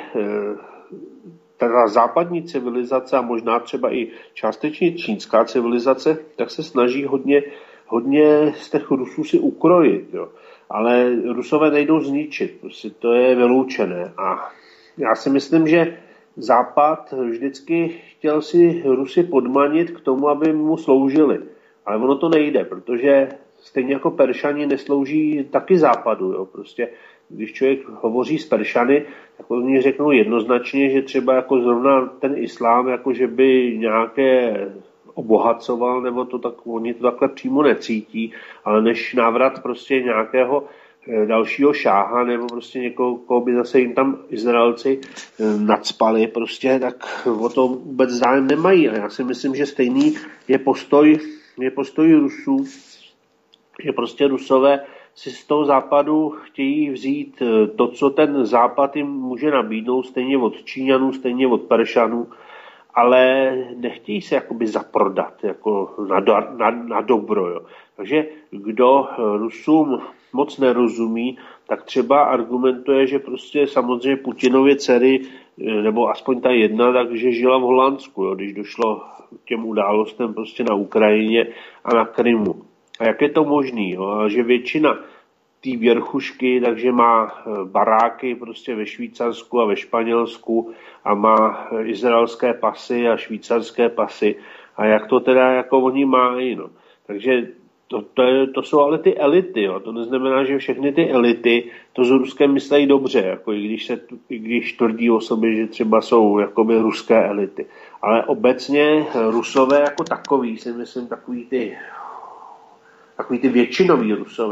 ta západní civilizace a možná třeba i částečně čínská civilizace, tak se snaží hodně z těch Rusů si ukrojit. Jo. Ale Rusové nejdou zničit, prostě to je vyloučené. A já si myslím, že Západ vždycky chtěl si Rusy podmanit k tomu, aby mu sloužili. Ale ono to nejde, protože stejně jako Peršani neslouží taky Západu. Jo. Prostě když člověk hovoří s Peršany, tak oni řeknou jednoznačně, že třeba jako zrovna ten islám, jako že by nějaké obohacoval, nebo to tak, oni to takhle přímo necítí, ale než návrat prostě nějakého dalšího šáha, nebo prostě někoho, koho by zase jim tam Izraelci nacpali prostě, tak o to vůbec zájem nemají. A já si myslím, že stejný je postoj Rusů, že prostě Rusové si z toho západu chtějí vzít to, co ten západ jim může nabídnout, stejně od Číňanů, stejně od Peršanů, ale nechtějí se jakoby zaprodat jako na dobro. Jo. Takže kdo Rusům moc nerozumí, tak třeba argumentuje, že prostě samozřejmě Putinově dcery, nebo aspoň ta jedna, takže žila v Holandsku, jo, když došlo k těm událostem prostě na Ukrajině a na Krymu. A jak je to možný? Jo? Že většina té věrchušky, takže má baráky prostě ve Švýcarsku a ve Španělsku a má izraelské pasy a švýcarské pasy. A jak to teda jako oni mají, no. Takže to jsou ale ty elity, jo. To neznamená, že všechny ty elity to s Ruskem myslejí dobře, jako i když tvrdí o sobě, že třeba jsou jakoby ruské elity. Ale obecně Rusové jako takový, si myslím, takový ty většinový Rusové,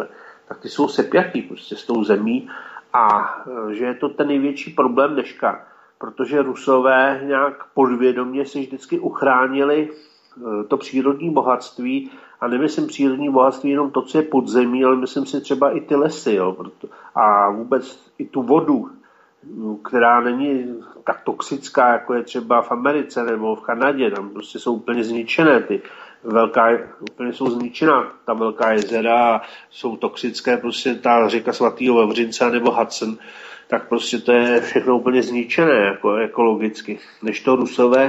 tak ty jsou sepjatý prostě s tou zemí a že je to ten největší problém dneška, protože Rusové nějak podvědomě si vždycky uchránili to přírodní bohatství a nemyslím přírodní bohatství jenom to, co je pod zemí, ale myslím si třeba i ty lesy, jo, a vůbec i tu vodu, která není tak toxická, jako je třeba v Americe nebo v Kanadě, tam prostě jsou úplně zničené úplně jsou zničená ta velká jezera, jsou toxické, prostě ta řeka svatého Vavřince nebo Hudson, tak prostě to je všechno úplně zničené, jako ekologicky. Než to Rusové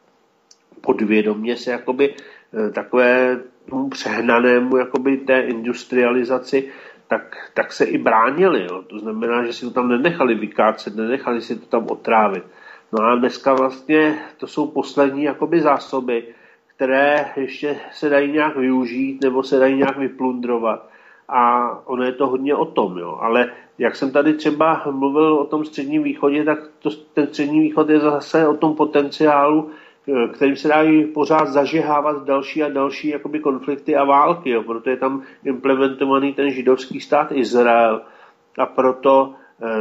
podvědomě se jakoby takové přehnanému jakoby té industrializaci, tak se i bránili. Jo. To znamená, že si to tam nenechali vykácet, nenechali si to tam otrávit. No a dneska vlastně to jsou poslední jakoby zásoby, které ještě se dají nějak využít nebo se dají nějak vyplundrovat. A ono je to hodně o tom. Jo. Ale jak jsem tady třeba mluvil o tom Středním východě, tak ten Střední východ je zase o tom potenciálu, kterým se dají pořád zažehávat další a další jakoby konflikty a války. Jo. Proto je tam implementovaný ten židovský stát Izrael a proto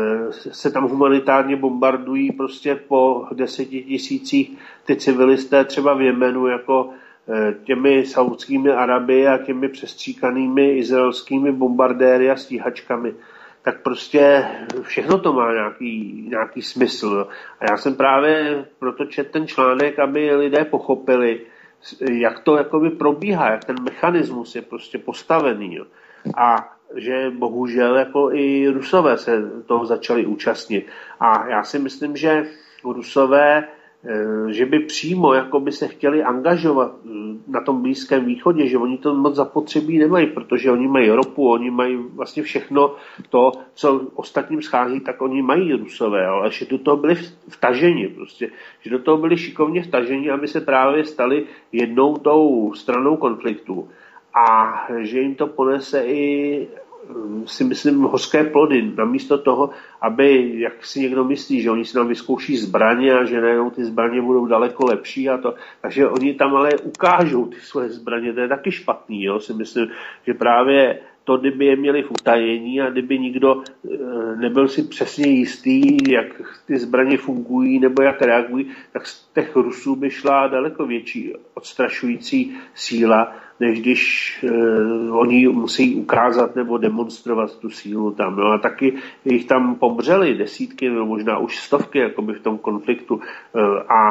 se tam humanitárně bombardují prostě po 10 000 ty civilisté třeba v Jemenu jako těmi saudskými Araby a těmi přestříkanými izraelskými bombardéry a stíhačkami. Tak prostě všechno to má nějaký smysl. A já jsem právě proto četl ten článek, aby lidé pochopili, jak to jakoby probíhá, jak ten mechanismus je prostě postavený. Jo. A že bohužel jako i Rusové se toho začali účastnit. A já si myslím, že Rusové, že by přímo jakoby se chtěli angažovat na tom Blízkém východě, že oni to moc zapotřebí nemají, protože oni mají ropu, oni mají vlastně všechno to, co ostatním schází, tak oni mají Rusové, ale že do toho byli vtaženi prostě, že do toho byli šikovně vtaženi, aby se právě stali jednou tou stranou konfliktu. A že jim to ponese i, si myslím, hořké plody, namísto toho, aby, jak si někdo myslí, že oni si nám vyzkouší zbraně a že najednou ty zbraně budou daleko lepší a to. Takže oni tam ale ukážou ty svoje zbraně, to je taky špatný, jo, si myslím, že právě to, kdyby je měli v utajení a kdyby nikdo nebyl si přesně jistý, jak ty zbraně fungují nebo jak reagují, tak z těch Rusů by šla daleko větší odstrašující síla, než když oni musí ukázat nebo demonstrovat tu sílu tam. No a taky jich tam pomřeli desítky, nebo možná už stovky jakoby v tom konfliktu. A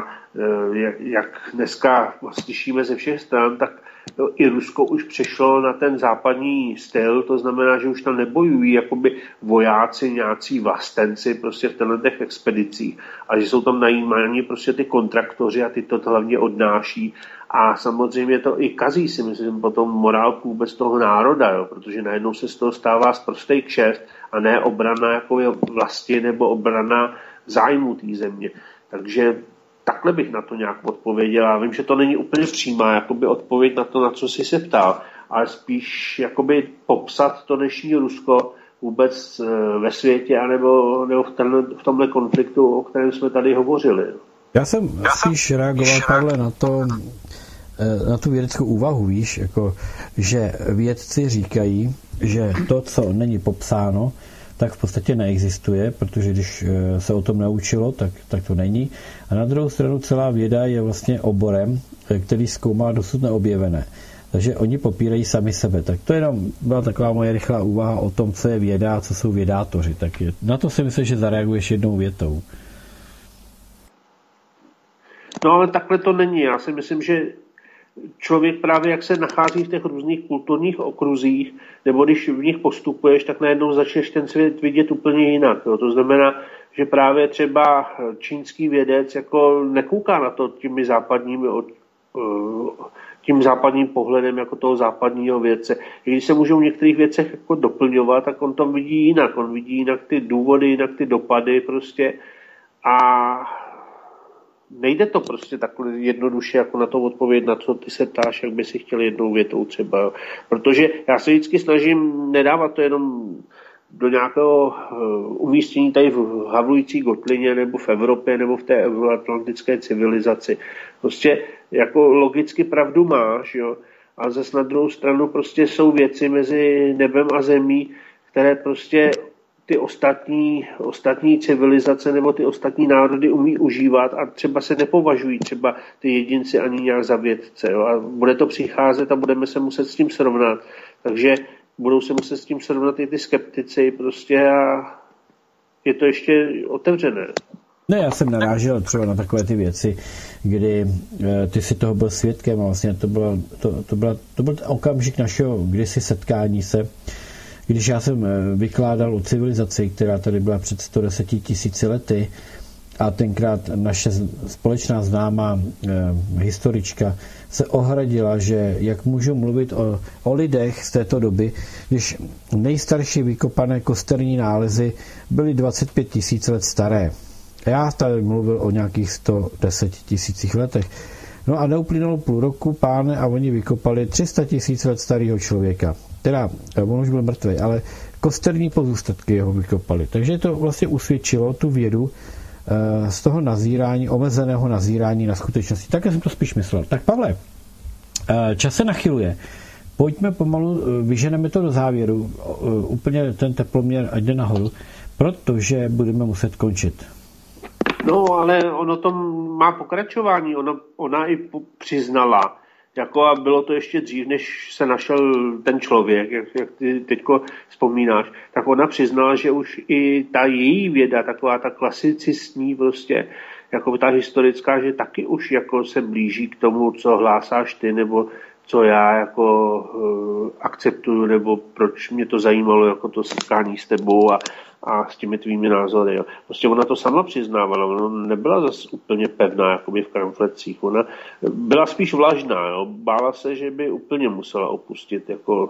jak dneska slyšíme ze všech stran, tak i Rusko už přešlo na ten západní styl, to znamená, že už tam nebojují jakoby vojáci, nějací vlastenci prostě v těch expedicích, ale že jsou tam najímáni prostě ty kontraktoři a ty to hlavně odnáší. A samozřejmě to i kazí, si myslím, potom morálku vůbec toho národa, jo, protože najednou se z toho stává sprostej kšeft a ne obrana jako je vlasti nebo obrana zájmu té země. Takže takhle bych na to nějak odpověděl. Já vím, že to není úplně přímá jakoby odpověď na to, na co jsi se ptal, ale spíš jakoby popsat to dnešní Rusko vůbec ve světě anebo v tomhle konfliktu, o kterém jsme tady hovořili. Já jsem spíš reagoval, Pavle, na tu vědeckou úvahu, víš, jako, že vědci říkají, že to, co není popsáno, tak v podstatě neexistuje, protože když se o tom naučilo, tak to není. A na druhou stranu celá věda je vlastně oborem, který zkoumá dosud neobjevené. Takže oni popírají sami sebe. Tak to jenom byla taková moje rychlá úvaha o tom, co je věda a co jsou vědátoři. Tak na to si myslím, že zareaguješ jednou větou. No ale takhle to není. Já si myslím, že člověk právě jak se nachází v těch různých kulturních okruzích, nebo když v nich postupuješ, tak najednou začneš ten svět vidět úplně jinak. Jo. To znamená, že právě třeba čínský vědec jako nekouká na to tím západním pohledem jako toho západního vědce. I když se můžou v některých věcech jako doplňovat, tak on to vidí jinak. On vidí jinak ty důvody, jinak ty dopady prostě a nejde to prostě takhle jednoduše jako na to odpovědět, na co ty se ptáš, jak by si chtěl jednou větou třeba. Protože já se vždycky snažím nedávat to jenom do nějakého umístění tady v havlující kotlině nebo v Evropě nebo v té euroatlantické civilizaci. Prostě jako logicky pravdu máš, jo, ale zase na druhou stranu prostě jsou věci mezi nebem a zemí, které prostě ty ostatní civilizace nebo ty ostatní národy umí užívat a třeba se nepovažují třeba ty jedinci ani nějak za vědce. Jo? A bude to přicházet a budeme se muset s tím srovnat. Takže budou se muset s tím srovnat i ty skeptici prostě a je to ještě otevřené. Ne, já jsem narážel třeba na takové ty věci, kdy ty si toho byl svědkem a vlastně to byl okamžik našeho kdysi setkání se, když já jsem vykládal o civilizaci, která tady byla před 110 000 lety a tenkrát naše společná známá historička se ohradila, že jak můžu mluvit o lidech z této doby, když nejstarší vykopané kosterní nálezy byly 25 000 let staré. Já tady mluvil o nějakých 110 000 letech. No a neuplynulo půl roku, páne, a oni vykopali 300 000 let starého člověka. Teda, on už byl mrtvý, ale kosterní pozůstatky jeho vykopali. Takže to vlastně usvědčilo tu vědu z toho nazírání, omezeného nazírání na skutečnosti. Tak jsem to spíš myslel. Tak Pavle, čas se nachyluje. Pojďme pomalu, vyženeme to do závěru. Úplně ten teploměr ať jde nahoru, protože budeme muset končit. No, ale ono to má pokračování. Ona i přiznala, jako a bylo to ještě dřív, než se našel ten člověk, jak ty teďko vzpomínáš, tak ona přiznala, že už i ta její věda, taková ta klasicistní prostě, jako ta historická, že taky už jako se blíží k tomu, co hlásáš ty, nebo co já jako akceptuju, nebo proč mě to zajímalo, jako to setkání s tebou a s těmi tvými názory. Jo. Prostě ona to sama přiznávala, ona nebyla zase úplně pevná jakoby v kramflecích, ona byla spíš vlažná, jo. Bála se, že by úplně musela opustit jako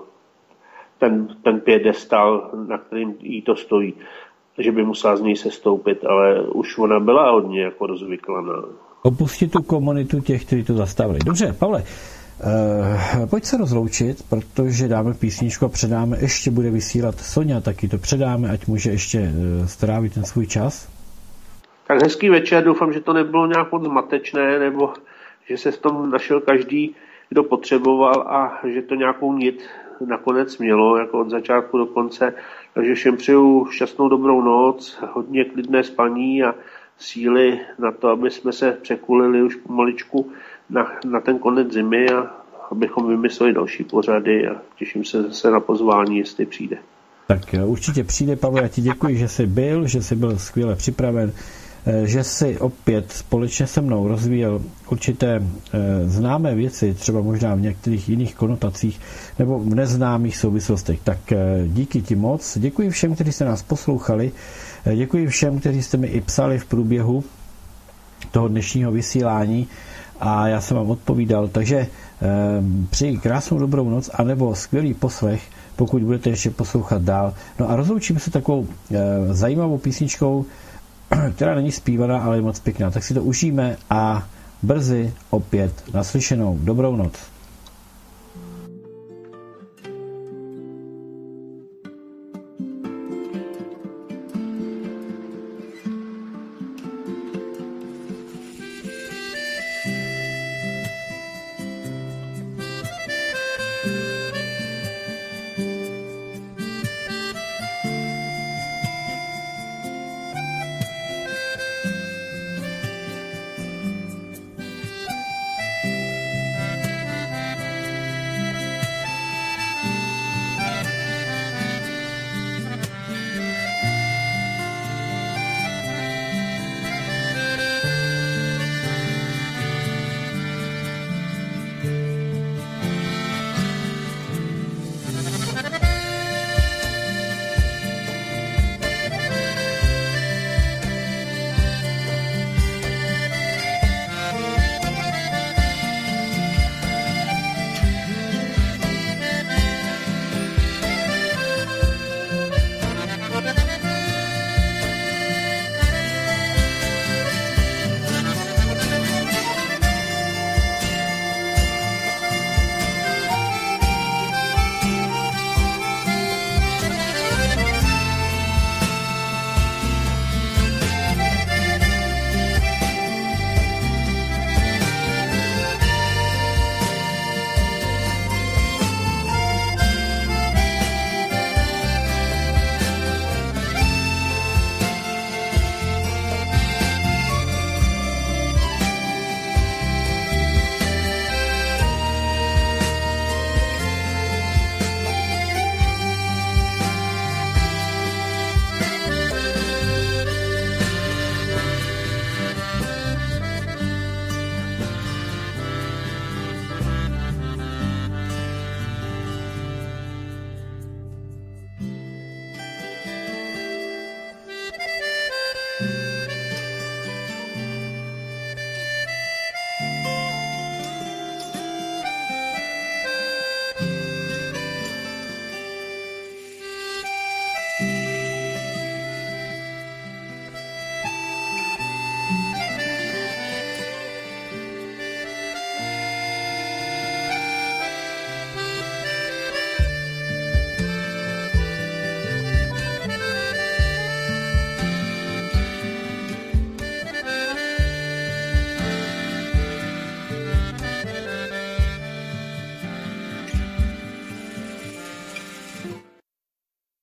ten piedestal, na kterým jí to stojí, že by musela z něj sestoupit, ale už ona byla hodně jako rozvyklaná. Opustit tu komunitu těch, kteří to zastavili. Dobře, Pavle, pojď se rozloučit, protože dáme písničku a předáme, ještě bude vysílat Soňa, taky to předáme, ať může ještě strávit ten svůj čas. Tak hezký večer, doufám, že to nebylo nějak moc zmatečné, nebo že se v tom našel každý, kdo potřeboval a že to nějakou nit nakonec mělo, jako od začátku do konce. Takže všem přeju šťastnou dobrou noc, hodně klidné spaní a síly na to, aby jsme se překulili už pomaličku na ten konec zimy a abychom vymysleli další pořady a těším se zase na pozvání, jestli přijde. Tak určitě přijde, Pavel, já ti děkuji, že jsi byl skvěle připraven, že jsi opět společně se mnou rozvíjel určité známé věci, třeba možná v některých jiných konotacích nebo v neznámých souvislostech. Tak díky ti moc, děkuji všem, kteří jste nás poslouchali, děkuji všem, kteří jste mi i psali v průběhu toho dnešního vysílání a já jsem vám odpovídal, takže přeji krásnou dobrou noc anebo skvělý poslech, pokud budete ještě poslouchat dál. No a rozloučíme se takovou zajímavou písničkou, která není zpívaná, ale je moc pěkná. Tak si to užijeme a brzy opět naslyšenou. Dobrou noc.